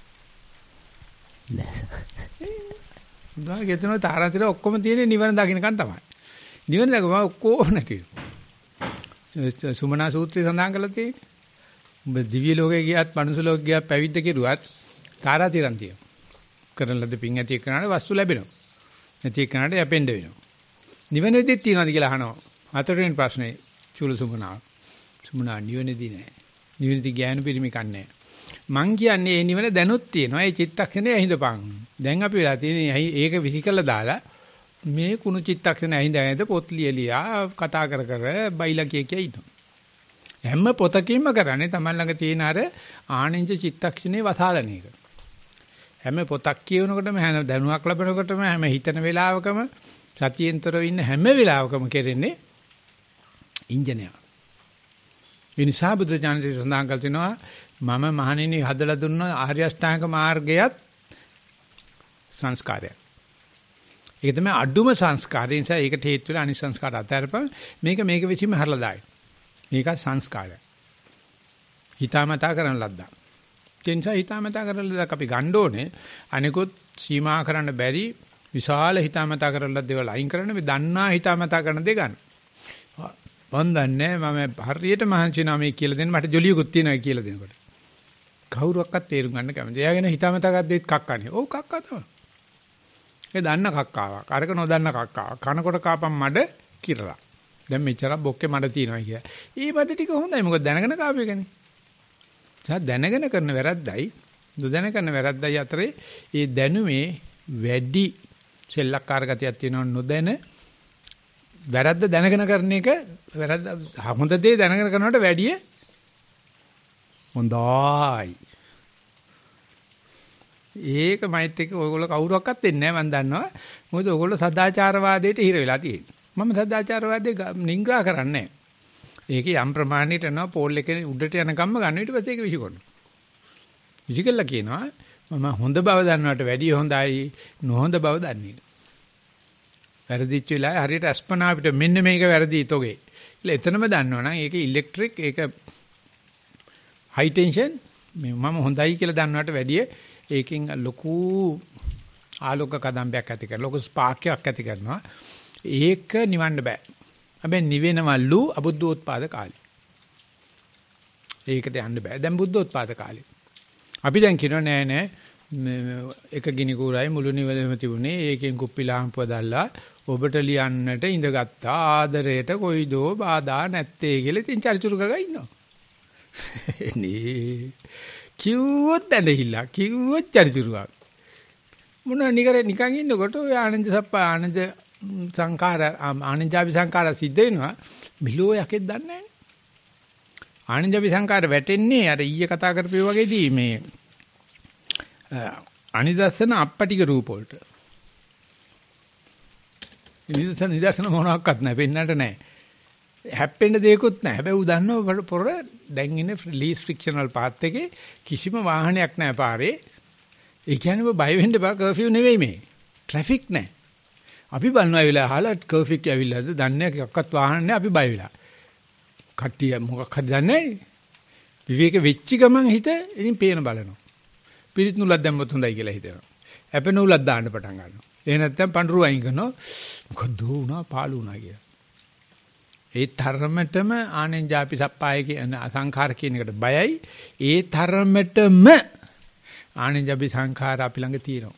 නෑ. දාගෙතන තාරාතිර ඔක්කොම තියෙන්නේ නිවන දකින්නකන් තමයි. නිවන දකම ඔක්කොම නැති වෙනවා. සුමනා සූත්‍රය සඳහන් කරලා තියෙන්නේ. ඔබ දිව්‍ය ලෝකේ ගියත්, මනුස්ස ලෝකේ ගියත්, පැවිද්ද කෙරුවත් තාරාතිරම් තියෙනවා. කරන ලද පින් ඇති එක්කනට වස්තු ලැබෙනවා. නැති එක්කනට යැපෙන්න වෙනවා. නිවනේදී තියනවාද කියලා අහනවා. හතරවෙනි ප්‍රශ්නේ චූල සුමනා. සුමනා නිවනේදී නෑ. නිවනේදී ඥාන පිරිමි කන්නේ. මං කියන්නේ මේ නිවන දැනුත් තියෙනවා. ඒ චිත්තක්ෂණේ ඇහිඳපන්. දැන් අපි වෙලා තියෙන්නේ ඒක විසිකලා දාලා මේ කුණු චිත්තක්ෂණ ඇහිඳ ඇහිඳ පොත් ලියලියා කතා කර කර බයිලා කිය කිය ඉන්නවා. හැම පොතකින්ම කරන්නේ Taman ළඟ තියෙන අර ආනින්ජ චිත්තක්ෂණේ වසාලන එක. හැම පොතක් කියවනකොටම හැම දැනුමක් ලැබෙනකොටම හැම හිතන වෙලාවකම සතියෙන්තරව ඉන්න හැම වෙලාවකම කෙරෙන්නේ ඉන්ජිනේර. ඒ නිසා බුදු දානසේ සඳහන් කළ තිනවා මම මහණෙනි හදලා දුන්න ආර්ය අෂ්ටාංග මාර්ගයත් සංස්කාරය. ඒක තමයි අඩුම සංස්කාරය. නිසා ඒකට හේතු වෙලා අනිත් සංස්කාර අතරපන් මේක මේක විසීම හරලා දායි. මේක සංස්කාරය. හිතාමතා කරන ලද්දා. ඒ නිසා හිතාමතා කරන ලද්දක් අපි ගන්න ඕනේ. අනිකුත් සීමා කරන්න බැරි විශාල හිතාමතා කරන ලද්දේවල් අයින් කරන්න මේ දන්නා හිතාමතා කරන දේ ගන්න. මන් දන්නේ මම හරියට මහන්සි වෙනවා මේ කියලා දෙන්න මට ජොලියකුත් තියෙනවා කියලා දෙනකොට. කවුරුවක්වත් තේරුම් ගන්න කැමති. එයාගෙන හිතාමතා ගද්දෙත් කක්කනේ. ඔව් කක්කා තමයි. ඒ දන්න කක්කාවක්. අරක නොදන්න කක්කාවක්. කනකොට කාපම් මඩ කිරලා. දැන් මෙච්චරක් බොක්කේ මඩ තියෙනවා කියලා. ඊ මඩ ටික හොඳයි. මොකද දැනගෙන කාපු එකනේ. සා දැනගෙන කරන වැරද්දයි නොදැන කරන වැරද්දයි අතරේ ඒ දැනුමේ වැඩි සෙල්ලක්කාර ගතියක් තියෙනවා නොදැන වැරද්ද දැනගෙන කරන එක වැරද්ද හොඳ දේ දැනගෙන කරනවට වැඩිය හොඳයි. ඒක මයිත් එක්ක ඔයගොල්ලෝ කවුරුවක්වත් වෙන්නේ නැහැ මම දන්නවා. මොකද ඔයගොල්ලෝ සදාචාරවාදයට හිර වෙලා තියෙන්නේ. මම සදාචාරවාදයේ නිග්‍රහ කරන්නේ නැහැ. ඒක යම් ප්‍රමාණයකට යනවා පෝල් එකේ උඩට යනකම්ම ගන්න ඊට පස්සේ ඒක විසිකොන්න. විසිකල්ලා කියනවා මම හොඳ බව දන්නවට වැඩිය හොඳයි නොහොඳ බව දන්නේ. වැරදිච්ච වෙලාවේ හරියට අස්පනා අපිට මෙන්න මේක වැරදි තෝගේ. ඉතින් එතනම දන්නවනම් ඒක ඉලෙක්ට්‍රික් ඒක හයි ටෙන්ෂන් මම හොඳයි කියලා දන්නවට වැඩිය ඒකෙන් ලොකු ආලෝක කදම්බයක් ඇති කරලා ලොකු ස්පාර්ක්යක් ඇති කරනවා. ඒක නිවන්න බෑ. හැබැයි නිවෙනවලු අබුද්ධෝත්පාද කාලේ. ඒකට යන්න බෑ. දැන් බුද්ධෝත්පාද කාලේ. අපි දැන් කියනවා නෑ නෑ එක ගිනි කූරයි මුළු නිවෙම තිබුණේ ඒකෙන් කුප්පි ලාම්පුව දැල්ලා ඔබට ලියන්නට ඉඳගත්තා ආදරයට කොයිදෝ බාධා නැත්තේ කියලා ඉතින් චරිචුරු ගගා ඉන්නවා. නේ කිව්වොත් ඇඬහිලා කිව්වොත් චරිචුරුවක්. මොනවා නිකර නිකන් ඉන්නකොට ඔය ආනන්ද සප්පා ආනන්ද සංඛාර ආනන්ජාපි සංඛාර සිද්ධ වෙනවා මිලෝ යකෙක් දන්නේ නැහැ. ආනන්ජාපි සංඛාර වැටෙන්නේ අර ඊයේ කතා කරපේ වගේදී මේ අනිදස්සන අපටික රූප වලට. නිදර්ශන නිදර්ශන මොනවාක්වත් නැහැ පෙන්නට නැහැ. හැප්පෙන්න දෙයක්වත් නැහැ. හැබැයි ඌ දන්නව පොර දැන් ඉන්නේ ලීස් ෆ්‍රික්ෂනල් පාත් එකේ කිසිම වාහනයක් නැහැ පාරේ. ඒ කියන්නේ බය වෙන්න බා කර්ෆියු නෙවෙයි මේ. ට්‍රැෆික් නැහැ. අපි බලනවා ඒ වෙලාව අහලා කර්ෆියු ඇවිල්ලාද දන්නේ එකක්වත් වාහන නැහැ අපි බය වෙලා. කට්ටිය මොකක් හරි දන්නේ නැහැ. විවේක වෙච්ච ගමන් හිත ඉතින් පේන බලනවා. පිරිත් නූලක් දැම්මොත් හොඳයි කියලා හිතනවා. ඇප නූලක් දාන්න පටන් ගන්නවා. ඒ නැත්තම් පඳුරු අයින් කරනවා. මොකද වුණා පාළු වුණා කියලා. ඒ තරමටම ආනෙන්ජාපි සප්පාය කියන සංඛාර කියන එකට බයයි. ඒ තරමටම ආනෙන්ජාපි සංඛාර අපි ළඟ තියෙනවා.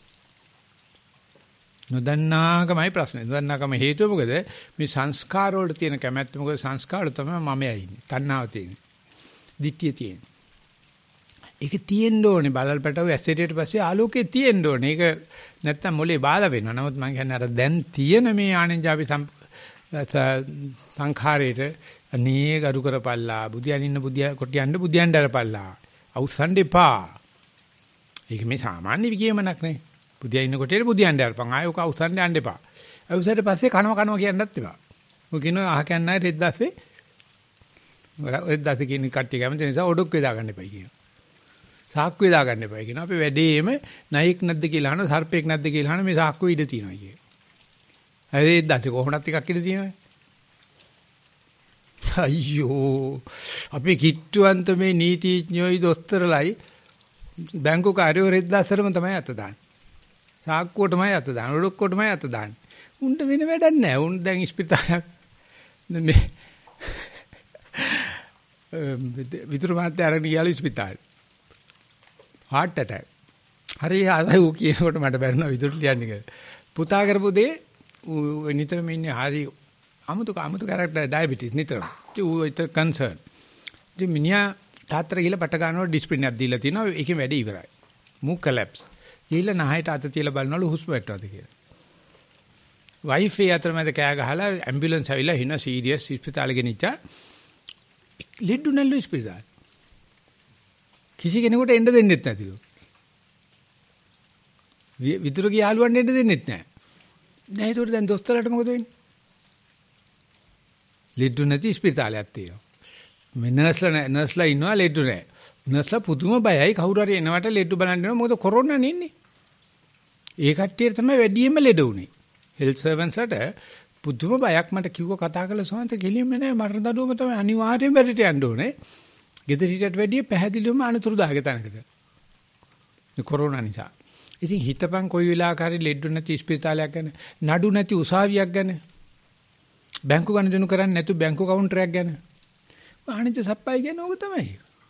නොදන්නාකමයි ප්‍රශ්නේ. නොදන්නාකම හේතුව මොකද? මේ සංස්කාර වලට තියෙන කැමැත්ත මොකද? සංස්කාර වල තමයි මමයි ඉන්නේ. තණ්හාව තියෙන්නේ. ditthිය තියෙන්නේ. ඒක තියෙන්න ඕනේ බලල් පැටව ඇසෙරියට පස්සේ ආලෝකේ තියෙන්න ඕනේ. ඒක නැත්තම් මොලේ බාලා වෙනවා. නමුත් මම කියන්නේ අර දැන් තියෙන මේ ආනෙන්ජාපි සංඛාරේට අනේ ගරු කරපල්ලා. බුදියන් ඉන්න බුදිය කොටියන්න බුදියන් දරපල්ලා. අවසන් දෙපා. ඒක මේ සාමාන්‍ය විගයමනක් නේ. බුදියා ඉන්න කොටේ බුදියන් දරපන්. ආයෙ ඔක අවසන් යන්න එපා. අවසන්ට පස්සේ කනව කනව කියන්නත් එපා. ඔය කියනවා අහ කියන්නේ රෙද්ද දැස්සේ රෙද්ද දැස්සේ කියන කට්ටිය කැමති නිසා ඔඩොක් වේදා ගන්න එපයි කියනවා. සාක්කු වේදා ගන්න එපයි කියනවා. අපි වැඩේම නයික් නැද්ද කියලා අහන සර්පෙක් නැද්ද කියලා අහන මේ සාක්කුව ඉඳ තියෙනවා කියනවා. හරි දැස්සේ කොහොමවත් එකක් ඉඳ තියෙනවා. අයියෝ අපි කිට්ටුවන්ත මේ නීතිඥයෝයි දොස්තරලයි බැංකු කාර්යෝ රෙද්ද දැස්සරම තමයි අත දාන්නේ. සාක්කුවටමයි අත දාන්නේ. ඔඩොක්කොටමයි අත දාන්නේ. උන්ට වෙන වැඩක් නැහැ. උන් දැන් ඉස්පිරිතාලයක් මේ විතර මාත්‍ය අරගෙන ගියාලු ඉස්පිරිතාලේ. heart attack. හරි ආසයි ඌ කියනකොට මට බැරිනවා විතර ලියන්නේ කියලා. පුතා කරපු දේ ඌ නිතරම ඉන්නේ හරි අමුතු අමුතු කැරක්ටර් ඩයබටිස් නිතරම. ඌ ඒක කන්සර්න්. ඉතින් මිනිහා තාත්තර ගිහලා පට ගන්නකොට ඩිස්ප්ලින් එකක් දීලා තිනවා. ඒකෙන් වැඩේ ඉවරයි. මූ කලැප්ස්. ගිහලා නහයට අත තියලා බලනවලු හුස්ම වැටවද කියලා. වයිෆේ අතරමැද කෑ ගහලා ඇම්බියුලන්ස් ආවිලා හින සීරියස් ඉස්පිතාලෙ ගෙනිච්චා. ලෙඩු නැල්ලු ඉස්පිතාලෙ. කිසි කෙනෙකුට එන්න දෙන්නෙත් නැතිලු. විතර ගියාලුවන් එන්න දෙන්නෙත් නැහැ. දැන් ඒකට දැන් දොස්තරලට මොකද වෙන්නේ? ලෙඩු නැති ඉස්පිතාලයක් තියෙනවා. මේ නර්ස්ලා නර්ස්ලා ඉන්නවා ලෙඩු නැහැ. නර්ස්ලා පුදුම බයයි කවුරු හරි එනවට ලෙඩු බලන්න එනවා මොකද කොරෝනා නෙන්නේ. ඒ කට්ටියට තමයි වැඩියෙන්ම ලෙඩ උනේ. හෙල්ත් සර්වන්ට්ස්ට පුදුම බයක් මට කිව්ව කතා කළ සෝන්ත කෙලින්ම නෑ මරණ දඩුවම තමයි අනිවාර්යෙන් වැඩට යන්න ඕනේ. ගෙදර හිටියට වැඩිය පැහැදිලිවම අනතුරුදායක තැනකට. මේ කොරෝනා නිසා. ඉතින් හිතපන් කොයි වෙලාවක හරි ලෙඩ නැති ස්පිරිතාලයක් ගැන, නඩු නැති උසාවියක් ගැන, බැංකු ගණන් කරන්නේ නැතු බැංකු කවුන්ටරයක් ගැන. ආනිච්ච සප්පයි කියන ඕක තමයි.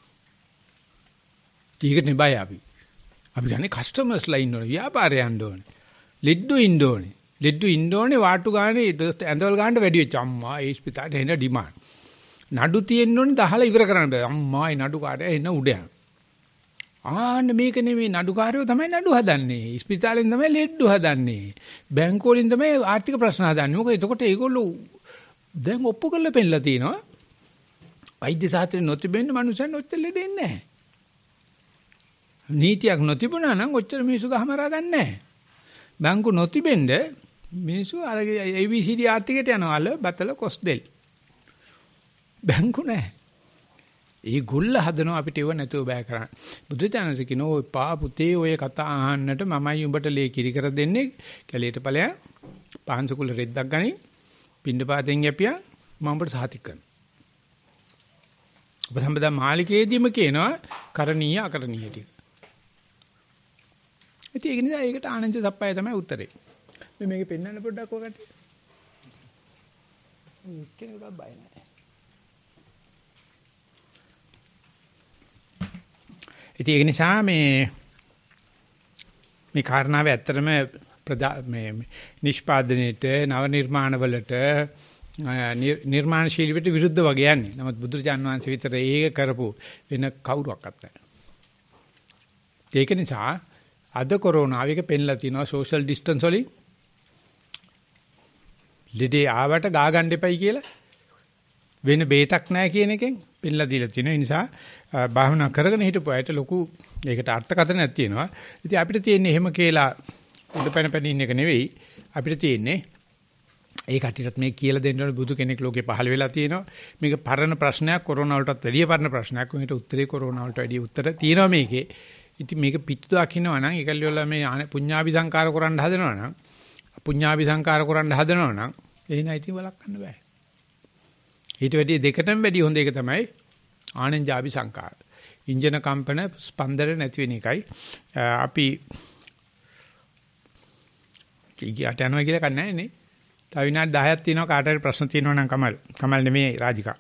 ඊකට නෙබයි අපි. අපි ගන්නේ කස්ටමර්ස්ලා ඉන්න ඕනේ, ව්‍යාපාරය යන්න ඕනේ. ලෙඩ්ඩු ඉන්න ඕනේ. ලෙඩ්ඩු ඉන්න ඕනේ වාට්ටු ගානේ ඇඳවල ගානට වැඩි වෙච්ච අම්මා ඒ ස්පිතාලේ එන ඩිමාන්ඩ්. නඩු තියෙන්න ඕනේ දහලා ඉවර කරන්න බෑ. අම්මා ඒ නඩු කාර්යය එන උඩ යන. ආන්න මේක නෙමෙයි නඩුකාරයෝ තමයි නඩු හදන්නේ. ස්පිතාලෙන් තමයි ලෙඩ්ඩු හදන්නේ. බැංකු වලින් තමයි ආර්ථික ප්‍රශ්න හදන්නේ. මොකද එතකොට ඒගොල්ලෝ දැන් ඔප්පු කරලා පෙන්නලා තිනවා. වෛද්‍ය සාත්‍රේ නොතිබෙන්න මනුස්සයන් ඔච්චර ලෙඩෙන්නේ නැහැ. නීතියක් නොතිබුණා නම් ඔච්චර මිනිස්සු ගහමරා ගන්න නැහැ. බැංකු නොතිබෙන්න මිනිස්සු අර A B C D ආර්ථිකයට යනවල බතල කොස් දෙල්. බැංකු නැහැ. ඒ ගොල්ල හදනවා අපිට ඒව නැතුව බෑ කරන්න. බුදුචානන්සේ කියනවා ඔය පා පුතේ ඔය කතා අහන්නට මමයි උඹට ලේ කිරි කර දෙන්නේ. කැලේට ඵලයන් පහන්සකුල රෙද්දක් ගනි. පින්නපාතෙන් යපියා මම උඹට සාතික් කරනවා. ඔබ සම්බදා මාලිකයේදීම කියනවා කරණීය අකරණීය ටික. ඉතින් ඒක නිසා ඒකට ආනන්ද සප්පයි තමයි උත්තරේ. මේ මේකේ පෙන්වන්න පොඩ්ඩක් ඔකට. කෙනෙකුට බය නැහැ. ඉතින් ඒක නිසා මේ මේ කාරණාව ඇත්තටම මේ නිෂ්පාදනයේට නව නිර්මාණවලට නිර්මාණශීලීවට විරුද්ධ වගේ යන්නේ. නමුත් බුදුරජාණන් වහන්සේ විතර ඒක කරපු වෙන කවුරුවක්වත් නැහැ. ඒක නිසා අද කොරෝනාව එක පෙන්ලා තිනවා සෝෂල් ඩිස්ටන්ස් වලින් ලෙඩේ ආවට ගා ගන්න එපයි කියලා වෙන බේතක් නැහැ කියන එකෙන් පෙන්ලා දීලා තිනවා. ඒ නිසා භාවනා කරගෙන හිටපු අයට ලොකු ඒකට අර්ථකථනයක් තියෙනවා. ඉතින් අපිට තියෙන්නේ එහෙම කියලා උඩපැන පැන ඉන්න එක නෙවෙයි. අපිට තියෙන්නේ ඒ කටියට මේ කියලා දෙන්න ඕන බුදු කෙනෙක් ලෝකේ පහළ වෙලා තියෙනවා. මේක පරණ ප්‍රශ්නයක් කොරෝනා වලටත් වැඩිය පරණ ප්‍රශ්නයක්. උන්ට උත්තරේ කොරෝනා වලට වැඩිය උත්තර තියෙනවා මේකේ. ඉතින් මේක පිටු දකින්නවා නම් ඒකල්ලි වල මේ පුඤ්ඤාභි සංකාර කරන්න හදනවා නම් පුඤ්ඤාභි සංකාර කරන්න හදනවා නම් එහෙනම් ඉතින් වළක්වන්න බෑ. ඊට වැඩිය දෙකටම වැඩිය හොඳ එක තමයි ආනන්ජාභි සංකාර. ඉන්ජන කම්පන ස්පන්දන නැති වෙන එකයි. අපි කීයට යනවා කියලා කන්නේ නේ. තව විනාඩි දහයක් තියෙනවා කාට හරි ප්‍රශ්න තියෙනවා නම් කමල්. කමල් නෙමෙයි රාජිකා.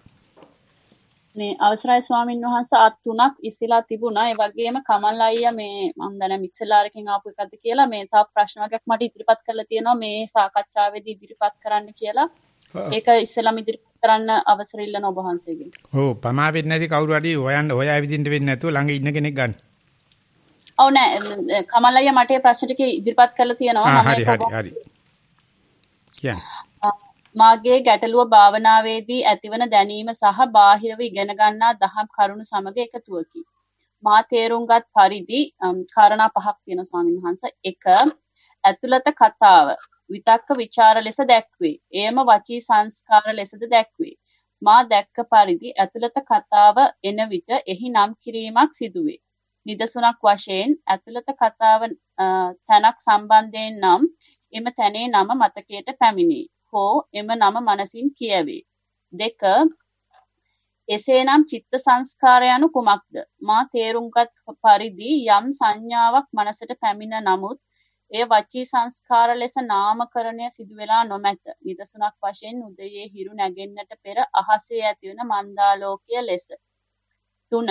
මේ අවසරයි ස්වාමින් වහන්සේ අත් තුනක් ඉස්සලා තිබුණා. ඒ වගේම කමල් අයියා මේ මම දන්නේ මික්සලාරකින් ආපු එකක්ද කියලා මේ තව ප්‍රශ්න වර්ගයක් මට ඉදිරිපත් කරලා තියෙනවා මේ සාකච්ඡාවේදී ඉදිරිපත් කරන්න කියලා. ඒක ඉස්සෙල්ලාම ඉදිරිපත් කරන්න අවසර ඉල්ලන ඔබ වහන්සේගෙන්. ඔව් පමා වෙන්නේ නැති කවුරු හරි හොයන්න හොයා විදින්න වෙන්නේ නැතුව ළඟ ඉන්න කෙනෙක් ගන්න. ඔව් නෑ කමල් අයියා මට මේ ප්‍රශ්න ටික ඉදිරිපත් කරලා තියෙනවා. මම හරි හරි හරි. කියන්න. මාගේ ගැටලුව භාවනාවේදී ඇතිවන දැනීම සහ බාහිරව ඉගෙන ගන්නා දහම් කරුණු සමග එකතුවකි. මා තේරුම්ගත් පරිදි කාරණා පහක් තියෙනවා ස්වාමීන් වහන්සේ. එක ඇතුළත කතාව විතක්ක ਵਿਚාර ලෙස දැක්වේ. එයම වචී සංස්කාර ලෙසද දැක්වේ. මා දැක්ක පරිදි ඇතුළත කතාව එන විට එහි නම් කිරීමක් සිදුවේ. නිදසුනක් වශයෙන් ඇතුළත කතාව තැනක් සම්බන්ධයෙන් නම් එම තැනේ නම මතකයට පැමිණේ. හෝ එම නම මනසින් කියවේ. දෙක එසේනම් චිත්ත සංස්කාර යනු කුමක්ද? මා තේරුම්ගත් පරිදි යම් සංඥාවක් මනසට පැමිණ නමුත් එය වචී සංස්කාර ලෙස නාමකරණය සිදු වෙලා නොමැත. නිදසුනක් වශයෙන් උදයේ හිරු නැගෙන්නට පෙර අහසේ ඇතිවන මන්දාලෝකය ලෙස. තුන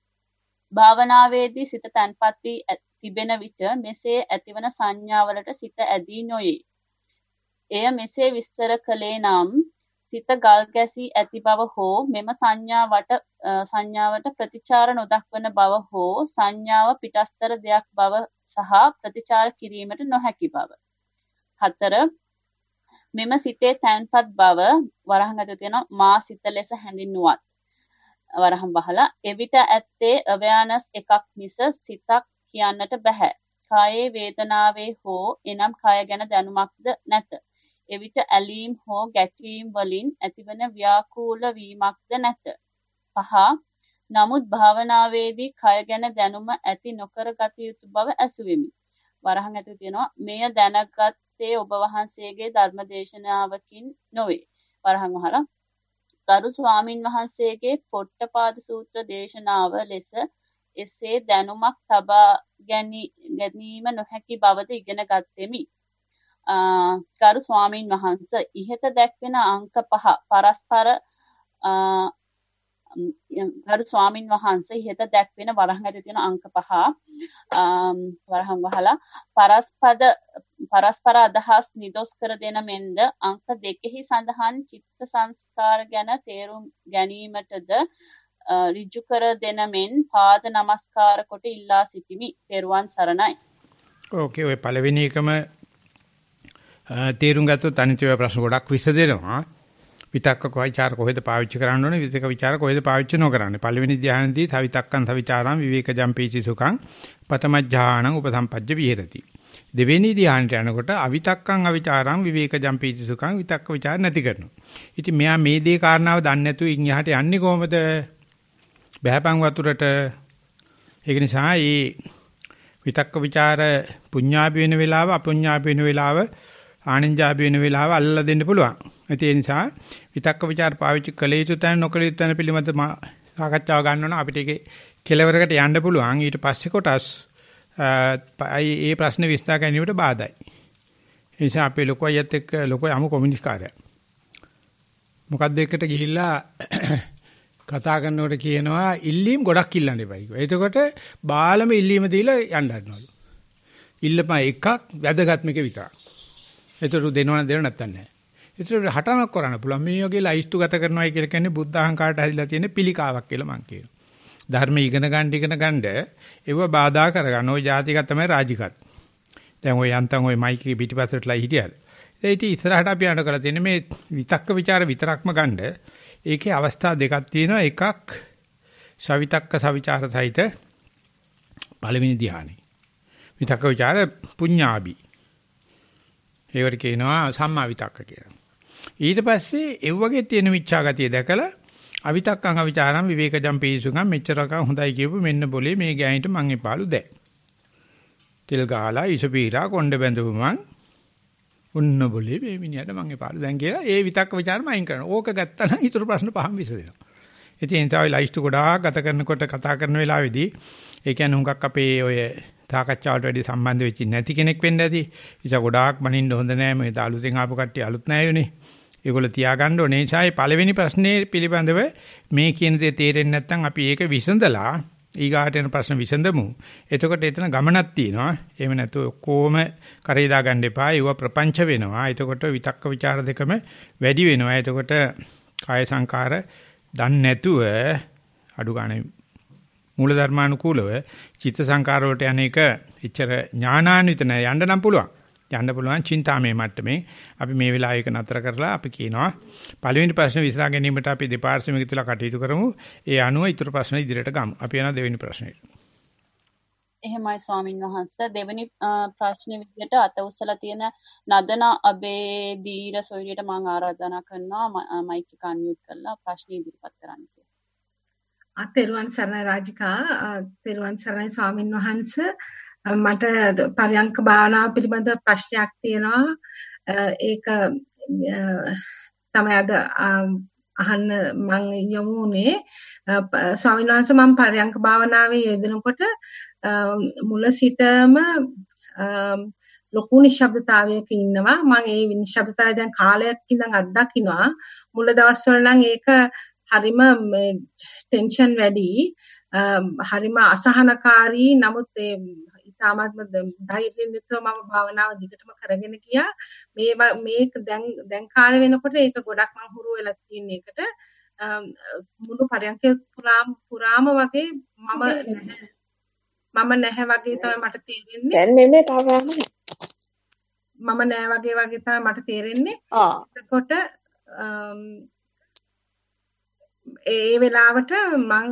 භාවනාවේදී සිත තන්පත් වී තිබෙන විට මෙසේ ඇතිවන සංඥාවලට සිත ඇදී නොයේ. එය මෙසේ විස්තර කළේ නම් සිත ගල් ගැසී ඇති බව හෝ මෙම සංඥාවට සංඥාවට ප්‍රතිචාර නොදක්වන බව හෝ සංඥාව පිටස්තර දෙයක් බව සහ ප්‍රතිචාර කිරීමට නොහැකි බව. හතර මෙම සිතේ තැන්පත් බව වරහන් ඇතුළේ තියෙන මා සිත ලෙස හැඳින්නුවත් වරහන් වහලා එවිට ඇත්තේ අවයානස් එකක් මිස සිතක් කියන්නට බෑ. කායේ වේදනාවේ හෝ එනම් කය ගැන දැනුමක්ද නැත. එවිට ඇලීම් හෝ ගැටීම් වලින් ඇතිවන ව්‍යාකූල වීමක්ද නැත. පහ නමුත් භාවනාවේදී කය ගැන දැනුම ඇති නොකර ගත යුතු බව ඇසුවෙමි. වරහන් ඇතුළේ තියෙනවා මෙය දැනගත්තේ ඔබ වහන්සේගේ ධර්මදේශනාවකින් නොවේ. වරහන් වහලා ගරු ස්වාමින් වහන්සේගේ පොට්ටපාද සූත්‍ර දේශනාව ලෙස එසේ දැනුමක් තබා ගැනීම නොහැකි බවද ඉගෙන ගත්තෙමි. ගරු ස්වාමින් වහන්සේ ඉහත දැක්වෙන අංක පහ පරස්පර ගරු ස්වාමින් වහන්සේ ඉහත දැක්වෙන වරහන් ඇතුළේ තියෙන අංක පහ වරහන් වහලා පරස්පද පරස්පර අදහස් නිදොස් කර දෙන මෙන්ද අංක දෙකෙහි සඳහන් චිත්ත සංස්කාර ගැන තේරුම් ගැනීමටද ඍජු කර දෙන මෙන් පාද නමස්කාර කොට ඉල්ලා සිටිමි. තෙරුවන් සරණයි. ඕකේ ඔය පළවෙනි එකම තේරුම් ගත්තොත් අනිත් ඒවා ප්‍රශ්න ගොඩක් විසදෙනවා. විතක්ක කොයිචාර කොහෙද පාවිච්චි කරන්න ඕනේ විතක ਵਿਚාර කොහෙද පාවිච්චි නොකරන්නේ. පළවෙනි ධ්‍යානදී තවිතක්කං තවිචාරං විවේකජම් පීචි සුඛං පතමජ්ජානං උපසම්පජ්ජ විහෙරති. දෙවෙනි ධ්‍යානට යනකොට අවිතක්කං අවිචාරං විවේකජම් පීචි සුඛං විතක්ක ਵਿਚාර නැති කරනවා. ඉතින් මෙයා මේ දේ කාරණාව දන්නේ නැතුව ඉන් යහට යන්නේ කොහමද? බහැපන් වතුරට. ඒක නිසා මේ විතක්ක ਵਿਚාර පුඤ්ඤාපි වෙන වෙලාව අපුඤ්ඤාපි වෙන වෙලාව ආනින්ජාපි වෙන වෙලාව අල්ලලා දෙන්න පුළුවන්. ඒ නිසා විතක්ක ਵਿਚාර පාවිච්චි කළ යුතු තැන නොකළ යුතු තැන පිළිබඳ සාකච්ඡාව ගන්න ඕන අපිට ඒකේ කෙලවරකට යන්න පුළුවන්. ඊට පස්සේ කොටස් ඒ ප්‍රශ්න විස්තර ගැනීමට බාධායි. ඒ නිසා අපේ ලොකු අයත් එක්ක ලොකු යමු කොමියුනිස්ට් කාර්යය. මොකක්ද එකට ගිහිල්ලා කතා කරනකොට කියනවා ඉල්ලීම් ගොඩක් ඉල්ලන්න එපා කිව්වා. එතකොට බාලම ඉල්ලීම දීලා යන්න හදනවලු. ඉල්ලපන් එකක් වැදගත්ම එක විතරක්. ඒතර දෙනවන දෙන්න නැත්තන් නැහැ. ඒතර හටනක් කරන්න පුළුවන්. මේ වගේ ලයිස්තු ගත කරනවායි කියලා කියන්නේ බුද්ධ අහංකාරට හැදිලා තියෙන පිළිකාවක් කියලා මං කියනවා. ධර්ම ඉගෙන ගන්න ඉගෙන ගන්න ඒව බාධා කරගන්න. ওই જાතික තමයි රාජිකත්. දැන් ওই යන්තම් ওই මයිකේ පිටිපස්සටලා හිටියද. ඒ ඉතින් ඉස්සරහට අපි අඬ කරලා තියෙන්නේ මේ විතක්ක ਵਿਚාර විතරක්ම ගන්න. ඒකේ අවස්ථා දෙකක් තියෙනවා. එකක් සවිතක්ක සවිචාර සහිත පළවෙනි ධ්‍යානෙ. විතක්ක ਵਿਚාර පුඤ්ඤාබි. ඒවට කියනවා සම්මා විතක්ක කියලා. ඊට පස්සේ ඒ වගේ තියෙන මිච්ඡා ගතිය දැකලා අවිතක්කං අවිචාරං විවේකජම් පීසුකම් මෙච්චරක හොඳයි කියපු මෙන්න બોලේ මේ ගෑනිට මං එපාලු දැ. තෙල් ගහලා ඉසපීරා කොණ්ඩ බැඳුමන් උන්න બોලේ මේ මිනිහට මං එපාලු දැන් කියලා ඒ විතක්ක ਵਿਚාරම අයින් කරනවා. ඕක ගත්තා නම් ඊටු ප්‍රශ්න පහම විසදෙනවා. ඉතින් ඒ නිසා ලයිස්ට් ගොඩාක් ගත කරනකොට කතා කරන වෙලාවේදී ඒ කියන්නේ හුඟක් අපේ ඔය තාකච්ඡාවට වැඩි සම්බන්ධ වෙච්ච නැති කෙනෙක් වෙන්න ඇති. ඉතින් ගොඩාක් මනින්න හොඳ නෑ මේ අලුතෙන් ආපු කට්ටිය අලුත් නෑයෝනේ. ඒගොල්ලෝ තියාගන්න ඕනේ. ඒ නිසා පළවෙනි ප්‍රශ්නේ පිළිබඳව මේ කියන දේ තේරෙන්නේ නැත්නම් අපි ඒක විසඳලා ඊගාට එන ප්‍රශ්න විසඳමු. එතකොට එතන ගමනක් තියෙනවා. එහෙම නැතුව ඔක්කොම කරේ දා ගන්න එපා. ඒව ප්‍රපංච වෙනවා. එතකොට විතක්ක ਵਿਚාර දෙකම වැඩි වෙනවා. එතකොට කාය සංකාර දන්නේ නැතුව අඩු ගන්න මූල ධර්මානුකූලව චිත්ත සංකාර වලට යන එක එච්චර ඥානාන්විත නැහැ. යන්න නම් පුළුවන්. යන්න පුළුවන් චින්තාමේ මට්ටමේ. අපි මේ වෙලාවේ එක නතර කරලා අපි කියනවා පළවෙනි ප්‍රශ්න විසඳා ගැනීමට අපි දෙපාර්ශ්වෙම එකතුලා කටයුතු කරමු. ඒ අනුව ඊතර ප්‍රශ්න ඉදිරියට ගමු. අපි යනවා දෙවෙනි ප්‍රශ්නෙට. එහෙමයි ස්වාමින් වහන්සේ. දෙවෙනි ප්‍රශ්නේ විදිහට අත උස්සලා තියෙන නදන අබේ දීර සොයුරියට මම ආරාධනා කරනවා මයික් එක අන්මියුට් කරලා ප්‍රශ්න ඉදිරිපත් කරන්න කියලා. තෙරුවන් සරණයි රාජිකා. තෙරුවන් සරණයි ස්වාමින් වහන්සේ. මට පරයන්ක භාවනාව පිළිබඳ ප්‍රශ්නයක් තියෙනවා. ඒක තමයි අද අහන්න මම යමුනේ. ස්වාමීන් වහන්සේ මම පරයන්ක භාවනාවේ යෙදෙනකොට මුල සිටම ලොකු නිශ්ශබ්දතාවයක ඉන්නවා. මම ඒ නිශ්ශබ්දතාවය දැන් කාලයක් ඉඳන් අත්දකින්නවා. මුල දවස්වල නම් ඒක හරිම ටෙන්ෂන් වැඩි, හරිම අසහනකාරී. නමුත් ඒ ඉතාමත්ම ධෛර්යයෙන් යුතුව මම භාවනාව දිගටම කරගෙන ගියා. මේ මේක දැන් දැන් කාලෙ වෙනකොට ඒක ගොඩක් මම හුරු වෙලා තියෙන එකට මුළු පරයන්කේ පුරාම පුරාම වගේ මම නැහැ මම නැහැ වගේ තමයි මට තේරෙන්නේ. දැන් නෙමෙයි තාම මම නැහැ වගේ වගේ තමයි මට තේරෙන්නේ. එතකොට ඒ වෙලාවට මං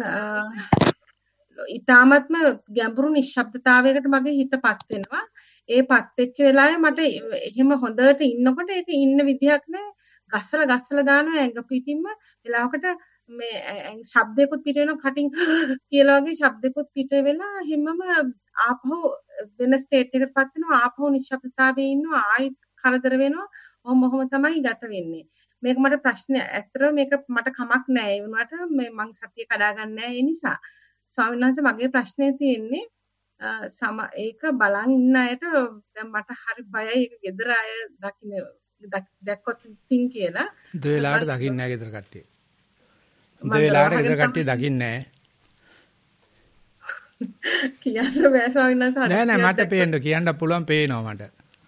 ඊ타මත්ම ගැඹුරු නිශ්ශබ්දතාවයකට මගේ හිතපත් වෙනවා. ඒපත් වෙච්ච වෙලාවේ මට එහෙම හොඳට ඉන්නකොට ඒක ඉන්න විදියක් නෑ. ගස්සලා ගස්සලා දානවා ඇඟ පිටින්ම. වෙලාවකට මේ ශබ්දයකුත් පිට වෙනවා කටින් කියලා වගේ ශබ්දයකුත් පිට වෙලා හිමම ආපහු වෙන ස්ටේට් එකකටපත් වෙනවා ආපහු නිශ්ශබ්දතාවයේ ඉන්නවා ආයි කරදර වෙනවා ඔහොම ඔහොම තමයි ගත වෙන්නේ මේක මට ප්‍රශ්නයක් ඇත්තටම මේක මට කමක් නෑ ඒ වුණාට මේ මං සතිය කඩා ගන්න නෑ ඒ නිසා ස්වාමීන් වහන්සේ මගේ ප්‍රශ්නේ තියෙන්නේ සම ඒක බලන් ඉන්න අයට දැන් මට හරි බයයි ඒක ගෙදර අය දකින්න දැක්කොත් තින් කියලා දෙලාට දකින්න නෑ ගෙදර කට්ටිය දෙලාට ගෙදර කට්ටිය දකින්න නෑ කියන්න බෑ ස්වාමීන් වහන්සේ නෑ නෑ මට පේන්න කියන්න පුළුවන් පේනවා මට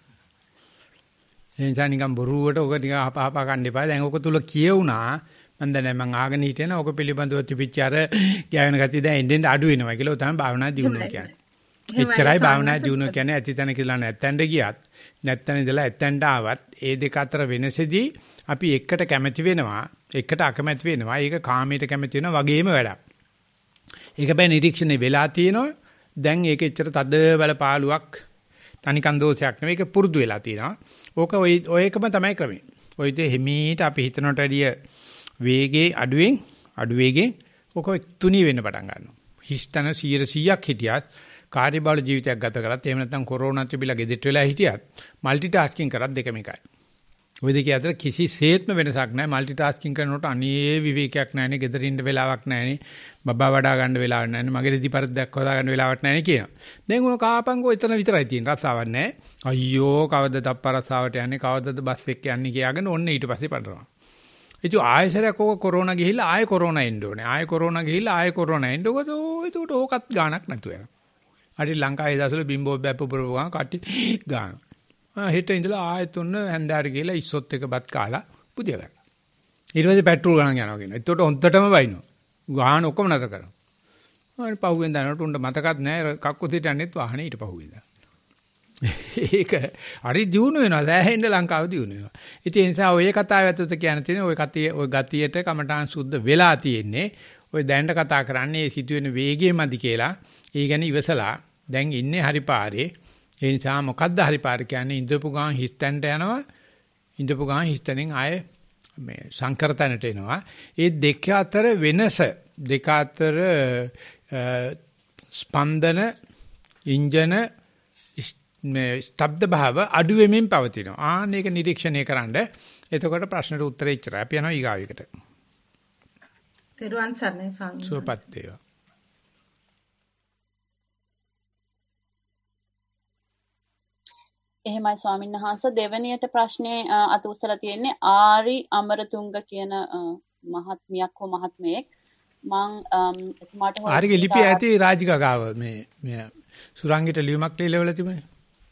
එනිසා නිකන් බොරුවට ඔක ටික අපහප ගන්න එපා. දැන් ඔක තුල කියුණා මම දැන් මම ආගෙන හිටියන ඔක පිළිබඳව තිබිච්ච අර ගෑවෙන ගතිය දැන් එන්නෙන් අඩු වෙනවා කියලා තමයි භාවනා දියුණුව කියන්නේ. එච්චරයි භාවනා දියුණුව කියන්නේ ඇතිතන කියලා නැත්තෙන්ද ගියත් නැත්තෙන් ඉඳලා ඇත්තෙන්ට ආවත් ඒ දෙක අතර වෙනසෙදී අපි එකට කැමැති වෙනවා එකට අකමැති වෙනවා. ඒක කාමයට කැමැති වෙනවා වගේම වැඩක්. ඒක බෑ නිරීක්ෂණේ වෙලා තියෙනවා. දැන් ඒක එච්චර තද බල පාළුවක් තනිකන් දෝෂයක් නෙවෙයි ඒක පුරුදු වෙලා තියෙනවා. ඕක ඔය ඔය එකම තමයි ක්‍රමේ. ඔය ඉතින් හිමීට අපි හිතනට වැඩිය වේගේ අඩුවෙන් අඩු වේගෙන් ඕක තුනී වෙන්න පටන් ගන්නවා. හිස්තන සීය සීයක් හිටියත් කාර්යබහුල ජීවිතයක් ගත කරත් එහෙම නැත්නම් කොරෝනා තිබිලා ගෙදරට වෙලා හිටියත් মালටි ටාස්කින් කරත් දෙකම එකයි. ওই දෙකේ අතර කිසිසේත්ම වෙනසක් නැහැ. মালටි ටාස්කින් කරනකොට අනේ විවේකයක් නැහැනේ, ගෙදර ඉන්න වෙලාවක් නැහැනේ, බබා වඩා ගන්න වෙලාවක් නැහැනේ, මගේ රෙදි පරිද්දක් හොදා ගන්න වෙලාවක් නැහැනේ කියනවා. දැන් ඔය කාපංගෝ එතන විතරයි තියෙන්නේ. රස්සාවක් නැහැ. අයියෝ කවදද තප්ප රස්සාවට යන්නේ, කවදද බස් එක යන්නේ කියාගෙන ඔන්න ඊට පස්සේ පඩනවා. ඉතින් ආයෙසරයක් ඕක කොරෝනා ගිහිල්ලා ආයෙ කොරෝනා එන්න ඕනේ. ආයෙ කොරෝනා ගිහිල්ලා ආයෙ කොරෝනා එන්න ඕක ඒකට ඕකත් ගාණක් නැතුව යනවා. හරි ලංකාවේ දවසවල බිම්බෝ බැප්ප පුරව ගාන කට්ටි ගාන. ආ හෙට ඉඳලා ආයෙත් උන්න හැන්දාට ගිහලා ඉස්සොත් එක බත් කාලා පුදිය ගන්න. ඊට පස්සේ පෙට්‍රෝල් ගණන් යනවා කියනවා. ඒකට හොන්දටම වයින්නවා. ගාන ඔක්කොම නැතර කරනවා. ආ පහුවෙන් දානකොට උන්න මතකත් නැහැ කක්කුතිට යන්නේත් වාහනේ ඊට පහුවෙන්ද. ඒක හරි දියුණු වෙනවා. සෑහෙන්න ලංකාව දියුණු වෙනවා. ඉතින් ඒ නිසා ඔය කතාව ඇතුළත කියන්න තියෙන්නේ ඔය කතිය ඔය ගතියට කමඨාන් සුද්ධ වෙලා තියෙන්නේ. ඔය දැනට කතා කරන්නේ සිදුවෙන වේගය මදි කියලා. ඒ ගැන ඉවසලා දැන් ඉන්නේ හරි පාරේ. ඒ නිසා මොකද්ද හරි පාර කියන්නේ ඉඳපු ගාන හිස්තැනට යනවා. ඉඳපු ගාන හිස්තැනෙන් ආයේ මේ සංකරතනට එනවා. ඒ දෙක අතර වෙනස දෙක අතර ස්පන්දන ඉන්ජන මේ ස්තබ්ද භාව අඩු වෙමින් පවතිනවා. ආන්න ඒක නිරීක්ෂණය කරන්න. එතකොට ප්‍රශ්නෙට උත්තරේ ඉච්චරයි. අපි යනවා ඊගාවෙකට. තෙරුවන් සරණයි ස්වාමීන් වහන්සේ. සුවපත් වේවා. එහෙමයි ස්වාමීන් වහන්සේ දෙවැනියට ප්‍රශ්නේ අත උසලා තියෙන්නේ ආරි අමරතුංග කියන මහත්මියක් හෝ මහත්මයෙක් මං එතුමාට ආරිගේ ලිපිය ඇති රාජිකා ගාව මේ මේ සුරංගිට ලියුමක් ලියලා තිබුණේ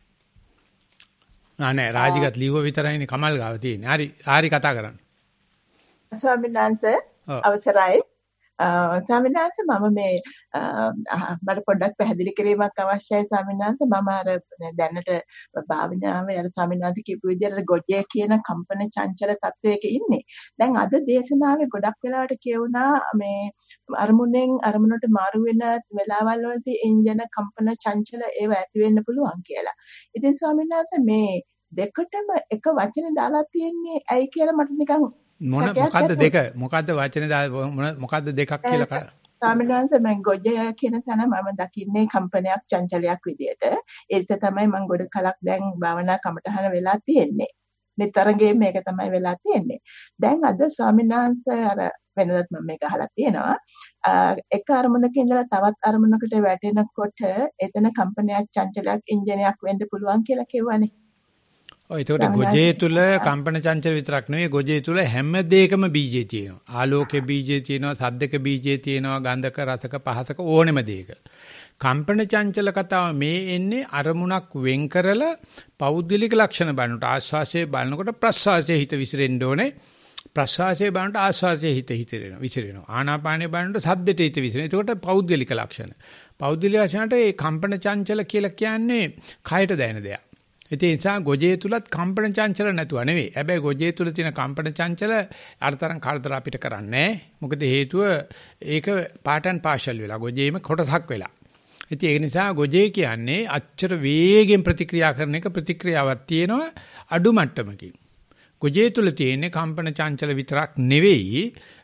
නෑ නෑ රාජිකත් ලියුව විතරයිනේ කමල් ගාව තියෙන්නේ. හරි ආරි කතා කරන්න. ස්වාමීන් වහන්සේ අවසරයි. ස්වාමීන් වහන්සේ මම මේ මට පොඩ්ඩක් පැහැදිලි කිරීමක් අවශ්‍යයි ස්වාමීන් වහන්සේ. මම අර දැනට භාවනාවේ අර ස්වාමීන් වහන්සේ කියපු විදිහට ගොජේ කියන කම්පන චංචල තත්වයක ඉන්නේ. දැන් අද දේශනාවේ ගොඩක් වෙලාවට කියුණා මේ අරමුණෙන් අරමුණට මාරු වෙන වෙලාවල් වලදී එන්ජන කම්පන චංචල ඒව ඇති වෙන්න පුළුවන් කියලා. ඉතින් ස්වාමීන් වහන්සේ මේ දෙකටම එක වචනේ දාලා තියෙන්නේ ඇයි කියලා මට නිකන් මොන මොකද්ද දෙක මොකද්ද වචනේ මොකද්ද දෙකක් කියලා ස්වාමීන් වහන්සේ මම ගොජය කියන තැන මම දකින්නේ කම්පනයක් චංචලයක් විදියට. ඒක තමයි මම ගොඩ කලක් දැන් භාවනා කමටහන වෙලා තියෙන්නේ. නිතරගේ මේක තමයි වෙලා තියෙන්නේ. දැන් අද ස්වාමීන් වහන්සේ අර වෙනදත් මම මේක අහලා තියෙනවා. එක අරමුණක ඉඳලා තවත් අරමුණකට වැටෙනකොට එතන කම්පනයක් චංචලයක් ඉන්ජිනයක් වෙන්න පුළුවන් කියලා කියවනේ. ඔය ඒකට ගොජේ තුල කම්පන චංචල විතරක් නෙවෙයි ගොජේ තුල හැම දෙයකම බීජේ තියෙනවා. ආලෝකේ බීජේ තියෙනවා, සද්දක බීජේ තියෙනවා, ගන්ධක රසක පහසක ඕනෙම දෙයක. කම්පන චංචල කතාව මේ එන්නේ අරමුණක් වෙන් කරලා පෞද්ගලික ලක්ෂණ බලනකොට ආස්වාසයේ බලනකොට ප්‍රස්වාසයේ හිත විසිරෙන්න ඕනේ. ප්‍රස්වාසයේ බලනකොට ආස්වාසයේ හිත හිතෙනවා විසිරෙනවා. ආනාපානයේ බලනකොට සද්දෙට හිත විසිරෙනවා. ඒකට පෞද්ගලික ලක්ෂණ. පෞද්ගලික ලක්ෂණට ඒ කම්පන චංචල කියලා කියන්නේ කයට දැනෙන දෙයක්. ඒ නිසා ගොජේ තුලත් කම්පන චංචල නැතුව නෙවෙයි. හැබැයි ගොජේ තුල තියෙන කම්පන චංචල අරතරන් කරදර අපිට කරන්නේ නැහැ. මොකද හේතුව ඒක පාටන් පාෂල් වෙලා ගොජේම කොටසක් වෙලා. ඉතින් ඒ නිසා ගොජේ කියන්නේ අච්චර වේගෙන් ප්‍රතික්‍රියා කරන එක ප්‍රතික්‍රියාවක් තියෙනවා අඩු මට්ටමකින්. ගොජේ තුල තියෙන්නේ කම්පන චංචල විතරක් නෙවෙයි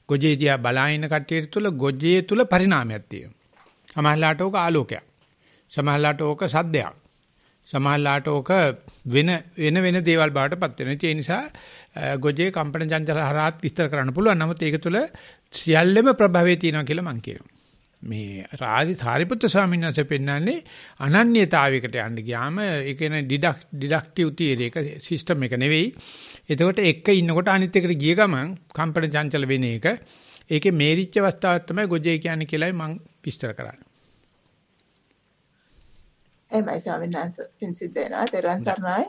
ගොජේ දිහා බලාගෙන කට්ටිය තුල ගොජේ තුල පරිණාමයක් තියෙනවා. සමහරලාට ඕක ආලෝකයක්. සමහරලාට ඕක සද්දයක්. සමහරලාට ඕක වෙන වෙන වෙන දේවල් බාටපත් වෙනවා. ඒ නිසා ගොජේ කම්පන චංචල හරහාත් විස්තර කරන්න පුළුවන්. නමුත් ඒක තුල සියල්ලම ප්‍රභවයේ තියෙනවා කියලා මම කියනවා. මේ රාජි සාරිපුත්‍ර ස්වාමීන් වහන්සේ පෙන්නන්නේ අනන්‍යතාවයකට යන්න ගියාම ඒ කියන්නේ ඩිඩක් ඩිඩක්ටිව් තියරි එක සිස්ටම් එක නෙවෙයි. එතකොට එක ඉන්නකොට අනිත් එකට ගිය ගමන් කම්පන චංචල වෙන එක. ඒකේ මේරිච්ච අවස්ථාවක් තමයි ගොජේ කියන්නේ කියලායි මම විස්තර කරන්නේ. එහෙමයි ස්වාමීන් වහන්සේ පින් සිද්ධ වෙනවා. තෙරුවන් සරණයි.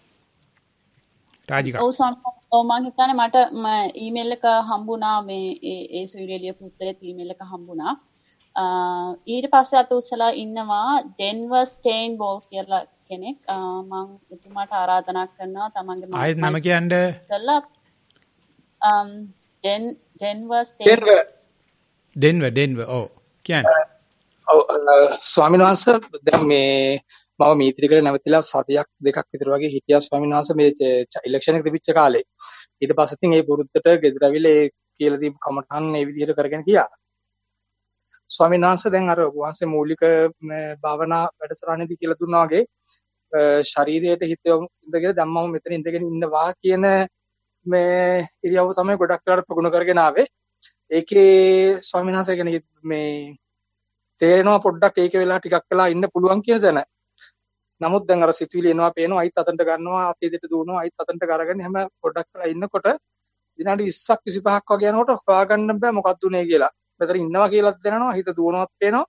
රාජිකා. ඔව් ස්වාමීන් ඔව් මම හිතන්නේ මට ඊමේල් එක හම්බුණා මේ ඒ ඒ සුවිරේලිය පුත්‍රයේ ඊමේල් එක හම්බුණා. ඊට පස්සේ අත උස්සලා ඉන්නවා ඩෙන්වර් ස්ටේන්බෝල් කියලා කෙනෙක්. මම එතුමාට ආරාධනා කරනවා තමන්ගේ ආයෙත් නම කියන්නේ කළා um ඩෙන් ඩෙන්වර් ස්ටේන්බෝල් ඩෙන්වර් ඩෙන්වර් ඔව් කියන්නේ ඔව් ස්වාමීන් වහන්සේ දැන් මේ මම මීත්‍රිකට නැවතිලා සතියක් දෙකක් විතර වගේ හිටියා ස්වාමීන් වහන්සේ මේ ඉලෙක්ෂන් එක තිබිච්ච කාලේ. ඊට පස්සේ ඉතින් ඒ පුරුද්දට ගෙදර ඇවිල්ලා ඒ කියලා දීපු කමටහන් මේ විදිහට කරගෙන ගියා. ස්වාමීන් වහන්සේ දැන් අර වහන්සේ මූලික භාවනා වැඩසටහනේදී කියලා දුන්නා වගේ ශරීරයට හිත යොමුදගෙන දැන් මම මෙතන ඉඳගෙන ඉන්නවා කියන මේ ඉරියව්ව තමයි ගොඩක් වෙලාවට ප්‍රගුණ කරගෙන ආවේ. ඒකේ ස්වාමීන් වහන්සේ කියන්නේ මේ තේරෙනවා පොඩ්ඩක් ඒකේ වෙලා ටිකක් වෙලා ඉන්න පුළුවන් කියන දැන. නමුත් දැන් අර සිතුවිලි එනවා පේනවා අයිත් අතන්ට ගන්නවා අතීතයට දුවනවා අයිත් අතන්ට කරගෙන හැම පොඩ්ඩක් වෙලා ඉන්නකොට විනාඩි විස්සක් විසිපහක් වගේ යනකොට හොයාගන්න බෑ මොකක්ද උනේ කියලා. මෙතන ඉන්නවා කියලාත් දැනනවා හිත දුවනවත් පේනවා.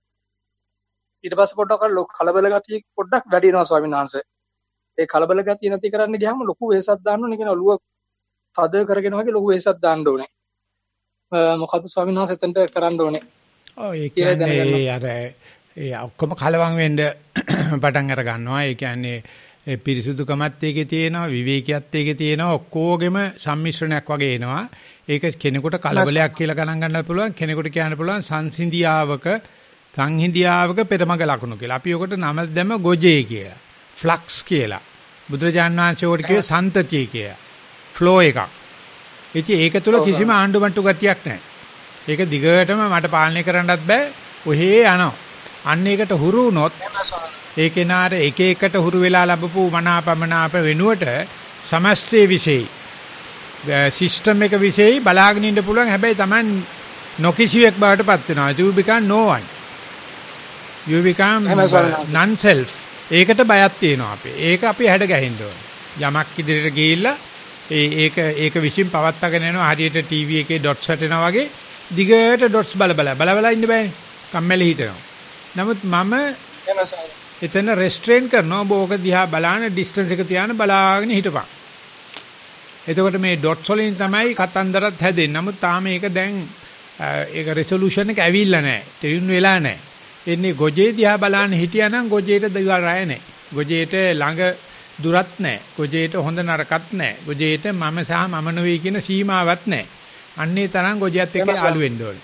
ඊට පස්සේ පොඩ්ඩක් අර කලබල ගතිය පොඩ්ඩක් වැඩි වෙනවා ස්වාමීන් වහන්සේ. ඒ කලබල ගතිය නැති කරන්න ගියාම ලොකු වෙහසක් දාන්න ඕනේ කියන ඔළුව තද කරගෙන වගේ ලොකු වෙහසක් දාන්න ඕනේ. මොකද්ද ස්වාමීන් වහන්සේ එතනට කරන්න ඕනේ? ඔව් ඒ කියන්නේ අර ඒ ඔක්කොම කලවම් වෙන්න පටන් අර ගන්නවා. ඒ කියන්නේ ඒ පිරිසුදුකමත් ඒකේ තියෙනවා, විවේකියත් ඒකේ තියෙනවා, ඔක්කොගෙම සම්මිශ්‍රණයක් වගේ එනවා. ඒක කෙනෙකුට කලබලයක් කියලා ගණන් ගන්නත් පුළුවන්, කෙනෙකුට කියන්න පුළුවන් සංසිඳියාවක, සංහිඳියාවක පෙරමග ලකුණු කියලා. අපි ඔකට නම දැම්ම ගොජේ කියලා. ෆ්ලක්ස් කියලා. බුදුරජාණන් වහන්සේ ඔකට කිව්වේ සන්තතිය කියලා. ෆ්ලෝ එකක්. ඉතින් ඒක තුල කිසිම ආණ්ඩුමට්ටු ගතියක් නැහැ. ඒක දිගටම මට පාලනය කරන්නත් බෑ. ඔහේ යනවා. අන්න ඒකට හුරු වුණොත් ඒ කෙනාට එක එකට හුරු වෙලා ලැබපු මනාපමනාප වෙනුවට සමස්තයේ විශේෂයි සිස්ටම් එක විශේෂයි බලාගෙන ඉන්න පුළුවන්. හැබැයි Taman නොකිසියෙක් බවට පත් වෙනවා. you become no one. you become non self. ඒකට බයක් තියෙනවා අපි. ඒක අපි හැඩ ගැහෙන්න ඕනේ. යමක් ඉදිරියට ගිහිල්ලා ඒ ඒක ඒක විශ්ින් පවත්වාගෙන යනවා. හරියට ටීවී එකේ ඩොට්ස් හටනවා වගේ දිගට ඩොට්ස් බල බල බල බල ඉන්න බෑනේ. කම්මැලි හිතෙනවා. නමුත් මම එතන රෙස්ට්‍රේන් කරනවා. බෝක දිහා බලන ඩිස්ටන්ස් එක තියාන බලාගෙන හිටපන්. එතකොට මේ ඩොට්ස් වලින් තමයි කතන්දරත් හැදෙන්නේ. නමුත් තාම මේක දැන් ඒක රෙසොලූෂන් එක ඇවිල්ලා නැහැ. ටෙලින් වෙලා නැහැ. එන්නේ ගොජේ දිහා බලන්න හිටියානම් ගොජේට දිවල් රය නැහැ. ගොජේට ළඟ දුරත් නැහැ. ගොජේට හොඳ නරකත් නැහැ. ගොජේට මම සහ මම නෙවෙයි කියන සීමාවක් නැහැ. අන්නේ තරම් ගොජියත් එක්ක යාළු වෙන්න ඕනේ.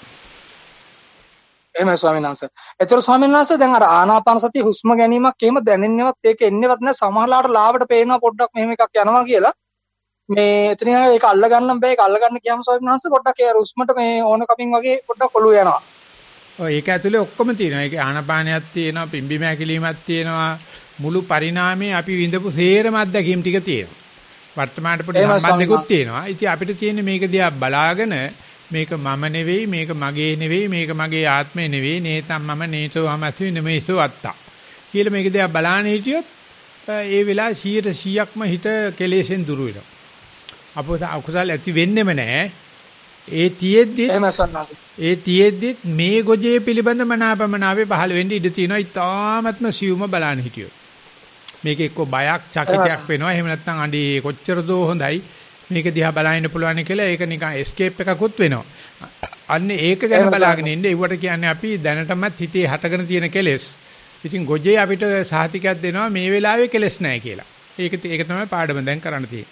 එහෙමයි ස්වාමීන් වහන්සේ. ඒතර ස්වාමීන් වහන්සේ දැන් අර ආනාපාන සතිය හුස්ම ගැනීමක් එහෙම දැනෙන්නවත් ඒක එන්නේවත් නැහැ. සමහරලාට ලාවට පේනවා පොඩ්ඩක් මෙහෙම එකක් යනවා කියලා. මේ එතන ඒක අල්ල ගන්න බෑ. ඒක අල්ල ගන්න ගියාම ස්වාමීන් වහන්සේ පොඩ්ඩක් ඒ හුස්මට මේ ඕන කමින් වගේ පොඩ්ඩක් ඔළුව යනවා. ඔය ඒක ඇතුලේ ඔක්කොම තියෙනවා. ඒකේ ආනාපානයක් තියෙනවා, පිම්බි මෑකිලිමක් තියෙනවා. මුළු පරිණාමයේ අපි විඳපු සේරම අත්දැකීම් ටික තියෙනවා. වර්තමානට පොඩි සම්බන්ධයක්ත් තියෙනවා. ඉතින් අපිට තියෙන්නේ මේක දිහා බලාගෙන මේක මම නෙවෙයි, මේක මගේ නෙවෙයි, මේක මගේ ආත්මය නෙවෙයි, නේතම් මම නේතෝ අමතු නෙමෙයිසෝ අත්තා කියලා මේක දිහා බලාගෙන හිටියොත් ඒ වෙලාව සියයට සීයක්ම හිත කෙලෙසෙන් දුර වෙනවා. අපෝ අකුසල ඇති වෙන්නෙම නැහැ. ඒ තියෙද්දි ඒ තියෙද්දි මේ ගොජේ පිළිබඳ මනාපමනාවේ පහළ වෙන්න ඉඩ තියෙනවා. ඉතාමත්ම සියුම බලන්න හිටියොත්. මේක එක්ක බයක් චකිතයක් වෙනවා. එහෙම නැත්නම් අඬේ කොච්චර දෝ හොඳයි. මේක දිහා බලන්න පුළුවන් කියලා ඒක නිකන් එස්කේප් එකකුත් වෙනවා. අන්න ඒක ගැන බලාගෙන ඉන්න. ඒවට කියන්නේ අපි දැනටමත් හිතේ හටගෙන තියෙන කෙලෙස්. ඉතින් ගොජේ අපිට සහතිකයක් දෙනවා මේ වෙලාවේ කෙලෙස් නැහැ කියලා. ඒක ඒක තමයි පාඩම දැන් කරන්න තියෙන්නේ.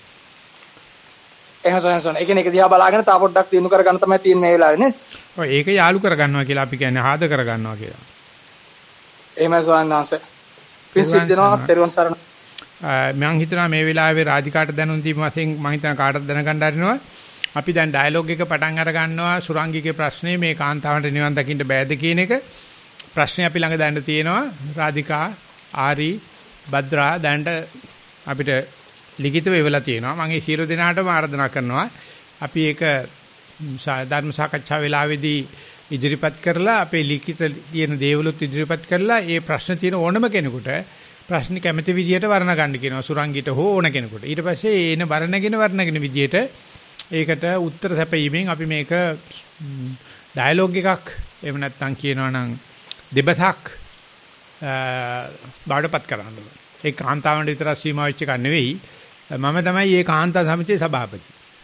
එහෙනම් සයන්සන් ඒ කියන්නේ ඒක දිහා බලාගෙන තා පොඩ්ඩක් දිනු කරගන්න තමයි තියෙන්නේ මේ වෙලාවේ නේ. ඔව් ඒක යාලු කරගන්නවා කියලා අපි කියන්නේ ආද කරගන්නවා කියලා. එහෙමයි සයන්සන්. පිසිට දෙනවා තෙරුවන් සරණ. මම හිතනවා මේ වෙලාවේ රාජිකාට දැනුම් දීම වශයෙන් මම හිතන කාටද දැනගන්න හරිනවා අපි දැන් ඩයලොග් එක පටන් අර ගන්නවා සුරංගිගේ ප්‍රශ්නේ මේ කාන්තාවන්ට නිවන් දකින්න බෑද කියන එක. ප්‍රශ්නේ අපි ළඟ දැන්න තියෙනවා. රාධිකා, ආරි, භද්‍රා දැන්ට අපිට ලිඛිතව එවලා තියෙනවා. මම ඒ සියලු දෙනාටම ආරාධනා කරනවා. අපි ඒක ධර්ම සාකච්ඡා වෙලාවේදී ඉදිරිපත් කරලා අපේ ලිඛිත තියෙන දේවලුත් ඉදිරිපත් කරලා ඒ ප්‍රශ්න තියෙන ඕනම කෙනෙකුට ප්‍රශ්න කැමති විදියට වර්ණ ගන්න කියනවා සුරංගිට හෝ ඕන කෙනෙකුට. ඊට පස්සේ එන වර්ණගෙන වර්ණගෙන විදියට ඒකට උත්තර සැපීමෙන් අපි මේක ඩයලොග් එකක් එහෙම නැත්නම් කියනවා නම් දෙබසක් බාඩපත් කරන්න ඕනේ. ඒ කාන්තාවන්ට විතර සීමා වෙච්ච එක නෙවෙයි. මම තමයි මේ කාන්තා සමිතියේ සභාපති.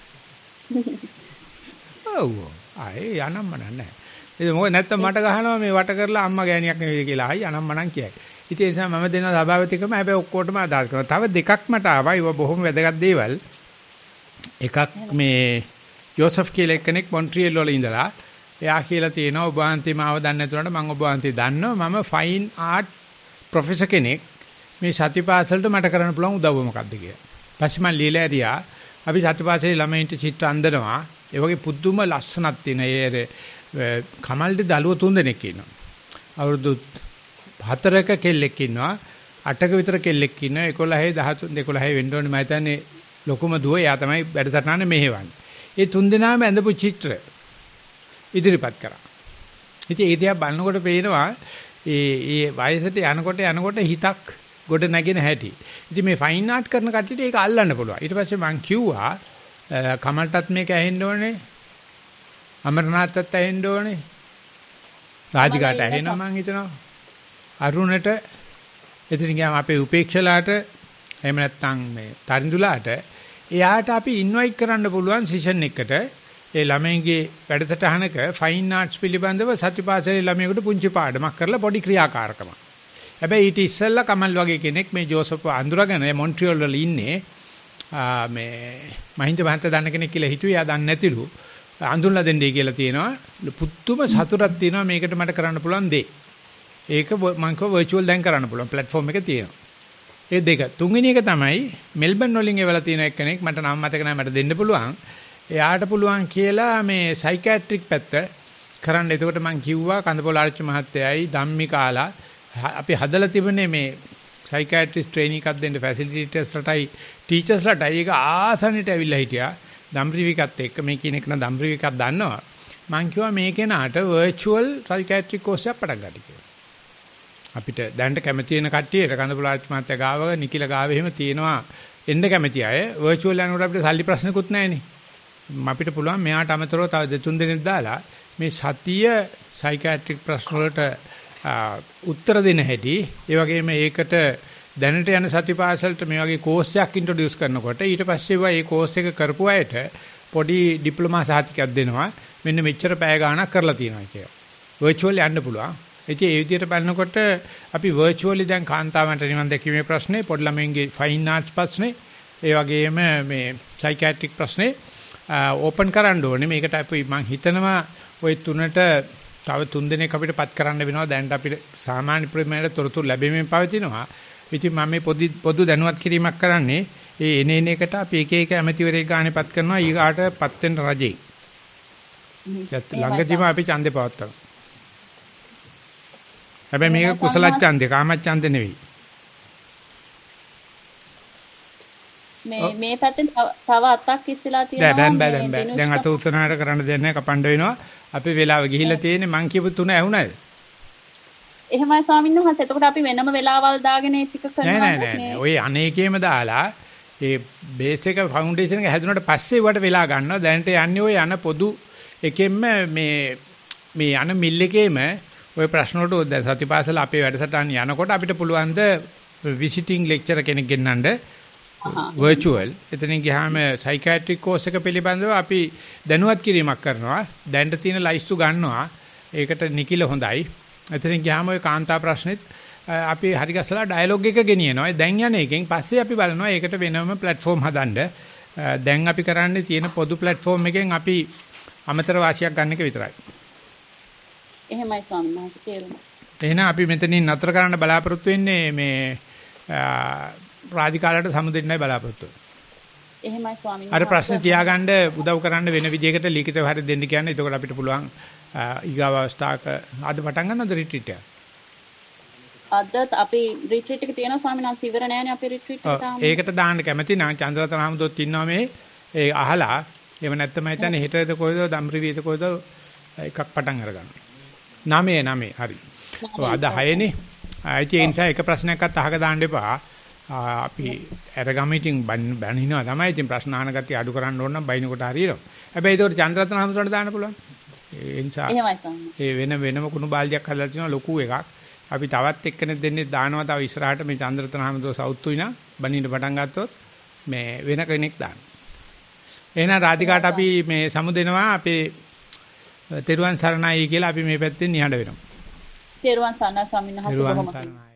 ඔව්. ආයේ යනම්ම නැහැ. ඒක මොකද නැත්තම් මට ගහනවා මේ වට කරලා අම්මා ගෑණියක් නෙවෙයි කියලා. ආයි අනම්ම නම් කියයි. ඉතින් ඒ නිසා මම දෙන සභාපතිකම හැබැයි ඔක්කොටම අදාළ කරනවා. තව දෙකක් මට ආවා. ඒවා බොහොම වැදගත් දේවල්. එකක් මේ ජෝසප් කියලා කෙනෙක් මොන්ට්‍රියල් වල ඉඳලා එයා කියලා තියෙනවා ඔබ වහන්සේ මාව දන්නේ නැතුනට මම ඔබ වහන්සේ දන්නවා. මම ෆයින් ආර්ට් ප්‍රොෆෙසර් කෙනෙක්. මේ සතිපාසලට මට කරන්න පුළුවන් උදව්ව මොකක්ද කියලා. පස්සේ මම লীලා ඇරියා. අපි සතිපාසලේ ළමයින්ට චිත්‍ර අඳිනවා. ඒ වගේ පුදුම ලස්සනක් තියෙන ඒ කමල්ට දලුව තුන් දෙනෙක් ඉන්නවා. අවුරුදු හතරක කෙල්ලෙක් ඉන්නවා. අටක විතර කෙල්ලෙක් ඉන්නවා. එකොළහේ දහතුන් දෙකොළහේ වෙන්න ඕනේ මම හිතන්නේ ලොකුම දුව එයා තමයි වැඩසටහන මෙහෙවන්නේ. ඒ තුන් දෙනාම ඇඳපු චිත්‍ර ඉදිරිපත් කරා. ඉතින් ඒ දිහා බලනකොට පේනවා ඒ ඒ වයසට යනකොට යනකොට හිතක් ගොඩ නැගෙන හැටි. ඉතින් මේ ෆයින් ආර්ට් කරන කට්ටියට ඒක අල්ලන්න පුළුවන්. ඊට පස්සේ මම කිව්වා කමල්ටත් මේක ඇහෙන්න ඕනේ. අමරනාථත් ඇහෙන්න ඕනේ. රාජිකාට ඇහෙනවා මං හිතනවා. අරුණට එතන ගියාම අපේ උපේක්ෂලාට එහෙම නැත්නම් මේ තරිඳුලාට එයාට අපි ඉන්වයිට් කරන්න පුළුවන් සෙෂන් එකකට ඒ ළමයින්ගේ වැඩසටහනක ෆයින් ආර්ට්ස් පිළිබඳව සතිපාසලේ ළමයෙකුට පුංචි පාඩමක් කරලා පොඩි ක්‍රියාකාරකමක්. හැබැයි ඊට ඉස්සෙල්ලා කමල් වගේ කෙනෙක් මේ ජෝසප් අඳුරගෙන මොන්ට්‍රියල් වල ඉන්නේ මේ මහින්ද මහත්තයා දන්න කෙනෙක් කියලා හිතුවේ. එයා දන්නේ නැතිලු. අඳුන්ලා දෙන්නයි කියලා තියෙනවා. පුදුම සතුටක් තියෙනවා මේකට මට කරන්න පුළුවන් දේ. ඒක මම කව වර්චුවල් දැන් කරන්න පුළුවන් platform එක තියෙනවා. ඒ දෙක. තුන්වෙනි එක තමයි මෙල්බන් වලින් එවලා තියෙන එක්කෙනෙක් මට නම් මතක නැහැ මට දෙන්න පුළුවන්. එයාට පුළුවන් කියලා මේ සයිකියාට්‍රික් පැත්ත කරන්න. එතකොට මම කිව්වා කන්දපොළ ආරච්චි මහත්තයයි ධම්මිකාලා අපි හදලා තිබුණේ මේ සයිකියාට්‍රිස්ට් ට්‍රේනින් එකක් දෙන්න ෆැසිලිටේටර්ස්ලටයි ටීචර්ස්ලටයි ඒක ආසනෙට ඇවිල්ලා හිටියා. දම්රිවිකත් එක්ක මේ කියන එක නම් දම්රිවිකක් දන්නවා. මම කිව්වා මේ කෙනාට වර්චුවල් සයිකියාට්‍රික් කෝස් එකක් පටන් ගන්න කියලා. අපිට දැනට කැමති වෙන කට්ටියට කන්දපොළ ආරච්චි මහත්තයා ගාව නිකිල ගාව එහෙම තියෙනවා එන්න කැමති අය. වර්චුවල් යනකොට අපිට සල්ලි ප්‍රශ්නකුත් නැහැනේ. අපිට පුළුවන් මෙයාට අමතරව තව දෙතුන් දෙනෙක් දාලා මේ සතිය සයිකියාට්‍රික් ප්‍රශ්න වලට උත්තර දෙන හැටි ඒ වගේම ඒකට දැනට යන සතිපාසලට මේ වගේ කෝස් එකක් ඉන්ට්‍රොඩියුස් කරනකොට ඊට පස්සේ මේ කෝස් එක කරපු අයට පොඩි ඩිප්ලෝමා සහතිකයක් දෙනවා මෙන්න මෙච්චර පැය ගාණක් කරලා තියෙනවා කියලා. වර්චුවල් යන්න පුළුවන්. ඉතින් ඒ විදිහට බලනකොට අපි වර්චුවලි දැන් කාන්තාවන්ට නිවන් දැකීමේ ප්‍රශ්නේ පොඩි ළමයින්ගේ ෆයින් ආර්ට්ස් ප්‍රශ්නේ ඒ වගේම මේ සයිකියාට්‍රික් ප්‍රශ්නේ ඕපන් කරන්න ඕනේ. මේකට අපි මම හිතනවා ওই තුනට තව තුන් දිනක් අපිට පත් කරන්න වෙනවා. දැන් අපිට සාමාන්‍ය ප්‍රමාණයට තොරතුරු ලැබෙමින් පවතිනවා. ඉතින් මම මේ පොදු පොදු දැනුවත් කිරීමක් කරන්නේ ඒ එන එන එකට අපි එක එක ඇමතිවරයෙක් ගානේ පත් කරනවා. ඊගාට පත් වෙන රජේ. ළඟදීම අපි ඡන්දේ පවත්වනවා. හැබැයි මේක කුසල ඡන්දේ කාම ඡන්දේ නෙවෙයි. මේ මේ පැත්තෙන් තව අතක් ඉස්සලා තියෙනවා. දැන් බෑ දැන් බෑ. දැන් අත උසනාට කරන්න දෙයක් නැහැ කපන්න වෙනවා. අපි වෙලාව ගිහිල්ලා තියෙන්නේ මං කියපු තුන ඇහුණාද? එහෙමයි ස්වාමීන් වහන්සේ. එතකොට අපි වෙනම වෙලාවල් දාගෙන ඒ ටික කරනවා. නෑ නෑ නෑ. ඔය අනේකේම දාලා ඒ බේස් එක ෆවුන්ඩේෂන් එක හැදුනට පස්සේ වට වෙලා ගන්නවා. දැනට යන්නේ ඔය යන පොදු එකෙන්ම මේ මේ යන මිල් එකේම ඔය ප්‍රශ්න වලට දැන් සතිපාසල අපේ වැඩසටහන යනකොට අපිට පුළුවන් ද විසිටිං ලෙක්චරර් කෙනෙක් ගෙන්නන්න වර්චුවල්. එතනින් ගියාම සයිකියාට්‍රික් කෝස් එක පිළිබඳව අපි දැනුවත් කිරීමක් කරනවා. දැනට තියෙන ලයිස්තු ගන්නවා. ඒකට නිකිල හොඳයි. එතනින් ගියාම ඔය කාන්තා ප්‍රශ්නෙත් අපි හරි ගස්සලා ඩයලොග් එක ගෙනියනවා. දැන් යන එකෙන් පස්සේ අපි බලනවා ඒකට වෙනම ප්ලැට්ෆෝම් හදන්න. දැන් අපි කරන්නේ තියෙන පොදු ප්ලැට්ෆෝම් එකෙන් අපි අමතර වාසියක් ගන්න එක විතරයි. එහෙමයි ස්වාමීන් වහන්සේ තේරුණා. එහෙනම් අපි මෙතනින් නතර කරන්න බලාපොරොත්තු වෙන්නේ මේ රාජිකාලට සමුදෙන්නයි බලාපොරොත්තු වෙන්නේ. එහෙමයි ස්වාමීන් වහන්සේ. අර ප්‍රශ්න තියාගන්න උදව් කරන්න වෙන විදිහකට ලිඛිතව හරි දෙන්න කියන්නේ. එතකොට අපිට පුළුවන් ඊගාව අවස්ථාවක අද පටන් ගන්නවද රිට්‍රීට් එක? අද අපි රිට්‍රීට් එක තියෙනවා ස්වාමීන් වහන්සේ ඉවර නෑනේ අපි රිට්‍රීට් එක තාම. ඒකට දාන්න කැමති නම් චන්ද්‍රරතන හමුදොත් ඉන්නවා මේ ඒ අහලා එහෙම නැත්නම් මම හිතන්නේ හෙටද කොයිද දම්රිවිද කොයිද එකක් පටන් අරගන්න. නවය නවය හරි. ඔව් අද හයනේ. ආයිත් ඒ නිසා එක ප්‍රශ්නයක්වත් අහක දාන්න එපා. අපි අරගම ඉතින් බණිනවා තමයි. ඉතින් ප්‍රශ්න අහන ගතිය අඩු කරන්න ඕන නම් බයිනකොට හරියනවා. හැබැයි ඒකට චන්ද්‍රරතන හමුදුරට දාන්න පුළුවන්. ඒ නිසා ඒ වෙන වෙනම කුණු බාල්දියක් හදලා තියෙනවා ලොකු එකක්. අපි තවත් එක්කෙනෙක් දෙන්නේ දානවා තව ඉස්සරහට මේ චන්ද්‍රරතන හමුදුර සවුත්තුයි නා බණින්න පටන් ගත්තොත් මේ වෙන කෙනෙක් දාන්න. එහෙනම් රාධිකාට අපි මේ සමු දෙනවා අපේ තෙරුවන් සරණයි කියලා අපි මේ පැත්තෙන් නිහඬ වෙනවා. තෙරුවන් සරණයි ස්වාමීන් වහන්සේ බොහොම